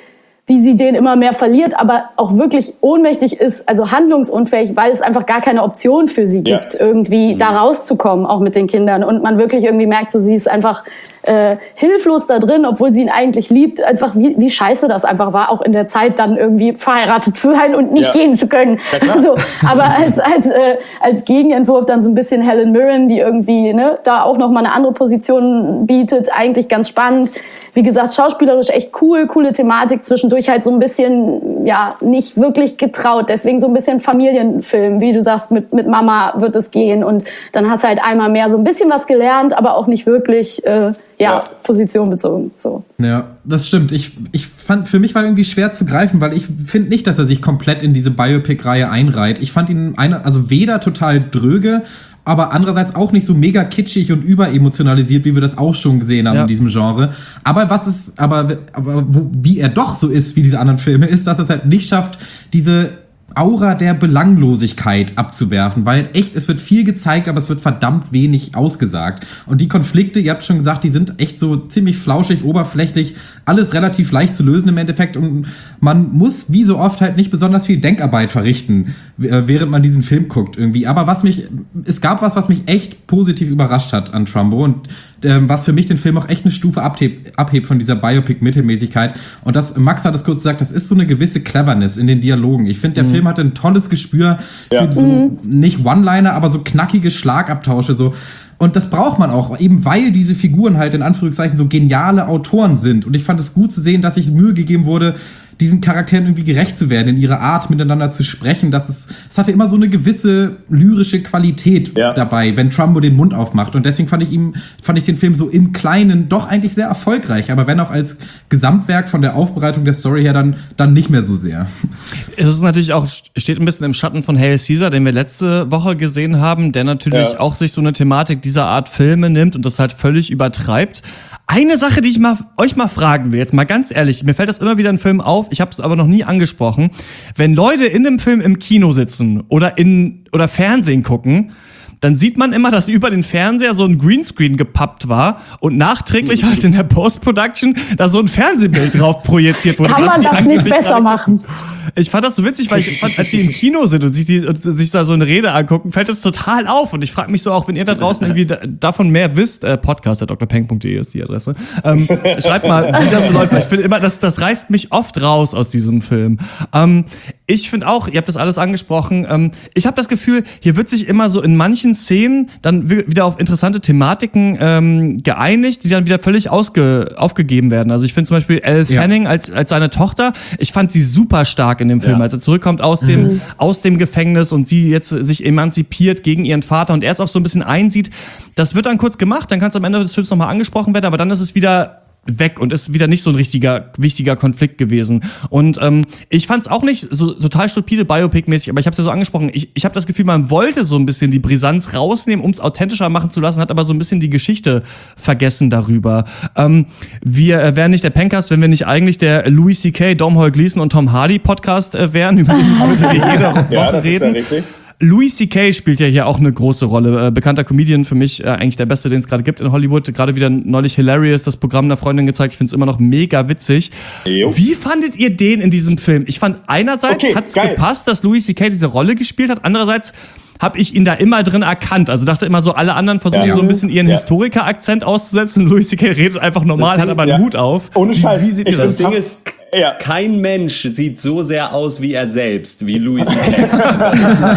wie sie den immer mehr verliert, aber auch wirklich ohnmächtig ist, also handlungsunfähig, weil es einfach gar keine Option für sie gibt, ja. irgendwie mhm. da rauszukommen, auch mit den Kindern. Und man wirklich irgendwie merkt, so sie ist einfach äh, hilflos da drin, obwohl sie ihn eigentlich liebt. Einfach wie, wie scheiße das einfach war, auch in der Zeit dann irgendwie verheiratet zu sein und nicht ja. gehen zu können. Ja, also, aber als als äh, als Gegenentwurf dann so ein bisschen Helen Mirren, die irgendwie ne, da auch noch mal eine andere Position bietet, eigentlich ganz spannend. Wie gesagt, schauspielerisch echt cool, coole Thematik, zwischendurch halt so ein bisschen, ja, nicht wirklich getraut. Deswegen so ein bisschen Familienfilm, wie du sagst, mit, mit Mama wird es gehen. Und dann hast du halt einmal mehr so ein bisschen was gelernt, aber auch nicht wirklich, äh, ja, ja, Position bezogen. So. Ja, das stimmt. Ich, ich fand, für mich war irgendwie schwer zu greifen, weil ich finde nicht, dass er sich komplett in diese Biopic-Reihe einreiht. Ich fand ihn, eine, also weder total dröge, aber andererseits auch nicht so mega kitschig und überemotionalisiert, wie wir das auch schon gesehen haben ja. in diesem Genre. Aber was ist, aber, aber wo, wie er doch so ist wie diese anderen Filme, ist, dass es halt nicht schafft, diese Aura der Belanglosigkeit abzuwerfen, weil echt, es wird viel gezeigt, aber es wird verdammt wenig ausgesagt. Und die Konflikte, ihr habt schon gesagt, die sind echt so ziemlich flauschig, oberflächlich, alles relativ leicht zu lösen im Endeffekt und man muss wie so oft halt nicht besonders viel Denkarbeit verrichten, während man diesen Film guckt irgendwie. Aber was mich, es gab was, was mich echt positiv überrascht hat an Trumbo und ähm, was für mich den Film auch echt eine Stufe abhebt, abhebt von dieser Biopic-Mittelmäßigkeit. Und das, Max hat es kurz gesagt, das ist so eine gewisse Cleverness in den Dialogen. Ich finde, der mhm. Film hatte ein tolles Gespür ja. für so, mhm. nicht One-Liner, aber so knackige Schlagabtausche, so. Und das braucht man auch, eben weil diese Figuren halt in Anführungszeichen so geniale Autoren sind. Und ich fand es gut zu sehen, dass sich Mühe gegeben wurde, diesen Charakteren irgendwie gerecht zu werden, in ihrer Art miteinander zu sprechen. Das ist, es hatte immer so eine gewisse lyrische Qualität ja. dabei, wenn Trumbo den Mund aufmacht. Und deswegen fand ich ihm, fand ich den Film so im Kleinen doch eigentlich sehr erfolgreich. Aber wenn auch als Gesamtwerk von der Aufbereitung der Story her dann, dann nicht mehr so sehr. Es ist natürlich auch, steht ein bisschen im Schatten von Hail Caesar, den wir letzte Woche gesehen haben, der natürlich ja. auch sich so eine Thematik dieser Art Filme nimmt und das halt völlig übertreibt. Eine Sache, die ich mal euch mal fragen will, jetzt mal ganz ehrlich, mir fällt das immer wieder in Filmen auf, ich habe es aber noch nie angesprochen. Wenn Leute in dem Film im Kino sitzen oder in oder Fernsehen gucken, dann sieht man immer, dass über den Fernseher so ein Greenscreen gepappt war und nachträglich halt in der Post-Production da so ein Fernsehbild drauf projiziert wurde. Kann man das nicht besser machen? Ich fand das so witzig, weil ich fand, als die im Kino sind und sich, die, und sich da so eine Rede angucken, fällt das total auf. Und ich frage mich so auch, wenn ihr da draußen irgendwie da, davon mehr wisst, äh, podcast at d r peng punkt d e ist die Adresse, ähm, schreibt mal, wie das so läuft. Ich finde immer, das, das reißt mich oft raus aus diesem Film. Ähm, ich finde auch, ihr habt das alles angesprochen, ähm, ich habe das Gefühl, hier wird sich immer so in manchen Szenen dann wieder auf interessante Thematiken ähm, geeinigt, die dann wieder völlig ausge, aufgegeben werden. Also ich finde zum Beispiel Elle Fanning ja. als, als seine Tochter, ich fand sie super stark in dem Film, ja. als er zurückkommt aus dem, mhm. aus dem Gefängnis und sie jetzt sich emanzipiert gegen ihren Vater und er es auch so ein bisschen einsieht. Das wird dann kurz gemacht, dann kann es am Ende des Films nochmal angesprochen werden, aber dann ist es wieder weg und ist wieder nicht so ein richtiger, wichtiger Konflikt gewesen. Und ähm, ich fand es auch nicht so total stupide Biopic-mäßig, aber ich habe es ja so angesprochen, ich, ich habe das Gefühl, man wollte so ein bisschen die Brisanz rausnehmen, um es authentischer machen zu lassen, hat aber so ein bisschen die Geschichte vergessen darüber. Ähm, wir äh, wären nicht der Pencast, wenn wir nicht eigentlich der Louis C K, Domhnall Gleeson und Tom Hardy Podcast äh, wären, über den wir jede Woche ja, das reden. Ist ja richtig. Louis C K spielt ja hier auch eine große Rolle. Äh, bekannter Comedian, für mich äh, eigentlich der beste, den es gerade gibt in Hollywood. Gerade wieder neulich Hilarious, das Programm einer Freundin gezeigt. Ich finde es immer noch mega witzig. Jo. Wie fandet ihr den in diesem Film? Ich fand einerseits okay, hat's geil. gepasst, dass Louis C K diese Rolle gespielt hat. Andererseits habe ich ihn da immer drin erkannt. Also dachte immer so, alle anderen versuchen ja. so ein bisschen ihren ja. Historiker-Akzent auszusetzen. Louis C K redet einfach normal, Ding, hat aber einen ja. Hut auf. Ohne Scheiß. Wie seht ihr das? Das Ding ist, ja. kein Mensch sieht so sehr aus wie er selbst, wie Louis C K.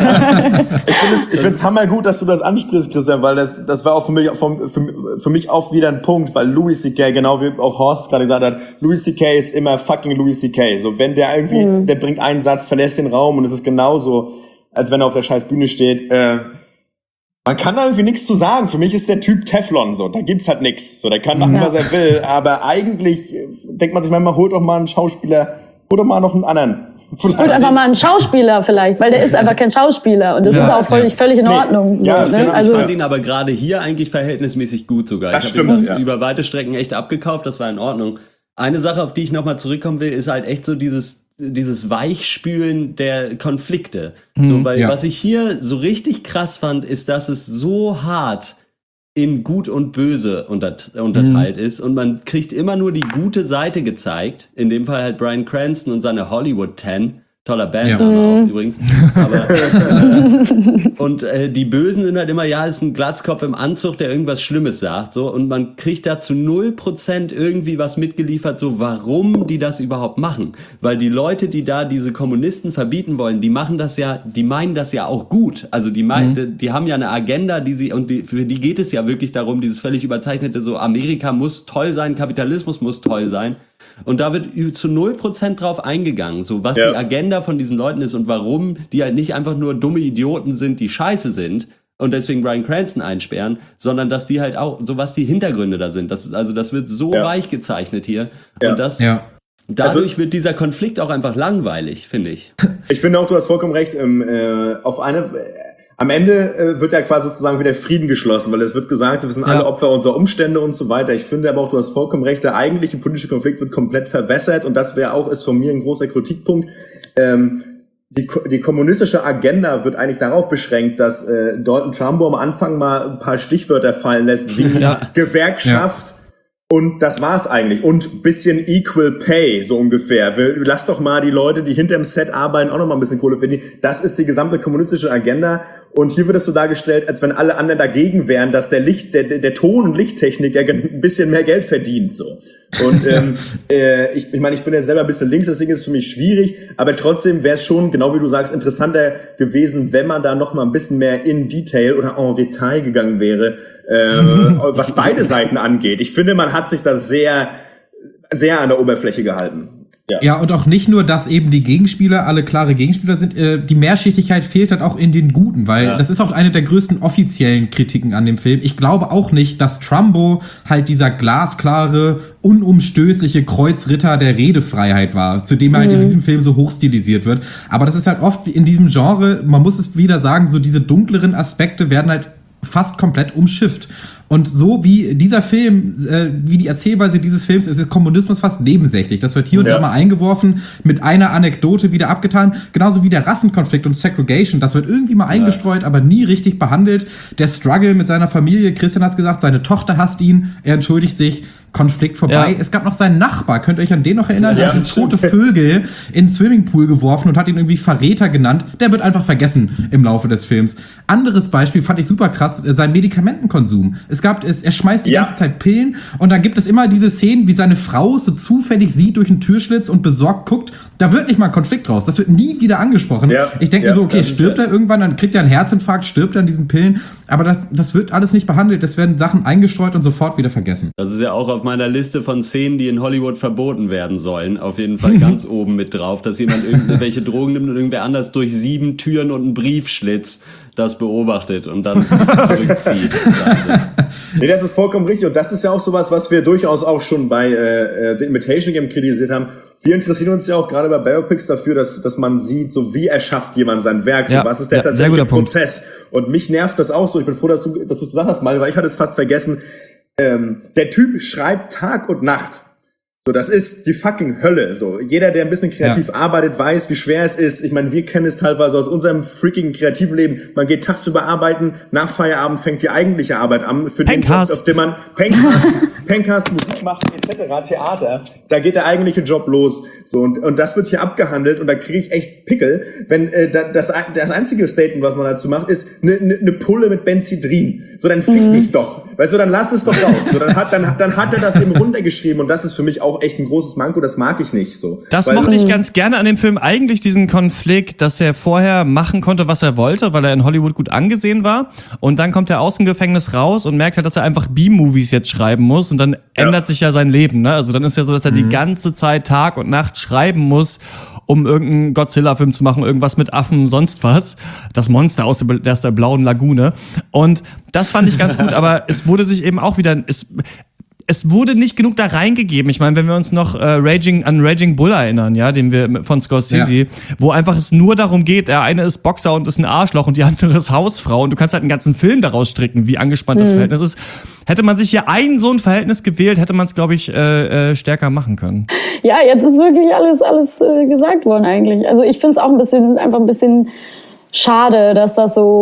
ich finde es ich find's hammergut, dass du das ansprichst, Christian, weil das, das war auch für mich, für, für, für mich auch wieder ein Punkt, weil Louis C K, genau wie auch Horst gerade gesagt hat, Louis C K ist immer fucking Louis C K. So, wenn der irgendwie, mhm. der bringt einen Satz, verlässt den Raum und es ist genauso, als wenn er auf der scheiß Bühne steht. Äh, man kann da irgendwie nichts zu sagen. Für mich ist der Typ Teflon, so. Da gibt's halt nichts. So, der kann machen, ja. was er will. Aber eigentlich denkt man sich manchmal, holt doch mal einen Schauspieler, holt doch mal noch einen anderen. Vielleicht. Holt einfach mal einen Schauspieler vielleicht, weil der ist einfach kein Schauspieler. Und das ja, ist auch völlig, ja. völlig in Ordnung. Nee. Ja, so, ne? Also ich fand ihn aber gerade hier eigentlich verhältnismäßig gut sogar. Das ich stimmt, ihn ja. über weite Strecken echt abgekauft, das war in Ordnung. Eine Sache, auf die ich nochmal zurückkommen will, ist halt echt so dieses dieses Weichspülen der Konflikte. Mhm, so, weil ja. was ich hier so richtig krass fand, ist, dass es so hart in Gut und Böse untert- unterteilt mhm. ist und man kriegt immer nur die gute Seite gezeigt. In dem Fall halt Bryan Cranston und seine Hollywood Ten. Toller Bandname ja. auch übrigens. Aber, äh, und äh, die Bösen sind halt immer, ja, ist ein Glatzkopf im Anzug, der irgendwas Schlimmes sagt. So, und man kriegt da zu null Prozent irgendwie was mitgeliefert, so warum die das überhaupt machen. Weil die Leute, die da diese Kommunisten verbieten wollen, die machen das ja, die meinen das ja auch gut. Also die, meinen, mhm. die, die haben ja eine Agenda, die sie, und die, für die geht es ja wirklich darum, dieses völlig überzeichnete, so Amerika muss toll sein, Kapitalismus muss toll sein. Und da wird zu null Prozent drauf eingegangen, so was ja. die Agenda von diesen Leuten ist und warum die halt nicht einfach nur dumme Idioten sind, die scheiße sind und deswegen Bryan Cranston einsperren, sondern dass die halt auch, so was die Hintergründe da sind. Das ist, also das wird so ja. weich gezeichnet hier. Ja. Und das, ja. dadurch also, wird dieser Konflikt auch einfach langweilig, finde ich. Ich finde auch, du hast vollkommen recht, ähm, äh, auf eine... Äh, Am Ende äh, wird ja quasi sozusagen wieder Frieden geschlossen, weil es wird gesagt, wir sind ja. alle Opfer unserer Umstände und so weiter. Ich finde aber auch, du hast vollkommen recht, der eigentliche politische Konflikt wird komplett verwässert und das wäre auch, ist von mir ein großer Kritikpunkt. Ähm, die, die kommunistische Agenda wird eigentlich darauf beschränkt, dass äh, Dalton Trumbo am Anfang mal ein paar Stichwörter fallen lässt, wie ja. Gewerkschaft. Ja. Und das war's eigentlich. Und bisschen Equal Pay, so ungefähr. Lass doch mal die Leute, die hinterm Set arbeiten, auch noch mal ein bisschen Kohle verdienen. Das ist die gesamte kommunistische Agenda. Und hier wird es so dargestellt, als wenn alle anderen dagegen wären, dass der Licht, der, der Ton- und Lichttechniker ein bisschen mehr Geld verdient, so. Und, ähm, äh, ich, ich meine, ich bin ja selber ein bisschen links, deswegen ist es für mich schwierig. Aber trotzdem wäre es schon, genau wie du sagst, interessanter gewesen, wenn man da noch mal ein bisschen mehr in Detail oder en Detail gegangen wäre, äh, was beide Seiten angeht. Ich finde, man hat sich da sehr, sehr an der Oberfläche gehalten. Ja. ja, und auch nicht nur, dass eben die Gegenspieler alle klare Gegenspieler sind, äh, die Mehrschichtigkeit fehlt halt auch in den Guten, weil ja. das ist auch eine der größten offiziellen Kritiken an dem Film. Ich glaube auch nicht, dass Trumbo halt dieser glasklare, unumstößliche Kreuzritter der Redefreiheit war, zu dem er halt mhm. in diesem Film so hochstilisiert wird. Aber das ist halt oft in diesem Genre, man muss es wieder sagen, so diese dunkleren Aspekte werden halt fast komplett umschifft. Und so wie dieser Film, äh, wie die Erzählweise dieses Films ist, ist Kommunismus fast nebensächlich. Das wird hier und ja. da mal eingeworfen, mit einer Anekdote wieder abgetan. Genauso wie der Rassenkonflikt und Segregation. Das wird irgendwie mal eingestreut, ja. aber nie richtig behandelt. Der Struggle mit seiner Familie, Christian hat's gesagt, seine Tochter hasst ihn, er entschuldigt sich. Konflikt vorbei. Ja. Es gab noch seinen Nachbar, könnt ihr euch an den noch erinnern? Der ja, hat tote Vögel in den Swimmingpool geworfen und hat ihn irgendwie Verräter genannt. Der wird einfach vergessen im Laufe des Films. Anderes Beispiel fand ich super krass, sein Medikamentenkonsum. Es gab, es, er schmeißt die ja. ganze Zeit Pillen und dann gibt es immer diese Szenen, wie seine Frau so zufällig sieht durch einen Türschlitz und besorgt guckt. Da wird nicht mal ein Konflikt raus. Das wird nie wieder angesprochen. Ja. Ich denke ja, mir so, okay, stirbt er irgendwann, dann kriegt er einen Herzinfarkt, stirbt er an diesen Pillen. Aber das, das wird alles nicht behandelt. Es werden Sachen eingestreut und sofort wieder vergessen. Das ist ja auch auf meiner Liste von Szenen, die in Hollywood verboten werden sollen. Auf jeden Fall ganz oben mit drauf, dass jemand irgendwelche Drogen nimmt und irgendwer anders durch sieben Türen und einen Briefschlitz das beobachtet und dann zurückzieht. Nee, das ist vollkommen richtig. Und das ist ja auch sowas, was wir durchaus auch schon bei äh, The Imitation Game kritisiert haben. Wir interessieren uns ja auch gerade bei Biopics dafür, dass dass man sieht, so wie erschafft jemand sein Werk, so ja, was ist der ja, tatsächliche Prozess. Punkt. Und mich nervt das auch so. Ich bin froh, dass du dass du es gesagt hast, mal, weil ich hatte es fast vergessen. Ähm, der Typ schreibt Tag und Nacht. So, das ist die fucking Hölle. So, jeder, der ein bisschen kreativ ja. arbeitet, weiß, wie schwer es ist. Ich meine, wir kennen es teilweise aus unserem freaking kreativen Leben. Man geht tagsüber arbeiten, nach Feierabend fängt die eigentliche Arbeit an für den Job, auf dem man Pencast, Pencast, Musik macht, et cetera, Theater. Da geht der eigentliche Job los. So, und und das wird hier abgehandelt und da kriege ich echt Pickel, wenn äh, das das einzige Statement, was man dazu macht, ist eine ne, ne Pulle mit Benzidrin. So, dann fick mhm. dich doch. Weißt du, dann lass es doch raus. So, dann hat dann dann hat er das eben runtergeschrieben und das ist für mich auch echt ein großes Manko, das mag ich nicht so. Das weil, mochte ich ganz gerne an dem Film, eigentlich diesen Konflikt, dass er vorher machen konnte, was er wollte, weil er in Hollywood gut angesehen war und dann kommt er aus dem Gefängnis raus und merkt halt, dass er einfach B-Movies jetzt schreiben muss und dann ja. ändert sich ja sein Leben, ne? Also dann ist ja so, dass er mhm. die ganze Zeit Tag und Nacht schreiben muss, um irgendeinen Godzilla-Film zu machen, irgendwas mit Affen, sonst was. Das Monster aus der, aus der blauen Lagune. Und das fand ich ganz gut, aber es wurde sich eben auch wieder, es, es wurde nicht genug da reingegeben. Ich meine, wenn wir uns noch äh, Raging, an Raging Bull erinnern, ja, den wir von Scorsese, ja. wo einfach es nur darum geht, der eine ist Boxer und ist ein Arschloch und die andere ist Hausfrau und du kannst halt einen ganzen Film daraus stricken, wie angespannt mhm. das Verhältnis ist. Hätte man sich hier ein so ein Verhältnis gewählt, hätte man es, glaube ich, äh, äh, stärker machen können. Ja, jetzt ist wirklich alles, alles äh, gesagt worden eigentlich. Also ich finde es auch ein bisschen, einfach ein bisschen schade, dass das so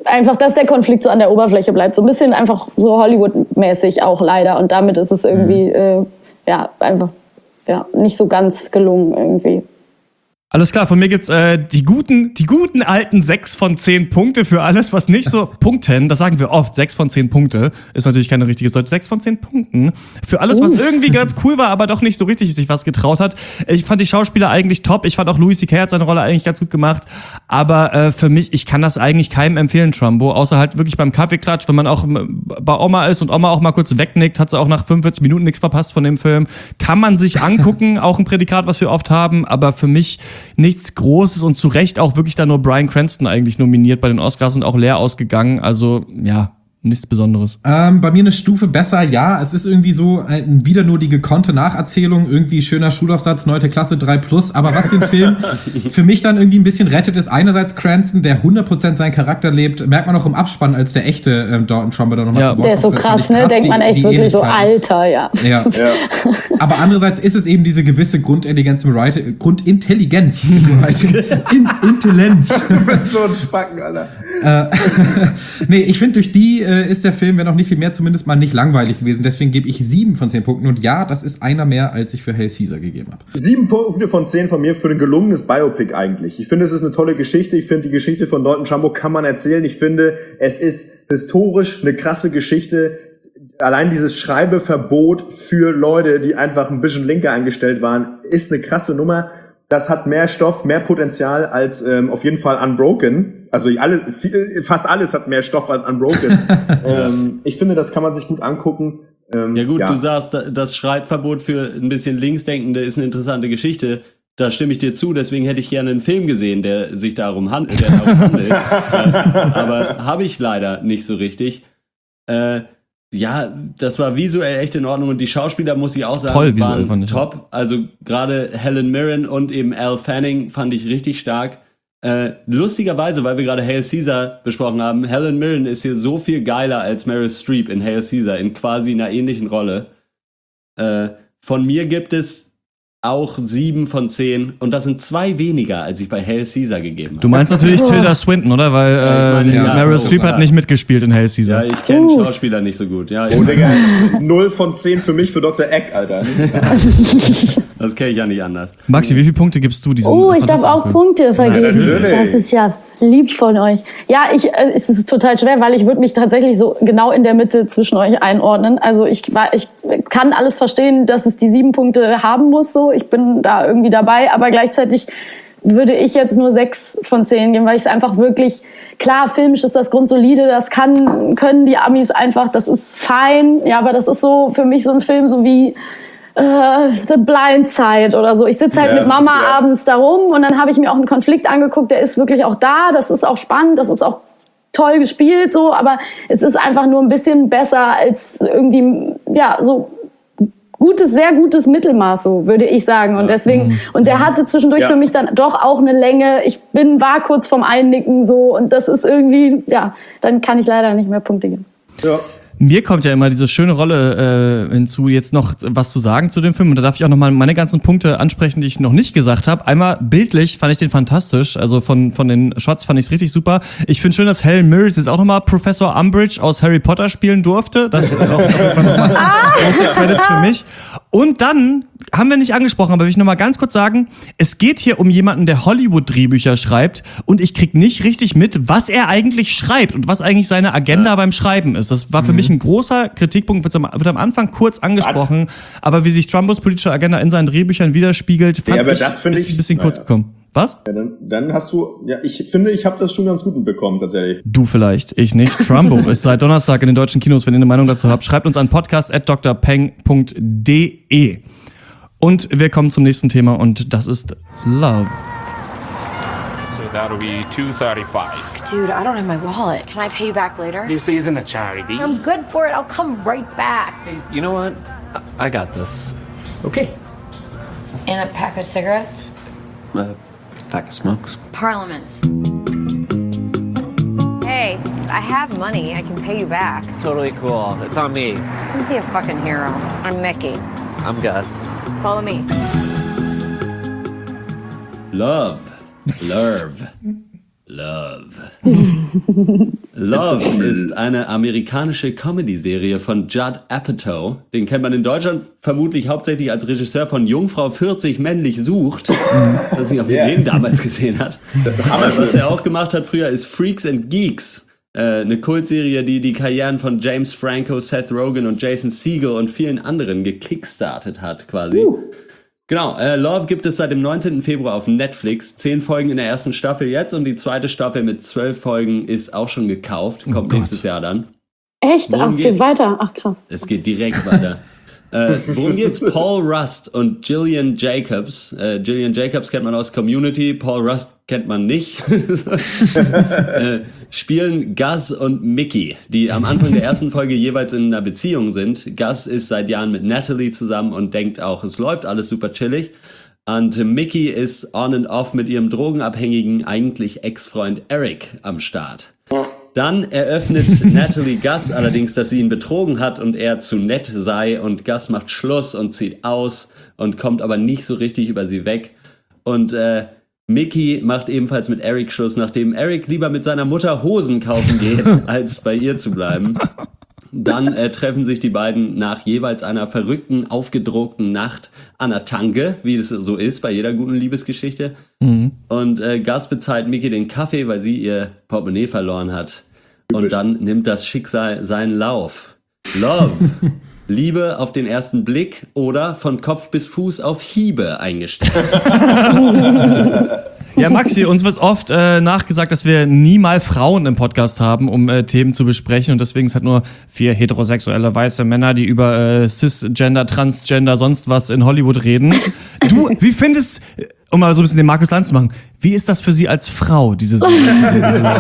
einfach, dass der Konflikt so an der Oberfläche bleibt. So ein bisschen einfach so Hollywood-mäßig auch leider. Und damit ist es irgendwie, äh, ja, einfach ja, nicht so ganz gelungen irgendwie. Alles klar, von mir gibt's äh, die guten, die guten alten sechs von zehn Punkte für alles, was nicht so Punkten, das sagen wir oft, sechs von zehn Punkte, ist natürlich keine richtige Deutsch, sechs von zehn Punkten für alles, was irgendwie ganz cool war, aber doch nicht so richtig sich was getraut hat. Ich fand die Schauspieler eigentlich top, ich fand auch Louis C K hat seine Rolle eigentlich ganz gut gemacht, aber äh, für mich, ich kann das eigentlich keinem empfehlen, Trumbo, außer halt wirklich beim Kaffeeklatsch, wenn man auch bei Oma ist und Oma auch mal kurz wegnickt, hat sie auch nach fünfundvierzig Minuten nichts verpasst von dem Film, kann man sich angucken, auch ein Prädikat, was wir oft haben, aber für mich nichts Großes und zu Recht auch wirklich da nur Bryan Cranston eigentlich nominiert bei den Oscars und auch leer ausgegangen. Also, ja, nichts Besonderes. Ähm, bei mir eine Stufe besser, ja. Es ist irgendwie so äh, wieder nur die gekonnte Nacherzählung, irgendwie schöner Schulaufsatz, neunte Klasse, drei plus. Aber was den Film für mich dann irgendwie ein bisschen rettet, ist einerseits Cranston, der hundert Prozent seinen Charakter lebt. Merkt man auch im Abspann, als der echte ähm, Dalton Trumbo da nochmal ja. zu Wort kommt. Der ist so krass, ne? Denkt man echt wirklich so, Alter, ja. ja. ja. Aber andererseits ist es eben diese gewisse Grundintelligenz im Writing. Grundintelligenz im Writing. In- Intelligenz. Du bist so ein Spacken, Alter. äh, nee, ich finde, durch die äh, ist der Film, wenn auch nicht viel mehr, zumindest mal nicht langweilig gewesen. Deswegen gebe ich sieben von zehn Punkten. Und ja, das ist einer mehr, als ich für Hail Caesar gegeben habe. Sieben Punkte von zehn von mir für ein gelungenes Biopic eigentlich. Ich finde, es ist eine tolle Geschichte. Ich finde, die Geschichte von Dalton Trumbo kann man erzählen. Ich finde, es ist historisch eine krasse Geschichte. Allein dieses Schreibeverbot für Leute, die einfach ein bisschen linker eingestellt waren, ist eine krasse Nummer. Das hat mehr Stoff, mehr Potenzial als ähm, auf jeden Fall Unbroken. Also alle, viel, fast alles hat mehr Stoff als Unbroken. ähm, ich finde, das kann man sich gut angucken. Ähm, ja gut, ja. Du sagst, das Schreibverbot für ein bisschen Linksdenkende ist eine interessante Geschichte. Da stimme ich dir zu, deswegen hätte ich gerne einen Film gesehen, der sich darum handelt. Der darum handelt. äh, aber habe ich leider nicht so richtig. Äh, Ja, das war visuell echt in Ordnung und die Schauspieler, muss ich auch sagen, Toll, waren fand ich. top. Also gerade Helen Mirren und eben Elle Fanning fand ich richtig stark. Äh, lustigerweise, weil wir gerade Hail Caesar besprochen haben, Helen Mirren ist hier so viel geiler als Meryl Streep in Hail Caesar, in quasi einer ähnlichen Rolle. Äh, von mir gibt es auch sieben von zehn und das sind zwei weniger, als ich bei Hail Caesar gegeben habe. Du meinst natürlich Tilda Swinton, oder? Weil äh, ja, ich meine, ja, Meryl oh, Streep ja. hat nicht mitgespielt in Hail Caesar. Ja, ich kenne uh. Schauspieler nicht so gut. Ja, oh, Digga, null von zehn für mich, für Doktor Eck, Alter. Das kenne ich ja nicht anders. Maxi, wie viele Punkte gibst du diesem? Oh, ich darf auch Punkte vergeben. Ja, das ist ja lieb von euch. Ja, ich, äh, es ist total schwer, weil ich würde mich tatsächlich so genau in der Mitte zwischen euch einordnen. Also ich, ich kann alles verstehen, dass es die sieben Punkte haben muss. So, ich bin da irgendwie dabei, aber gleichzeitig würde ich jetzt nur sechs von zehn geben, weil ich es einfach wirklich, klar, filmisch ist das grundsolide, das kann, können die Amis einfach, das ist fein, ja, aber das ist so für mich so ein Film, so wie äh, The Blind Side oder so. Ich sitze halt ja, mit Mama ja. abends da rum und dann habe ich mir auch einen Konflikt angeguckt, der ist wirklich auch da, das ist auch spannend, das ist auch toll gespielt, so, aber es ist einfach nur ein bisschen besser als irgendwie, ja, so gutes, sehr gutes Mittelmaß, so würde ich sagen. Und deswegen, und der hatte zwischendurch ja. für mich dann doch auch eine Länge. Ich bin, war kurz vorm Einnicken so und das ist irgendwie, ja, dann kann ich leider nicht mehr Punkte geben. Ja. Mir kommt ja immer diese schöne Rolle äh, hinzu, jetzt noch was zu sagen zu dem Film. Und da darf ich auch nochmal meine ganzen Punkte ansprechen, die ich noch nicht gesagt habe. Einmal bildlich fand ich den fantastisch. Also von von den Shots fand ich es richtig super. Ich finde schön, dass Helen Mirren jetzt auch nochmal Professor Umbridge aus Harry Potter spielen durfte. Das ist auch auf jeden Fall nochmal große Credits für mich. Und dann haben wir nicht angesprochen, aber will ich nochmal ganz kurz sagen, es geht hier um jemanden, der Hollywood-Drehbücher schreibt und ich krieg nicht richtig mit, was er eigentlich schreibt und was eigentlich seine Agenda ja. beim Schreiben ist. Das war für mhm. mich ein großer Kritikpunkt, wird am, wird am Anfang kurz angesprochen, was? aber wie sich Trumbos politische Agenda in seinen Drehbüchern widerspiegelt, fand ja, aber ich, das find ist ich, ein bisschen kurz ja. gekommen. Was? Ja, dann, dann hast du, ja, ich finde, ich habe das schon ganz gut bekommen, tatsächlich. Du vielleicht, ich nicht. Trumbo ist seit Donnerstag in den deutschen Kinos. Wenn ihr eine Meinung dazu habt, schreibt uns an podcast at d r peng punkt d e. Und wir kommen zum nächsten Thema und das ist Love. So that'll be two thirty-five. Dude, I don't have my wallet. Can I pay you back later? This isn't a charity. I'm good for it. I'll come right back. Hey, you know what? I got this. Okay. And a pack of cigarettes? A pack of smokes. Parliaments. Hey, I have money. I can pay you back. It's totally cool. It's on me. Don't be a fucking hero. I'm Mickey. I'm Gus. Follow me. Love. Love. Love. Love ist eine amerikanische Comedy-Serie von Judd Apatow. Den kennt man in Deutschland vermutlich hauptsächlich als Regisseur von Jungfrau vierzig männlich sucht. Ich weiß nicht, ob ihr yeah. den damals gesehen hat. Das ist Hammer. Was er auch gemacht hat früher ist Freaks and Geeks. Äh, eine Kultserie, die die Karrieren von James Franco, Seth Rogen und Jason Segel und vielen anderen gekickstartet hat quasi. Uh. Genau, äh, Love gibt es seit dem neunzehnten Februar auf Netflix. Zehn Folgen in der ersten Staffel jetzt und die zweite Staffel mit zwölf Folgen ist auch schon gekauft. Kommt oh nächstes Jahr dann. Echt? Ach, es geht weiter? Ach krass. Es geht direkt weiter. äh, worum geht's? Paul Rust und Gillian Jacobs. Äh, Gillian Jacobs kennt man aus Community, Paul Rust kennt man nicht. äh, spielen Gus und Mickey, die am Anfang der ersten Folge jeweils in einer Beziehung sind. Gus ist seit Jahren mit Natalie zusammen und denkt auch, es läuft alles super chillig. Und Mickey ist on and off mit ihrem drogenabhängigen, eigentlich Ex-Freund Eric am Start. Dann eröffnet Natalie Gus allerdings, dass sie ihn betrogen hat und er zu nett sei. Und Gus macht Schluss und zieht aus und kommt aber nicht so richtig über sie weg. Und äh, Mickey macht ebenfalls mit Eric Schluss, nachdem Eric lieber mit seiner Mutter Hosen kaufen geht, als bei ihr zu bleiben. Dann äh, treffen sich die beiden nach jeweils einer verrückten, aufgedruckten Nacht an der Tanke, wie das so ist bei jeder guten Liebesgeschichte. Mhm. Und äh, Gus bezahlt Mickey den Kaffee, weil sie ihr Portemonnaie verloren hat. Und dann nimmt das Schicksal seinen Lauf. Love. Liebe auf den ersten Blick oder von Kopf bis Fuß auf Hiebe eingestellt. Ja, Maxi, uns wird oft äh, nachgesagt, dass wir nie mal Frauen im Podcast haben, um äh, Themen zu besprechen. Und deswegen sind halt nur vier heterosexuelle weiße Männer, die über äh, Cisgender, Transgender, sonst was in Hollywood reden. Du, wie findest, um mal so ein bisschen den Markus Lanz zu machen, wie ist das für Sie als Frau, diese Serie?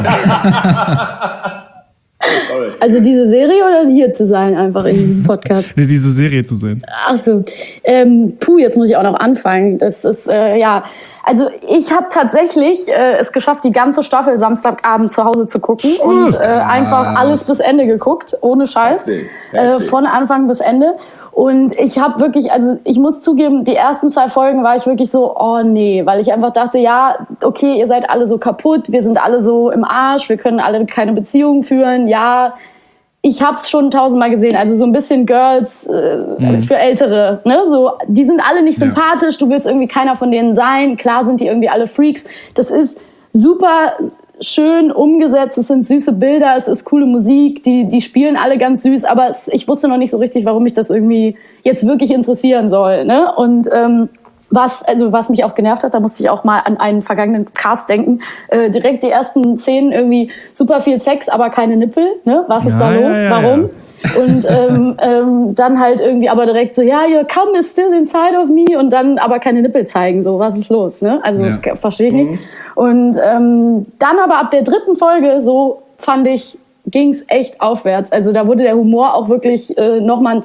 Also diese Serie oder hier zu sein, einfach im Podcast? Nee, diese Serie zu sehen. Ach so. Ähm, puh, jetzt muss ich auch noch anfangen. Das ist, äh, ja... Also ich habe tatsächlich äh, es geschafft, die ganze Staffel Samstagabend zu Hause zu gucken und äh, einfach alles bis Ende geguckt, ohne Scheiß, Heftig. Heftig. Äh, von Anfang bis Ende. Und ich habe wirklich, also ich muss zugeben, die ersten zwei Folgen war ich wirklich so, oh nee, weil ich einfach dachte, ja, okay, ihr seid alle so kaputt, wir sind alle so im Arsch, wir können alle keine Beziehung führen, ja. Ich hab's schon tausendmal gesehen, also so ein bisschen Girls äh, mhm. für Ältere, ne? So, die sind alle nicht sympathisch, ja. Du willst irgendwie keiner von denen sein. Klar sind die irgendwie alle Freaks. Das ist super schön umgesetzt, es sind süße Bilder, es ist coole Musik, die die spielen alle ganz süß, aber es, ich wusste noch nicht so richtig, warum mich das irgendwie jetzt wirklich interessieren soll, ne? Und ähm, Was, also was mich auch genervt hat, da musste ich auch mal an einen vergangenen Cast denken, äh, direkt die ersten Szenen irgendwie super viel Sex, aber keine Nippel, ne? Was ist ja, da los? Ja, ja, Warum? Ja. Und ähm, ähm, dann halt irgendwie aber direkt so, ja, your cum is still inside of me und dann aber keine Nippel zeigen, so, was ist los, ne? Also ja. Verstehe ich nicht. Mhm. Und ähm, dann aber ab der dritten Folge, so fand ich, ging's echt aufwärts. Also da wurde der Humor auch wirklich äh, nochmal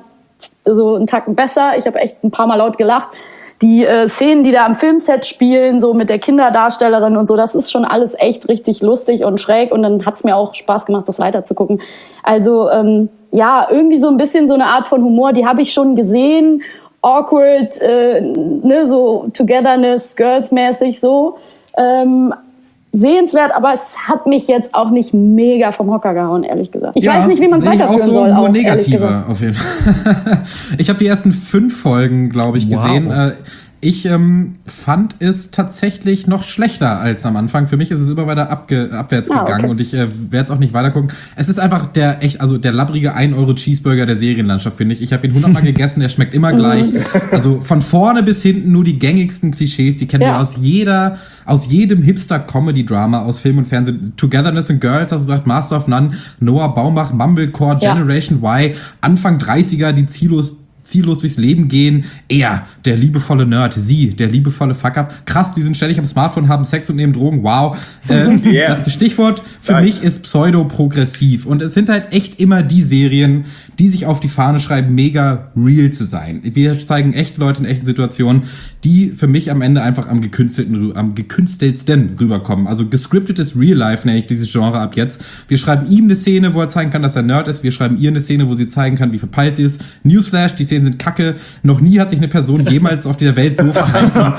so einen Tacken besser. Ich habe echt ein paar Mal laut gelacht. Die äh, Szenen, die da am Filmset spielen, so mit der Kinderdarstellerin und so, das ist schon alles echt richtig lustig und schräg und dann hat's mir auch Spaß gemacht, das weiterzugucken. Also ähm, ja, irgendwie so ein bisschen so eine Art von Humor, die habe ich schon gesehen, awkward, äh, ne, so Togetherness, Girls-mäßig so. Ähm, sehenswert, aber es hat mich jetzt auch nicht mega vom Hocker gehauen, ehrlich gesagt. Ich ja, weiß nicht, wie man es weiterführen so soll. Nur auch, negativer, auf jeden Fall. Ich habe die ersten fünf Folgen, glaube ich, wow. gesehen. Äh, Ich ähm, fand es tatsächlich noch schlechter als am Anfang. Für mich ist es immer weiter abge- abwärts ah, gegangen okay. und ich äh, werde es auch nicht weiter gucken. Es ist einfach der echt, also der labbrige ein Euro Cheeseburger der Serienlandschaft, finde ich. Ich habe ihn hundertmal gegessen, der schmeckt immer gleich. Also von vorne bis hinten nur die gängigsten Klischees, die kennen ja. wir aus jeder, aus jedem Hipster-Comedy-Drama aus Film und Fernsehen. Togetherness and Girls, hast du gesagt, Master of None, Noah Baumbach, Mumblecore, Generation ja. Y, Anfang dreißiger, die ziellos ziellos durchs Leben gehen. Er, der liebevolle Nerd. Sie, der liebevolle Fuck-Up. Krass, die sind ständig am Smartphone, haben Sex und nehmen Drogen. Wow. Äh, yeah. Das Stichwort für nice. mich ist pseudo-progressiv. Und es sind halt echt immer die Serien, die sich auf die Fahne schreiben, mega real zu sein. Wir zeigen echte Leute in echten Situationen, die für mich am Ende einfach am gekünstelten, am gekünsteltsten rüberkommen. Also gescriptetes Real Life nenne ich dieses Genre ab jetzt. Wir schreiben ihm eine Szene, wo er zeigen kann, dass er Nerd ist. Wir schreiben ihr eine Szene, wo sie zeigen kann, wie verpeilt sie ist. Newsflash, die Szenen sind kacke. Noch nie hat sich eine Person jemals auf der Welt so verhalten.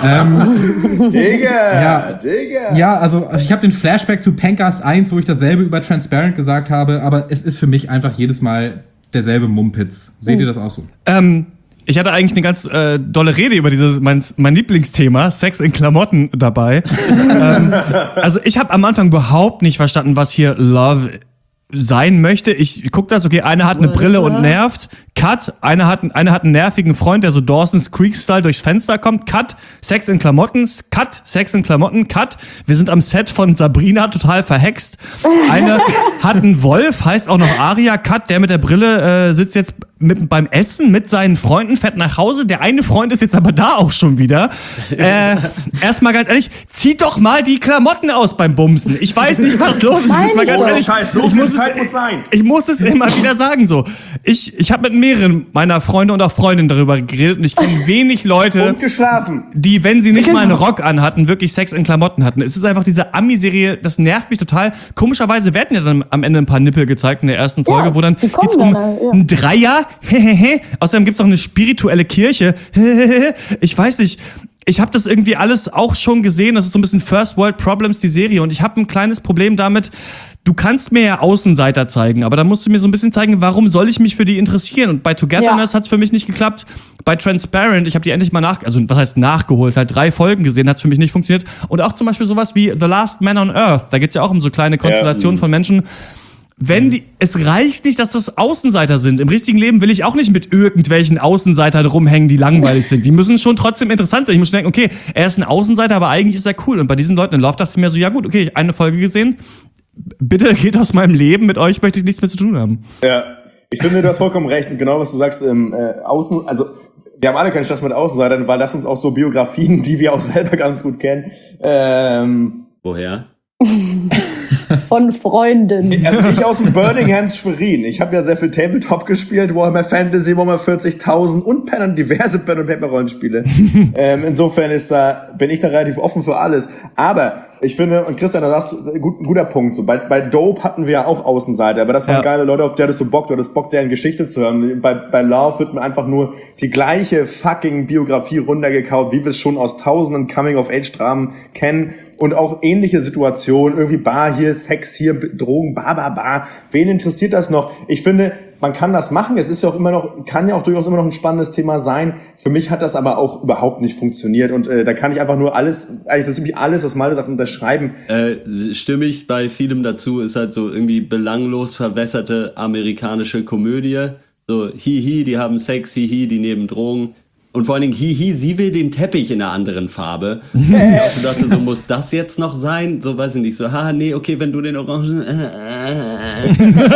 ähm, Digga, ja, Digga. Ja, also ich habe den Flashback zu Pencast eins, wo ich dasselbe über Transparent gesagt habe, aber es ist für mich einfach jedes Mal derselbe Mumpitz. Seht ihr das auch so? Ähm, ich hatte eigentlich eine ganz äh, dolle Rede über dieses mein, mein Lieblingsthema, Sex in Klamotten, dabei. ähm, also ich habe am Anfang überhaupt nicht verstanden, was hier Love sein möchte. Ich guck das, okay, eine hat eine Brille und nervt. Cut. Eine hat, eine hat einen nervigen Freund, der so Dawson's Creek-Style durchs Fenster kommt. Cut. Sex in Klamotten. Cut. Sex in Klamotten. Cut. Wir sind am Set von Sabrina, total verhext. Eine hat einen Wolf, heißt auch noch Aria. Cut. Der mit der Brille äh, sitzt jetzt mit, beim Essen mit seinen Freunden, fährt nach Hause. Der eine Freund ist jetzt aber da auch schon wieder. Äh, erstmal ganz ehrlich, zieht doch mal die Klamotten aus beim Bumsen. Ich weiß nicht, was los ist. Ist mal ganz Oh, ehrlich. Scheiß, so Ich viel muss Zeit es- muss sein. Ich muss es immer wieder sagen so. Ich, ich habe mit mehreren meiner Freunde und auch Freundinnen darüber geredet und ich kenne wenig Leute, Und geschlafen. die, wenn sie nicht mal einen Rock anhatten, wirklich Sex in Klamotten hatten. Es ist einfach diese Ami-Serie, das nervt mich total. Komischerweise werden ja dann am Ende ein paar Nippel gezeigt in der ersten Folge, Ja, wo dann die kommen geht's um dann, ja. ein Dreier. Hehehe. Außerdem gibt's auch eine spirituelle Kirche. Hehehe. Ich weiß nicht. Ich habe das irgendwie alles auch schon gesehen. Das ist so ein bisschen First World Problems, die Serie. Und ich habe ein kleines Problem damit. Du kannst mir ja Außenseiter zeigen, aber dann musst du mir so ein bisschen zeigen, warum soll ich mich für die interessieren? Und bei Togetherness Ja. hat's für mich nicht geklappt. Bei Transparent, ich habe die endlich mal nach, also was heißt nachgeholt, halt drei Folgen gesehen, hat's für mich nicht funktioniert. Und auch zum Beispiel sowas wie The Last Man on Earth. Da geht's ja auch um so kleine Konstellationen Ja. von Menschen. Wenn die, es reicht nicht, dass das Außenseiter sind. Im richtigen Leben will ich auch nicht mit irgendwelchen Außenseitern rumhängen, die langweilig sind. Die müssen schon trotzdem interessant sein. Ich muss schon denken, okay, er ist ein Außenseiter, aber eigentlich ist er cool. Und bei diesen Leuten in Love dachte ich mir so, ja gut, okay, eine Folge gesehen. Bitte geht aus meinem Leben, mit euch möchte ich nichts mehr zu tun haben. Ja, ich finde, du hast vollkommen recht. Und genau, was du sagst, ähm, äh, Außen, also wir haben alle keinen Stress mit Außenseitern, weil das uns auch so Biografien, die wir auch selber ganz gut kennen. Ähm, Woher? Von Freunden. Also ich aus dem Birmingham Schwerin. Ich habe ja sehr viel Tabletop gespielt, Warhammer Fantasy, Warhammer vierzigtausend und Pen und diverse Pen und Paper Rollenspiele. ähm, insofern ist da, bin ich da relativ offen für alles. Aber ich finde, und Christian, da hast du gut, ein guter Punkt. So bei, bei Dope hatten wir ja auch Außenseiter, aber das waren Ja. geile Leute, auf die hattest du Bock, du hattest Bock, deren Geschichte zu hören. Bei, bei Love wird mir einfach nur die gleiche fucking Biografie runtergekaut, wie wir es schon aus tausenden Coming-of-Age-Dramen kennen. Und auch ähnliche Situationen, irgendwie Bar hier, Sex hier, Drogen, bar, bar, bar. Wen interessiert das noch? Ich finde, man kann das machen. Es ist ja auch immer noch, kann ja auch durchaus immer noch ein spannendes Thema sein. Für mich hat das aber auch überhaupt nicht funktioniert. Und äh, da kann ich einfach nur alles, eigentlich so ziemlich alles, was Malte sagt, unterschreiben. Äh, stimme ich bei vielem dazu, ist halt so irgendwie belanglos verwässerte amerikanische Komödie. So, hihi, die haben Sex, hihi, die nehmen Drogen. Und vor allen Dingen, hihi, sie will den Teppich in einer anderen Farbe. Und ich dachte, so muss das jetzt noch sein? So, weiß ich nicht, so, haha, nee, okay, wenn du den Orangen... Äh,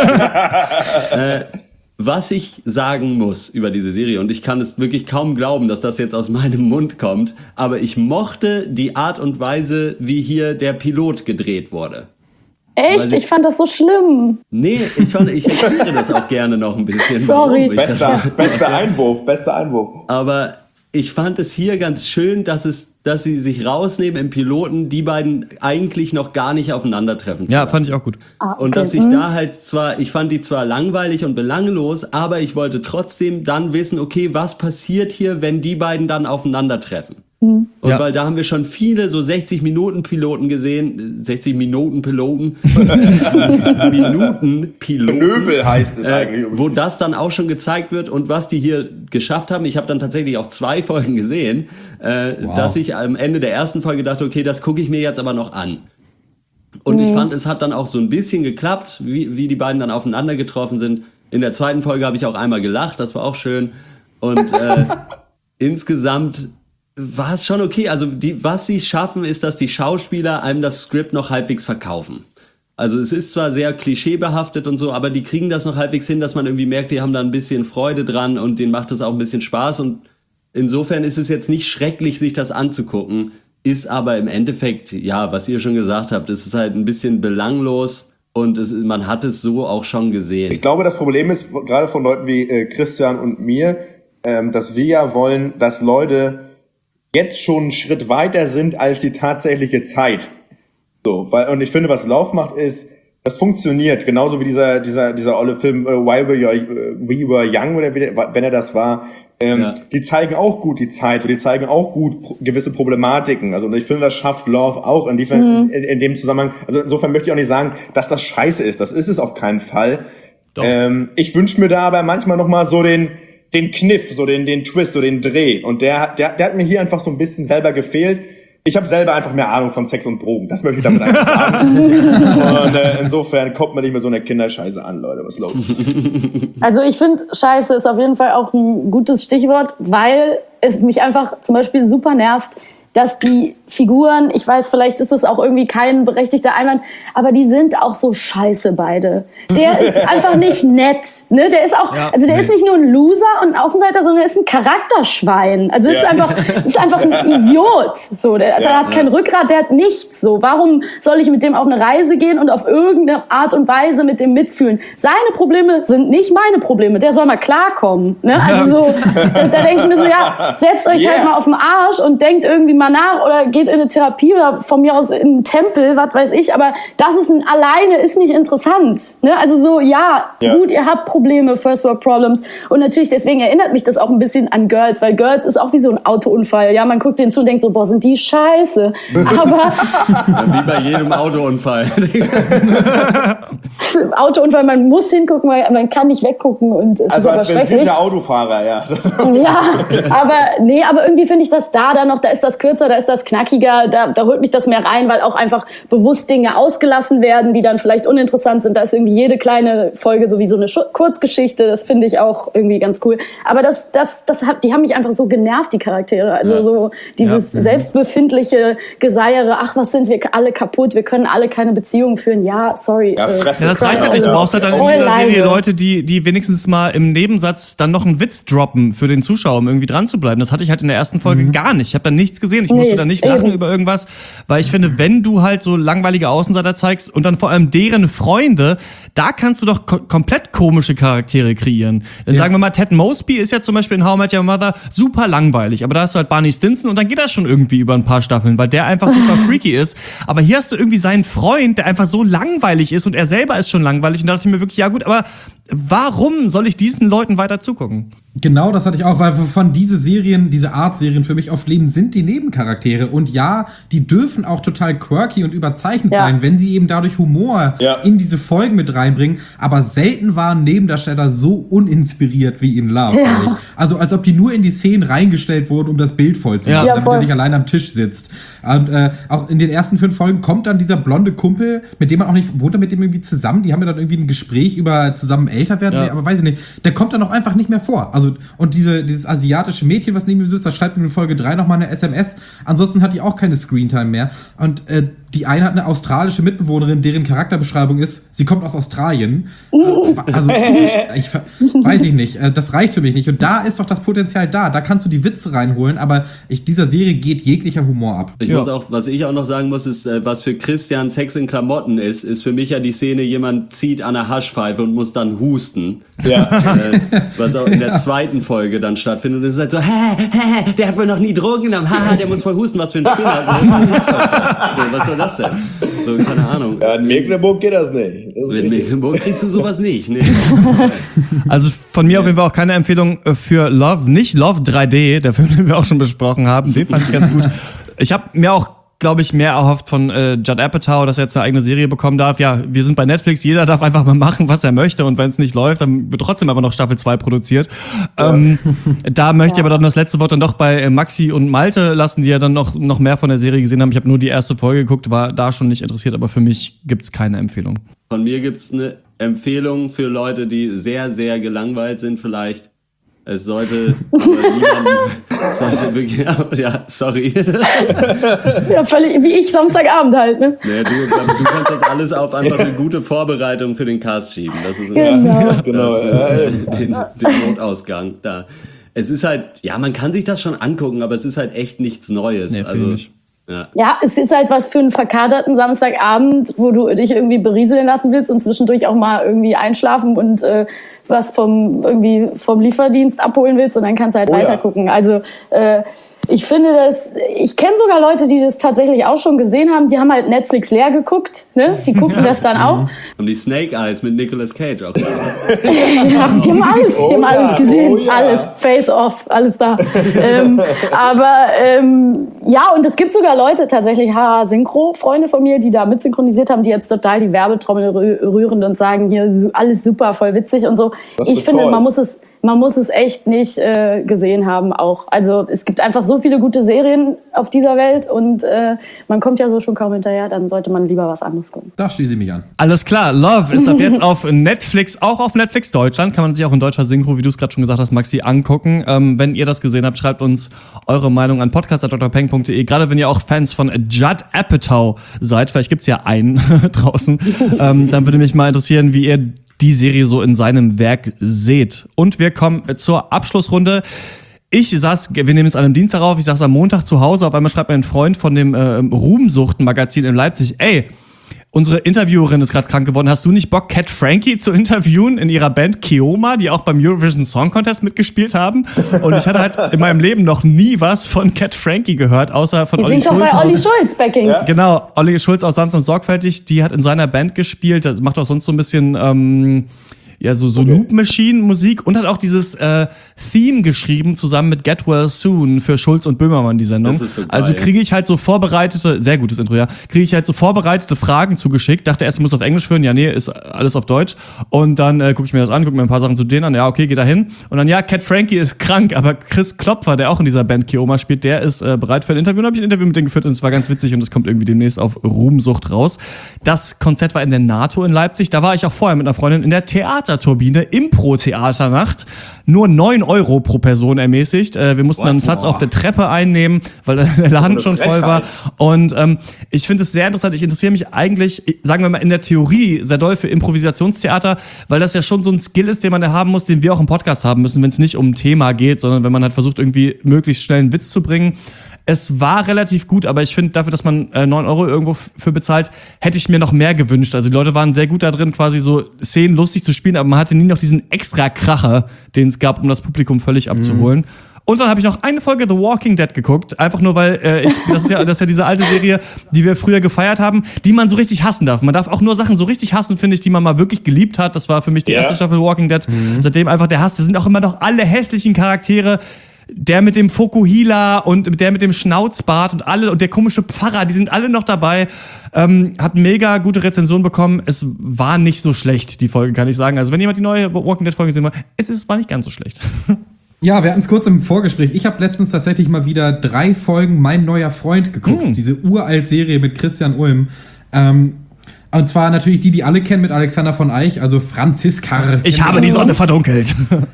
äh, äh, was ich sagen muss über diese Serie, und ich kann es wirklich kaum glauben, dass das jetzt aus meinem Mund kommt, aber ich mochte die Art und Weise, wie hier der Pilot gedreht wurde. Echt? Weil ich- Ich fand das so schlimm. Nee, ich fand, ich erkläre das auch gerne noch ein bisschen. Sorry. warum ich das Bester, mache. bester Einwurf, bester Einwurf. Aber ich fand es hier ganz schön, dass es, dass sie sich rausnehmen im Piloten, die beiden eigentlich noch gar nicht aufeinandertreffen zu Ja, lassen. fand ich auch gut. Ah, okay. Und dass ich Hm. da halt zwar, ich fand die zwar langweilig und belanglos, aber ich wollte trotzdem dann wissen, okay, was passiert hier, wenn die beiden dann aufeinandertreffen? Hm. Und Ja. weil da haben wir schon viele so sechzig Minuten Piloten gesehen, sechzig Minuten Piloten, Minuten Piloten. Knöbel heißt es Äh, eigentlich. wo das dann auch schon gezeigt wird und was die hier geschafft haben. Ich habe dann tatsächlich auch zwei Folgen gesehen, äh, Wow. dass ich am Ende der ersten Folge dachte, okay, das gucke ich mir jetzt aber noch an. Und ich fand, es hat dann auch so ein bisschen geklappt, wie, wie die beiden dann aufeinander getroffen sind. In der zweiten Folge habe ich auch einmal gelacht, das war auch schön. Und äh, insgesamt war es schon okay. Also die, was sie schaffen, ist, dass die Schauspieler einem das Skript noch halbwegs verkaufen. Also es ist zwar sehr klischeebehaftet und so, aber die kriegen das noch halbwegs hin, dass man irgendwie merkt, die haben da ein bisschen Freude dran und denen macht das auch ein bisschen Spaß. Und insofern ist es jetzt nicht schrecklich, sich das anzugucken, ist aber im Endeffekt, ja, was ihr schon gesagt habt, es ist halt ein bisschen belanglos Und es, man hat es so auch schon gesehen. Ich glaube, das Problem ist, gerade von Leuten wie äh, Christian und mir, ähm, dass wir ja wollen, dass Leute jetzt schon einen Schritt weiter sind als die tatsächliche Zeit. So, weil, und ich finde, was Love macht, ist, das funktioniert, genauso wie dieser, dieser, dieser olle Film, uh, Why We, We Were Young, oder wie, wenn er das war. Ähm, ja. Die zeigen auch gut die Zeit, und die zeigen auch gut pro- gewisse Problematiken. Also, und ich finde, das schafft Love auch in, die, mhm. in, in dem Zusammenhang. Also, insofern möchte ich auch nicht sagen, dass das scheiße ist. Das ist es auf keinen Fall. Ähm, ich wünsche mir da aber manchmal noch mal so den, den Kniff, so den, den Twist, so den Dreh. Und der, der, der hat mir hier einfach so ein bisschen selber gefehlt. Ich habe selber einfach mehr Ahnung von Sex und Drogen. Das möchte ich damit einfach sagen. Und äh, insofern kommt man nicht mit so einer Kinderscheiße an, Leute. Was ist los? Also ich finde, Scheiße ist auf jeden Fall auch ein gutes Stichwort, weil es mich einfach zum Beispiel super nervt, dass die Figuren, ich weiß, vielleicht ist das auch irgendwie kein berechtigter Einwand, aber die sind auch so scheiße beide. Der ist einfach nicht nett, ne? Der ist auch, ja, also der nee. ist nicht nur ein Loser und ein Außenseiter, sondern er ist ein Charakterschwein. Also ja. ist einfach, ist einfach ein Idiot. So, der, ja, der hat ja. kein Rückgrat, der hat nichts. So, warum soll ich mit dem auf eine Reise gehen und auf irgendeine Art und Weise mit dem mitfühlen? Seine Probleme sind nicht meine Probleme. Der soll mal klarkommen, ne? Also so, da, da denke ich mir so, ja, setzt euch yeah. halt mal auf den Arsch und denkt irgendwie mal nach oder geht in eine Therapie oder von mir aus in einen Tempel, was weiß ich, aber das ist ein, alleine ist nicht interessant. Ne? Also so, ja, ja, gut, ihr habt Probleme, First World Problems, und natürlich, deswegen erinnert mich das auch ein bisschen an Girls, weil Girls ist auch wie so ein Autounfall. Ja, man guckt denen zu und denkt so, boah, sind die scheiße. Aber ja, wie bei jedem Autounfall. Autounfall, man muss hingucken, weil man kann nicht weggucken und es also ist als versierter Autofahrer, ja. Ja, aber nee, aber irgendwie finde ich das da dann noch, da ist das kürzer, da ist das knackiger, da, da holt mich das mehr rein, weil auch einfach bewusst Dinge ausgelassen werden, die dann vielleicht uninteressant sind. Da ist irgendwie jede kleine Folge so wie so eine Sch- Kurzgeschichte, das finde ich auch irgendwie ganz cool. Aber das, das, das hat, die haben mich einfach so genervt, die Charaktere. Also ja. so dieses ja. selbstbefindliche Geseiere, ach, was sind wir alle kaputt, wir können alle keine Beziehungen führen. Ja, sorry. Ja, äh, ja das reicht halt nicht. Du brauchst halt dann in dieser Serie Leute, die, die wenigstens mal im Nebensatz dann noch einen Witz droppen für den Zuschauer, um irgendwie dran zu bleiben. Das hatte ich halt in der ersten Folge mhm. gar nicht. Ich habe da nichts gesehen. Ich nee, musste da nicht lachen eben. über irgendwas, weil ich finde, wenn du halt so langweilige Außenseiter zeigst und dann vor allem deren Freunde, da kannst du doch ko- komplett komische Charaktere kreieren. Dann ja. sagen wir mal, Ted Mosby ist ja zum Beispiel in How I Met Your Mother super langweilig, aber da hast du halt Barney Stinson und dann geht das schon irgendwie über ein paar Staffeln, weil der einfach super freaky ist. Aber hier hast du irgendwie seinen Freund, der einfach so langweilig ist und er selber ist schon langweilig, und da dachte ich mir wirklich, ja gut, aber warum soll ich diesen Leuten weiter zugucken? Genau, das hatte ich auch, weil von diese Serien, diese Art Serien für mich oft leben, sind die Nebencharaktere. Und ja, die dürfen auch total quirky und überzeichnet ja. sein, wenn sie eben dadurch Humor ja. in diese Folgen mit reinbringen. Aber selten waren Nebendarsteller so uninspiriert wie in Love. Ja. Also als ob die nur in die Szenen reingestellt wurden, um das Bild voll zu machen, ja, damit voll. er nicht allein am Tisch sitzt. Und äh, auch in den ersten fünf Folgen kommt dann dieser blonde Kumpel, mit dem man auch nicht, wohnt er mit dem irgendwie zusammen? Die haben ja dann irgendwie ein Gespräch über zusammen älter werden, ja. aber weiß ich nicht. Der kommt dann auch einfach nicht mehr vor. Also, und diese, dieses asiatische Mädchen, was neben ihm sitzt, das schreibt ihm in Folge drei nochmal eine S M S. Ansonsten hat die auch keine Screentime mehr. Und äh, die eine hat eine australische Mitbewohnerin, deren Charakterbeschreibung ist, sie kommt aus Australien. Also, ich, ich weiß ich nicht. Das reicht für mich nicht. Und da ist doch das Potenzial da. Da kannst du die Witze reinholen, aber ich, dieser Serie geht jeglicher Humor ab. Ich ja. muss auch, was ich auch noch sagen muss, ist, was für Christian Sex in Klamotten ist, ist für mich ja die Szene, jemand zieht an der Haschpfeife und muss dann husten. Ja. Äh, was auch in der zweiten Folge dann stattfindet. Und es ist halt so, hä, hä, der hat wohl noch nie Drogen genommen, haha, der muss voll husten, was für ein Spinner. So, was soll das denn? So, keine Ahnung. Ja, in Mecklenburg geht das nicht. Das in Mecklenburg kriegst du sowas nicht. Nee. Also von mir auf jeden Fall auch keine Empfehlung für Love, nicht Love drei D, der Film, den wir auch schon besprochen haben, den fand ich ganz gut. Ich habe mir auch, glaube ich, mehr erhofft von äh, Judd Apatow, dass er jetzt eine eigene Serie bekommen darf. Ja, wir sind bei Netflix, jeder darf einfach mal machen, was er möchte, und wenn es nicht läuft, dann wird trotzdem aber noch Staffel zwei produziert. Ja. Ähm, da möchte ich aber dann das letzte Wort dann doch bei äh, Maxi und Malte lassen, die ja dann noch, noch mehr von der Serie gesehen haben. Ich habe nur die erste Folge geguckt, war da schon nicht interessiert, aber für mich gibt's keine Empfehlung. Von mir gibt's eine Empfehlung für Leute, die sehr, sehr gelangweilt sind vielleicht. Es sollte aber niemandem, sollte wirklich, ja, sorry. Ja, völlig, wie ich Samstagabend halt, ne? Nee, du, du kannst das alles auf einfach eine gute Vorbereitung für den Cast schieben. Das ist genau. das, genau. Das, den, den Notausgang da. Es ist halt, ja, man kann sich das schon angucken, aber es ist halt echt nichts Neues. Nee, also, nicht. Ja. Ja, es ist halt was für einen verkaterten Samstagabend, wo du dich irgendwie berieseln lassen willst und zwischendurch auch mal irgendwie einschlafen und äh, was vom irgendwie vom Lieferdienst abholen willst und dann kannst du halt Oh ja. weiter gucken. Also äh, ich finde das, ich kenne sogar Leute, die das tatsächlich auch schon gesehen haben, die haben halt Netflix leer geguckt, ne? Die gucken das dann auch. Und die Snake Eyes mit Nicolas Cage auch. Ja, die haben alles, die haben Oh ja, alles gesehen, oh ja. alles, Face Off, alles da. ähm, aber ähm, ja, und es gibt sogar Leute, tatsächlich H Synchro-Freunde von mir, die da mitsynchronisiert haben, die jetzt total die Werbetrommel rü- rühren und sagen, hier alles super, voll witzig und so. Was Ich für finde, Toys. man muss es Man muss es echt nicht äh, gesehen haben auch. Also es gibt einfach so viele gute Serien auf dieser Welt und äh, man kommt ja so schon kaum hinterher, dann sollte man lieber was anderes gucken. Da schließe ich mich an. Alles klar, Love ist ab jetzt auf Netflix, auch auf Netflix Deutschland. Kann man sich auch in deutscher Synchro, wie du es gerade schon gesagt hast, Maxi, angucken. Ähm, wenn ihr das gesehen habt, schreibt uns eure Meinung an podcast at d r peng punkt d e. Gerade wenn ihr auch Fans von Judd Apatow seid, vielleicht gibt's ja einen draußen, ähm, dann würde mich mal interessieren, wie ihr die Serie so in seinem Werk seht. Und wir kommen zur Abschlussrunde. Ich saß, wir nehmen jetzt an einem Dienstag auf, ich saß am Montag zu Hause, auf einmal schreibt mir ein Freund von dem äh, Ruhmsuchten-Magazin in Leipzig, ey, unsere Interviewerin ist gerade krank geworden. Hast du nicht Bock, Cat Frankie zu interviewen in ihrer Band Keoma, die auch beim Eurovision Song Contest mitgespielt haben? Und ich hatte halt in meinem Leben noch nie was von Cat Frankie gehört, außer von Die Olli sind doch Schulz. bei Olli aus- Schulz Backings. Ja. Genau, Olli Schulz aus Sanft und Sorgfältig, die hat in seiner Band gespielt, das macht auch sonst so ein bisschen, ähm, ja, so, so Loop Machine Musik und hat auch dieses äh, Theme geschrieben, zusammen mit Get Well Soon für Schulz und Böhmermann, die Sendung. Das ist so geil. Also kriege ich halt so vorbereitete, sehr gutes Intro, ja, kriege ich halt so vorbereitete Fragen zugeschickt, dachte erst, ich muss auf Englisch führen, ja, nee, ist alles auf Deutsch. Und dann äh, gucke ich mir das an, gucke mir ein paar Sachen zu denen an, ja, okay, geh da hin. Und dann, ja, Cat Frankie ist krank, aber Chris Klopfer, der auch in dieser Band Keoma spielt, der ist äh, bereit für ein Interview. Und habe ich ein Interview mit denen geführt und es war ganz witzig und es kommt irgendwie demnächst auf Ruhmsucht raus. Das Konzert war in der NATO in Leipzig, da war ich auch vorher mit einer Freundin in der Theaterturbine, Impro-Theaternacht. Nur neun Euro pro Person ermäßigt. Äh, wir mussten dann einen Platz auf der Treppe einnehmen, weil der Laden schon voll war. Und ähm, ich finde es sehr interessant. Ich interessiere mich eigentlich, sagen wir mal, in der Theorie sehr doll für Improvisationstheater, weil das ja schon so ein Skill ist, den man da haben muss, den wir auch im Podcast haben müssen, wenn es nicht um ein Thema geht, sondern wenn man halt versucht, irgendwie möglichst schnell einen Witz zu bringen. Es war relativ gut, aber ich finde, dafür, dass man äh, neun Euro irgendwo f- für bezahlt, hätte ich mir noch mehr gewünscht. Also die Leute waren sehr gut da drin, quasi so Szenen lustig zu spielen, aber man hatte nie noch diesen extra Kracher, den es gab, um das Publikum völlig abzuholen. Und dann habe ich noch eine Folge The Walking Dead geguckt, einfach nur, weil äh, ich, das ist ja, das ist ja diese alte Serie, die wir früher gefeiert haben, die man so richtig hassen darf. Man darf auch nur Sachen so richtig hassen, finde ich, die man mal wirklich geliebt hat. Das war für mich die Ja. erste Staffel Walking Dead. Seitdem einfach der Hass. Das sind auch immer noch alle hässlichen Charaktere. Der mit dem Fokuhila und der mit dem Schnauzbart und alle und der komische Pfarrer, die sind alle noch dabei. Ähm, hat mega gute Rezension bekommen. Es war nicht so schlecht, die Folge, kann ich sagen. Also wenn jemand die neue Walking Dead Folge sehen will, es ist, war nicht ganz so schlecht. Ja, wir hatten es kurz im Vorgespräch. Ich habe letztens tatsächlich mal wieder drei Folgen Mein neuer Freund geguckt. Hm. Diese Uralt-Serie mit Christian Ulm. Ähm, und zwar natürlich die, die alle kennen mit Alexander von Eich, also Franziska. Ich habe die Sonne verdunkelt.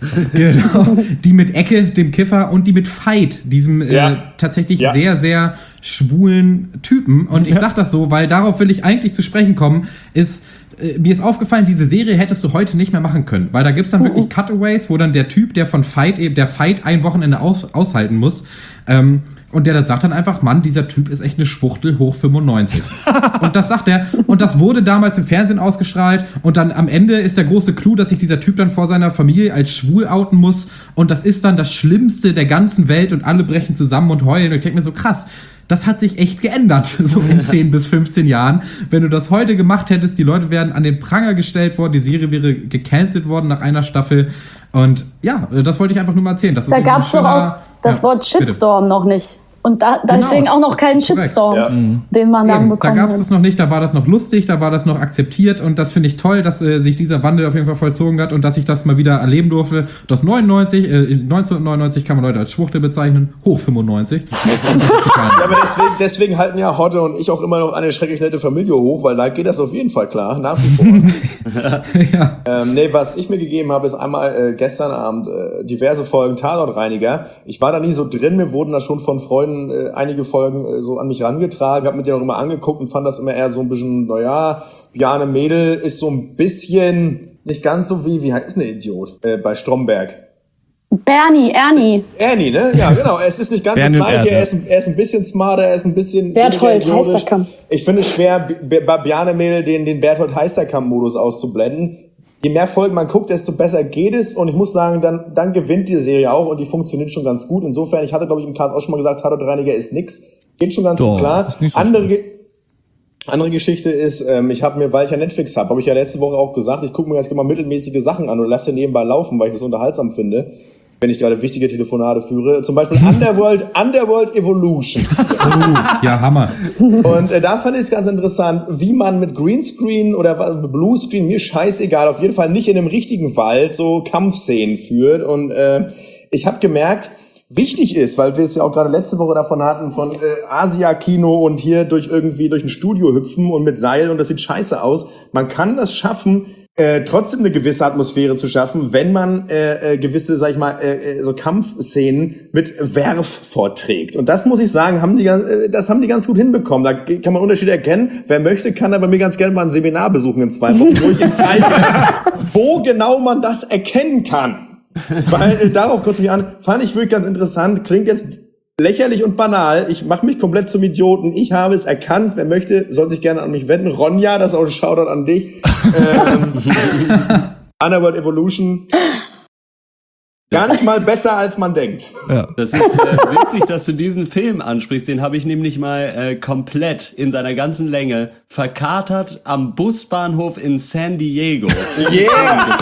Genau. Die mit Ecke, dem Kiffer, und die mit Veit, diesem Ja. äh, tatsächlich Ja. sehr, sehr schwulen Typen. Und ich sag das so, weil darauf will ich eigentlich zu sprechen kommen, ist, äh, mir ist aufgefallen, diese Serie hättest du heute nicht mehr machen können, weil da gibt's dann wirklich Cutaways, wo dann der Typ, der von Veit, eben der Veit ein Wochenende aus, aushalten muss, ähm, und der das sagt dann einfach, Mann, dieser Typ ist echt eine Schwuchtel hoch fünfundneunzig. Und das sagt er. Und das wurde damals im Fernsehen ausgestrahlt. Und dann am Ende ist der große Clou, dass sich dieser Typ dann vor seiner Familie als schwul outen muss. Und das ist dann das Schlimmste der ganzen Welt. Und alle brechen zusammen und heulen. Und ich denke mir so, krass, das hat sich echt geändert, so in zehn bis fünfzehn Jahren. Wenn du das heute gemacht hättest, die Leute wären an den Pranger gestellt worden, die Serie wäre gecancelt worden nach einer Staffel. Und ja, das wollte ich einfach nur mal erzählen. Das ist Da so ein gab es doch schöner- auch das ja, Wort Shitstorm noch nicht. Und da, da Genau. deswegen auch noch keinen Korrekt. Shitstorm, Ja. den man dann Eben, da bekommen gab es hat. das noch nicht, da war das noch lustig, da war das noch akzeptiert und das finde ich toll, dass äh, sich dieser Wandel auf jeden Fall vollzogen hat und dass ich das mal wieder erleben durfte. Das neunundneunzig, äh, neunzehnhundertneunundneunzig kann man Leute als Schwuchtel bezeichnen, hoch fünfundneunzig. Ja, aber deswegen, deswegen halten ja Hotte und ich auch immer noch eine schrecklich nette Familie hoch, weil da geht das auf jeden Fall klar, nach wie vor. ja. ähm, nee, was ich mir gegeben habe, ist einmal äh, gestern Abend äh, diverse Folgen Tatortreiniger. Ich war da nie so drin, mir wurden da schon von Freunden äh, einige Folgen äh, so an mich rangetragen, habe mir die auch immer angeguckt und fand das immer eher so ein bisschen, naja, Bjarne Mädel ist so ein bisschen nicht ganz so wie, wie heißt denn der Idiot, äh, bei Stromberg. Bernie, Ernie. Ernie, ne? Ja, genau. Es ist nicht ganz Bernie das Gleiche. und Er ist, ein- er ist ein bisschen smarter, er ist ein bisschen Berthold weniger idiotisch. Heisterkamp. Ich finde es schwer, B- bei Bjarne-Mädel den, den Berthold Heisterkamp-Modus auszublenden. Je mehr Folgen man guckt, desto besser geht es. Und ich muss sagen, dann, dann gewinnt die Serie auch und die funktioniert schon ganz gut. Insofern, ich hatte, glaube ich, im Cast auch schon mal gesagt, Tatortreiniger ist nix. Geht schon ganz Doch, gut klar. ist nicht so Andere, Ge- andere Geschichte ist, ähm, ich habe mir, weil ich ja Netflix habe, habe ich ja letzte Woche auch gesagt, ich gucke mir jetzt immer mittelmäßige Sachen an und lasse die nebenbei laufen, weil ich das unterhaltsam finde, wenn ich gerade wichtige Telefonate führe. Zum Beispiel Underworld, Underworld Evolution. Ja, Hammer. Und äh, da fand ich es ganz interessant, wie man mit Greenscreen oder wa- Bluescreen, mir scheißegal, auf jeden Fall nicht in einem richtigen Wald so Kampfszenen führt. Und äh, ich habe gemerkt, wichtig ist, weil wir es ja auch gerade letzte Woche davon hatten, von äh, Asia-Kino und hier durch irgendwie durch ein Studio hüpfen und mit Seil und das sieht scheiße aus. Man kann das schaffen, äh, trotzdem eine gewisse Atmosphäre zu schaffen, wenn man äh, äh, gewisse, sag ich mal, äh, so Kampfszenen mit Werf vorträgt. Und das muss ich sagen, haben die, ganz- äh, das haben die ganz gut hinbekommen. Da kann man Unterschiede erkennen. Wer möchte, kann aber mir ganz gerne mal ein Seminar besuchen in zwei Wochen, wo ich Ihnen zeige, wo genau man das erkennen kann. Weil äh, darauf kurz mich an, fand ich wirklich ganz interessant, klingt jetzt lächerlich und banal, ich mache mich komplett zum Idioten, ich habe es erkannt, wer möchte, soll sich gerne an mich wenden. Ronja, das ist auch ein Shoutout an dich. ähm, Underworld Evolution, gar nicht mal besser, als man denkt. Ja. Das ist äh, witzig, dass du diesen Film ansprichst. Den habe ich nämlich mal äh, komplett in seiner ganzen Länge verkatert am Busbahnhof in San Diego. Yeah!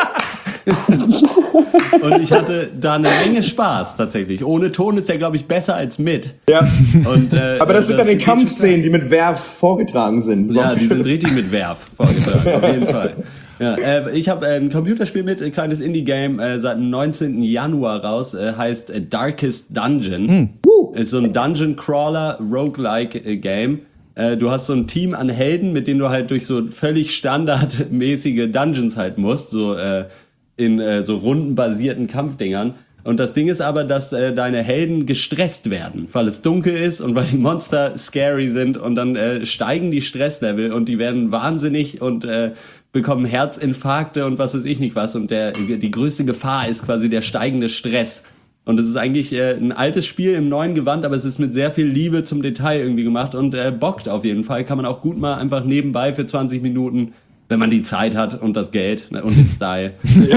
Und ich hatte da eine Menge Spaß tatsächlich. Ohne Ton ist der, glaube ich, besser als mit. Ja. Und, äh, Aber das sind dann die geht Kampfszenen, die mit Werf vorgetragen sind. Ja, die sind richtig mit Werf vorgetragen, auf jeden Fall. Ja, äh, ich habe äh, ein Computerspiel mit, ein kleines Indie-Game, äh, seit dem neunzehnten Januar raus, äh, heißt äh, Darkest Dungeon. Hm. Ist so ein Dungeon-Crawler-Roguelike-Game. Äh, du hast so ein Team an Helden, mit denen du halt durch so völlig standardmäßige Dungeons halt musst, so äh, in äh, so rundenbasierten Kampfdingern. Und das Ding ist aber, dass äh, deine Helden gestresst werden, weil es dunkel ist und weil die Monster scary sind und dann äh, steigen die Stresslevel und die werden wahnsinnig und äh, bekommen Herzinfarkte und was weiß ich nicht was. Und der, die größte Gefahr ist quasi der steigende Stress. Und es ist eigentlich äh, ein altes Spiel im neuen Gewand, aber es ist mit sehr viel Liebe zum Detail irgendwie gemacht und äh, bockt auf jeden Fall. Kann man auch gut mal einfach nebenbei für zwanzig Minuten, wenn man die Zeit hat und das Geld ne, und den Style,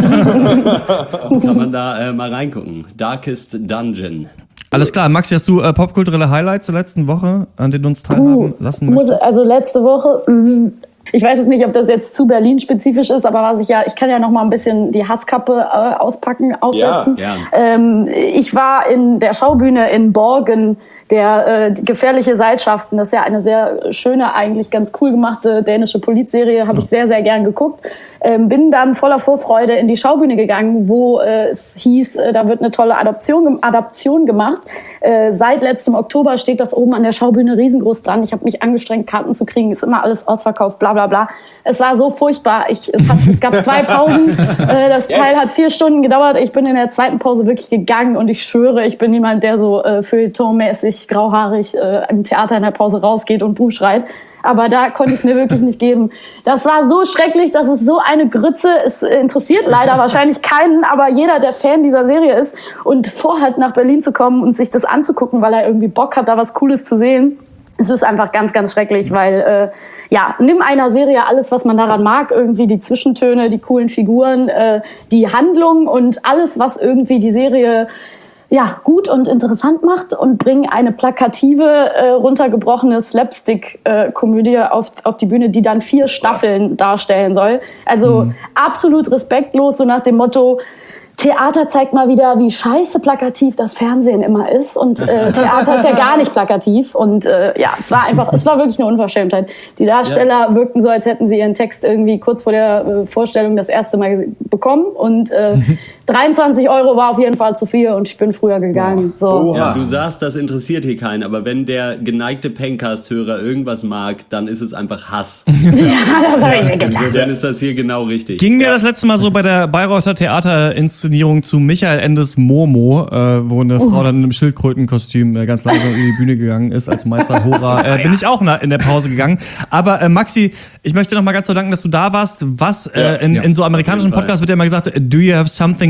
kann man da äh, mal reingucken. Darkest Dungeon. Alles klar, Maxi, hast du äh, popkulturelle Highlights der letzten Woche, an denen du uns teilhaben Uh, lassen muss, möchtest? also letzte Woche, mh, ich weiß jetzt nicht, ob das jetzt zu Berlin-spezifisch ist, aber was ich ja, ich kann ja noch mal ein bisschen die Hasskappe äh, auspacken, aufsetzen. Ja, ähm, ich war in der Schaubühne in Borgen, der äh, die gefährliche Seilschaften. Das ist ja eine sehr schöne, eigentlich ganz cool gemachte dänische Polizserie, habe ich sehr, sehr gern geguckt. Ähm, bin dann voller Vorfreude in die Schaubühne gegangen, wo äh, es hieß, äh, da wird eine tolle Adaption, Adaption gemacht. Äh, seit letztem Oktober steht das oben an der Schaubühne riesengroß dran. Ich habe mich angestrengt, Karten zu kriegen, ist immer alles ausverkauft, bla bla bla. Es war so furchtbar. Ich, es, hat, es gab zwei Pausen. Äh, das Yes. Teil hat vier Stunden gedauert. Ich bin in der zweiten Pause wirklich gegangen und ich schwöre, ich bin jemand, der so äh, feuilletonmäßig, grauhaarig äh, im Theater in der Pause rausgeht und Buh schreit. Aber da konnte ich es mir wirklich nicht geben. Das war so schrecklich, das ist so eine Grütze. Es interessiert leider wahrscheinlich keinen, aber jeder, der Fan dieser Serie ist und vorhat, nach Berlin zu kommen und sich das anzugucken, weil er irgendwie Bock hat, da was Cooles zu sehen, es ist einfach ganz, ganz schrecklich, weil, äh, ja, nimm einer Serie alles, was man daran mag, irgendwie die Zwischentöne, die coolen Figuren, äh, die Handlung und alles, was irgendwie die Serie ja, gut und interessant macht und bring eine plakative, äh, runtergebrochene Slapstick-Komödie äh, auf, auf die Bühne, die dann vier Staffeln darstellen soll. Also mhm. absolut respektlos, so nach dem Motto, Theater zeigt mal wieder, wie scheiße plakativ das Fernsehen immer ist. Und äh, Theater ist ja gar nicht plakativ. Und äh, ja, es war einfach, es war wirklich eine Unverschämtheit. Die Darsteller ja. wirkten so, als hätten sie ihren Text irgendwie kurz vor der äh, Vorstellung das erste Mal bekommen. Und äh, dreiundzwanzig Euro war auf jeden Fall zu viel und ich bin früher gegangen. So. Ja, du sagst, das interessiert hier keinen, aber wenn der geneigte Pencast-Hörer irgendwas mag, dann ist es einfach Hass. Ja, das habe ich mir gedacht. Insofern ist das hier genau richtig. Ging mir das letzte Mal so bei der Bayreuther Theaterinszenierung zu Michael Endes Momo, äh, wo eine Frau dann in einem Schildkrötenkostüm äh, ganz langsam in die Bühne gegangen ist als Meister Hora. Äh, bin ich auch in der Pause gegangen. Aber äh, Maxi, ich möchte noch mal ganz so danken, dass du da warst. Was äh, in, ja, in so amerikanischen Podcasts wird ja immer gesagt, do you have something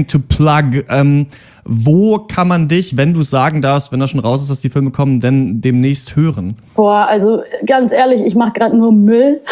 anything to plug. Ähm, wo kann man dich, wenn du sagen darfst, wenn das schon raus ist, dass die Filme kommen, denn demnächst hören? Boah, also ganz ehrlich, ich mache gerade nur Müll.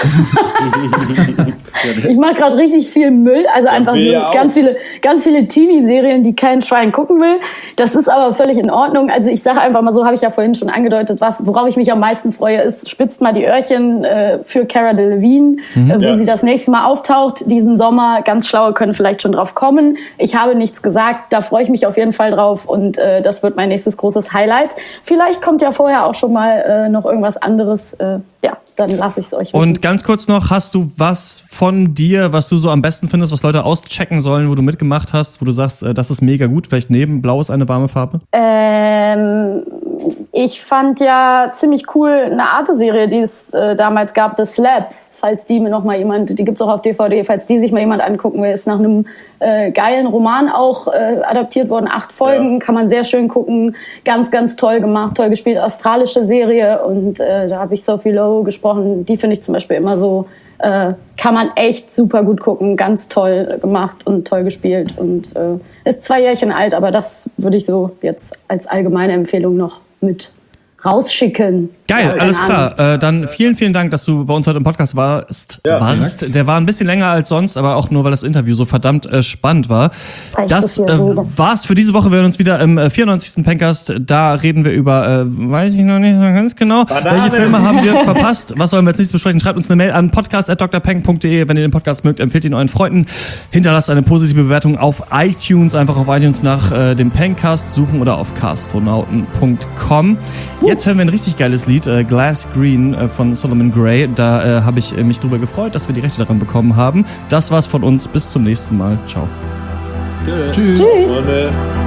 Ich mache gerade richtig viel Müll, also einfach so ja ganz viele, ganz viele T V-Serien, die kein Schwein gucken will. Das ist aber völlig in Ordnung. Also ich sage einfach mal so, habe ich ja vorhin schon angedeutet, was, worauf ich mich am meisten freue, ist, spitzt mal die Öhrchen äh, für Cara Delevingne, mhm. äh, wo Ja. sie das nächste Mal auftaucht diesen Sommer. Ganz Schlaue können vielleicht schon drauf kommen. Ich habe nichts gesagt, da freue ich mich auf jeden Fall drauf und äh, das wird mein nächstes großes Highlight. Vielleicht kommt ja vorher auch schon mal äh, noch irgendwas anderes. Äh, ja, dann lasse ich es euch wissen. Und ganz kurz noch, hast du was von dir, was du so am besten findest, was Leute auschecken sollen, wo du mitgemacht hast, wo du sagst, äh, das ist mega gut, vielleicht neben Blau ist eine warme Farbe? Ähm, ich fand ja ziemlich cool eine Arte-Serie, die es äh, damals gab, The Slab. Falls die mir noch mal jemand, die gibt's auch auf D V D, falls die sich mal jemand angucken will, ist nach einem äh, geilen Roman auch äh, adaptiert worden. Acht Folgen, ja. Kann man sehr schön gucken. Ganz, ganz toll gemacht, toll gespielt. Australische Serie und äh, da habe ich Sophie Lowe gesprochen. Die finde ich zum Beispiel immer so, äh, kann man echt super gut gucken. Ganz toll gemacht und toll gespielt und äh, ist zwei Jährchen alt, aber das würde ich so jetzt als allgemeine Empfehlung noch mit rausschicken. Geil, alles klar. Äh, dann vielen, vielen Dank, dass du bei uns heute im Podcast warst. Ja, warst. Der war ein bisschen länger als sonst, aber auch nur, weil das Interview so verdammt äh, spannend war. Reicht Das so viel äh, Rede. war's für diese Woche. Wir hören uns wieder im äh, vierundneunzigsten Pencast. Da reden wir über, äh, weiß ich noch nicht so ganz genau, Banane. welche Filme haben wir verpasst. Was sollen wir als nächstes besprechen? Schreibt uns eine Mail an podcast at d r peng punkt d e. Wenn ihr den Podcast mögt, empfehlt ihn euren Freunden. Hinterlasst eine positive Bewertung auf iTunes. Einfach auf iTunes nach äh, dem Pencast suchen oder auf castronauten punkt com. Jetzt hören wir ein richtig geiles Lied, äh, Glass Green äh, von Solomon Gray. Da äh, habe ich äh, mich drüber gefreut, dass wir die Rechte daran bekommen haben. Das war's von uns. Bis zum nächsten Mal. Ciao. Tschüss. Tschüss. Freunde.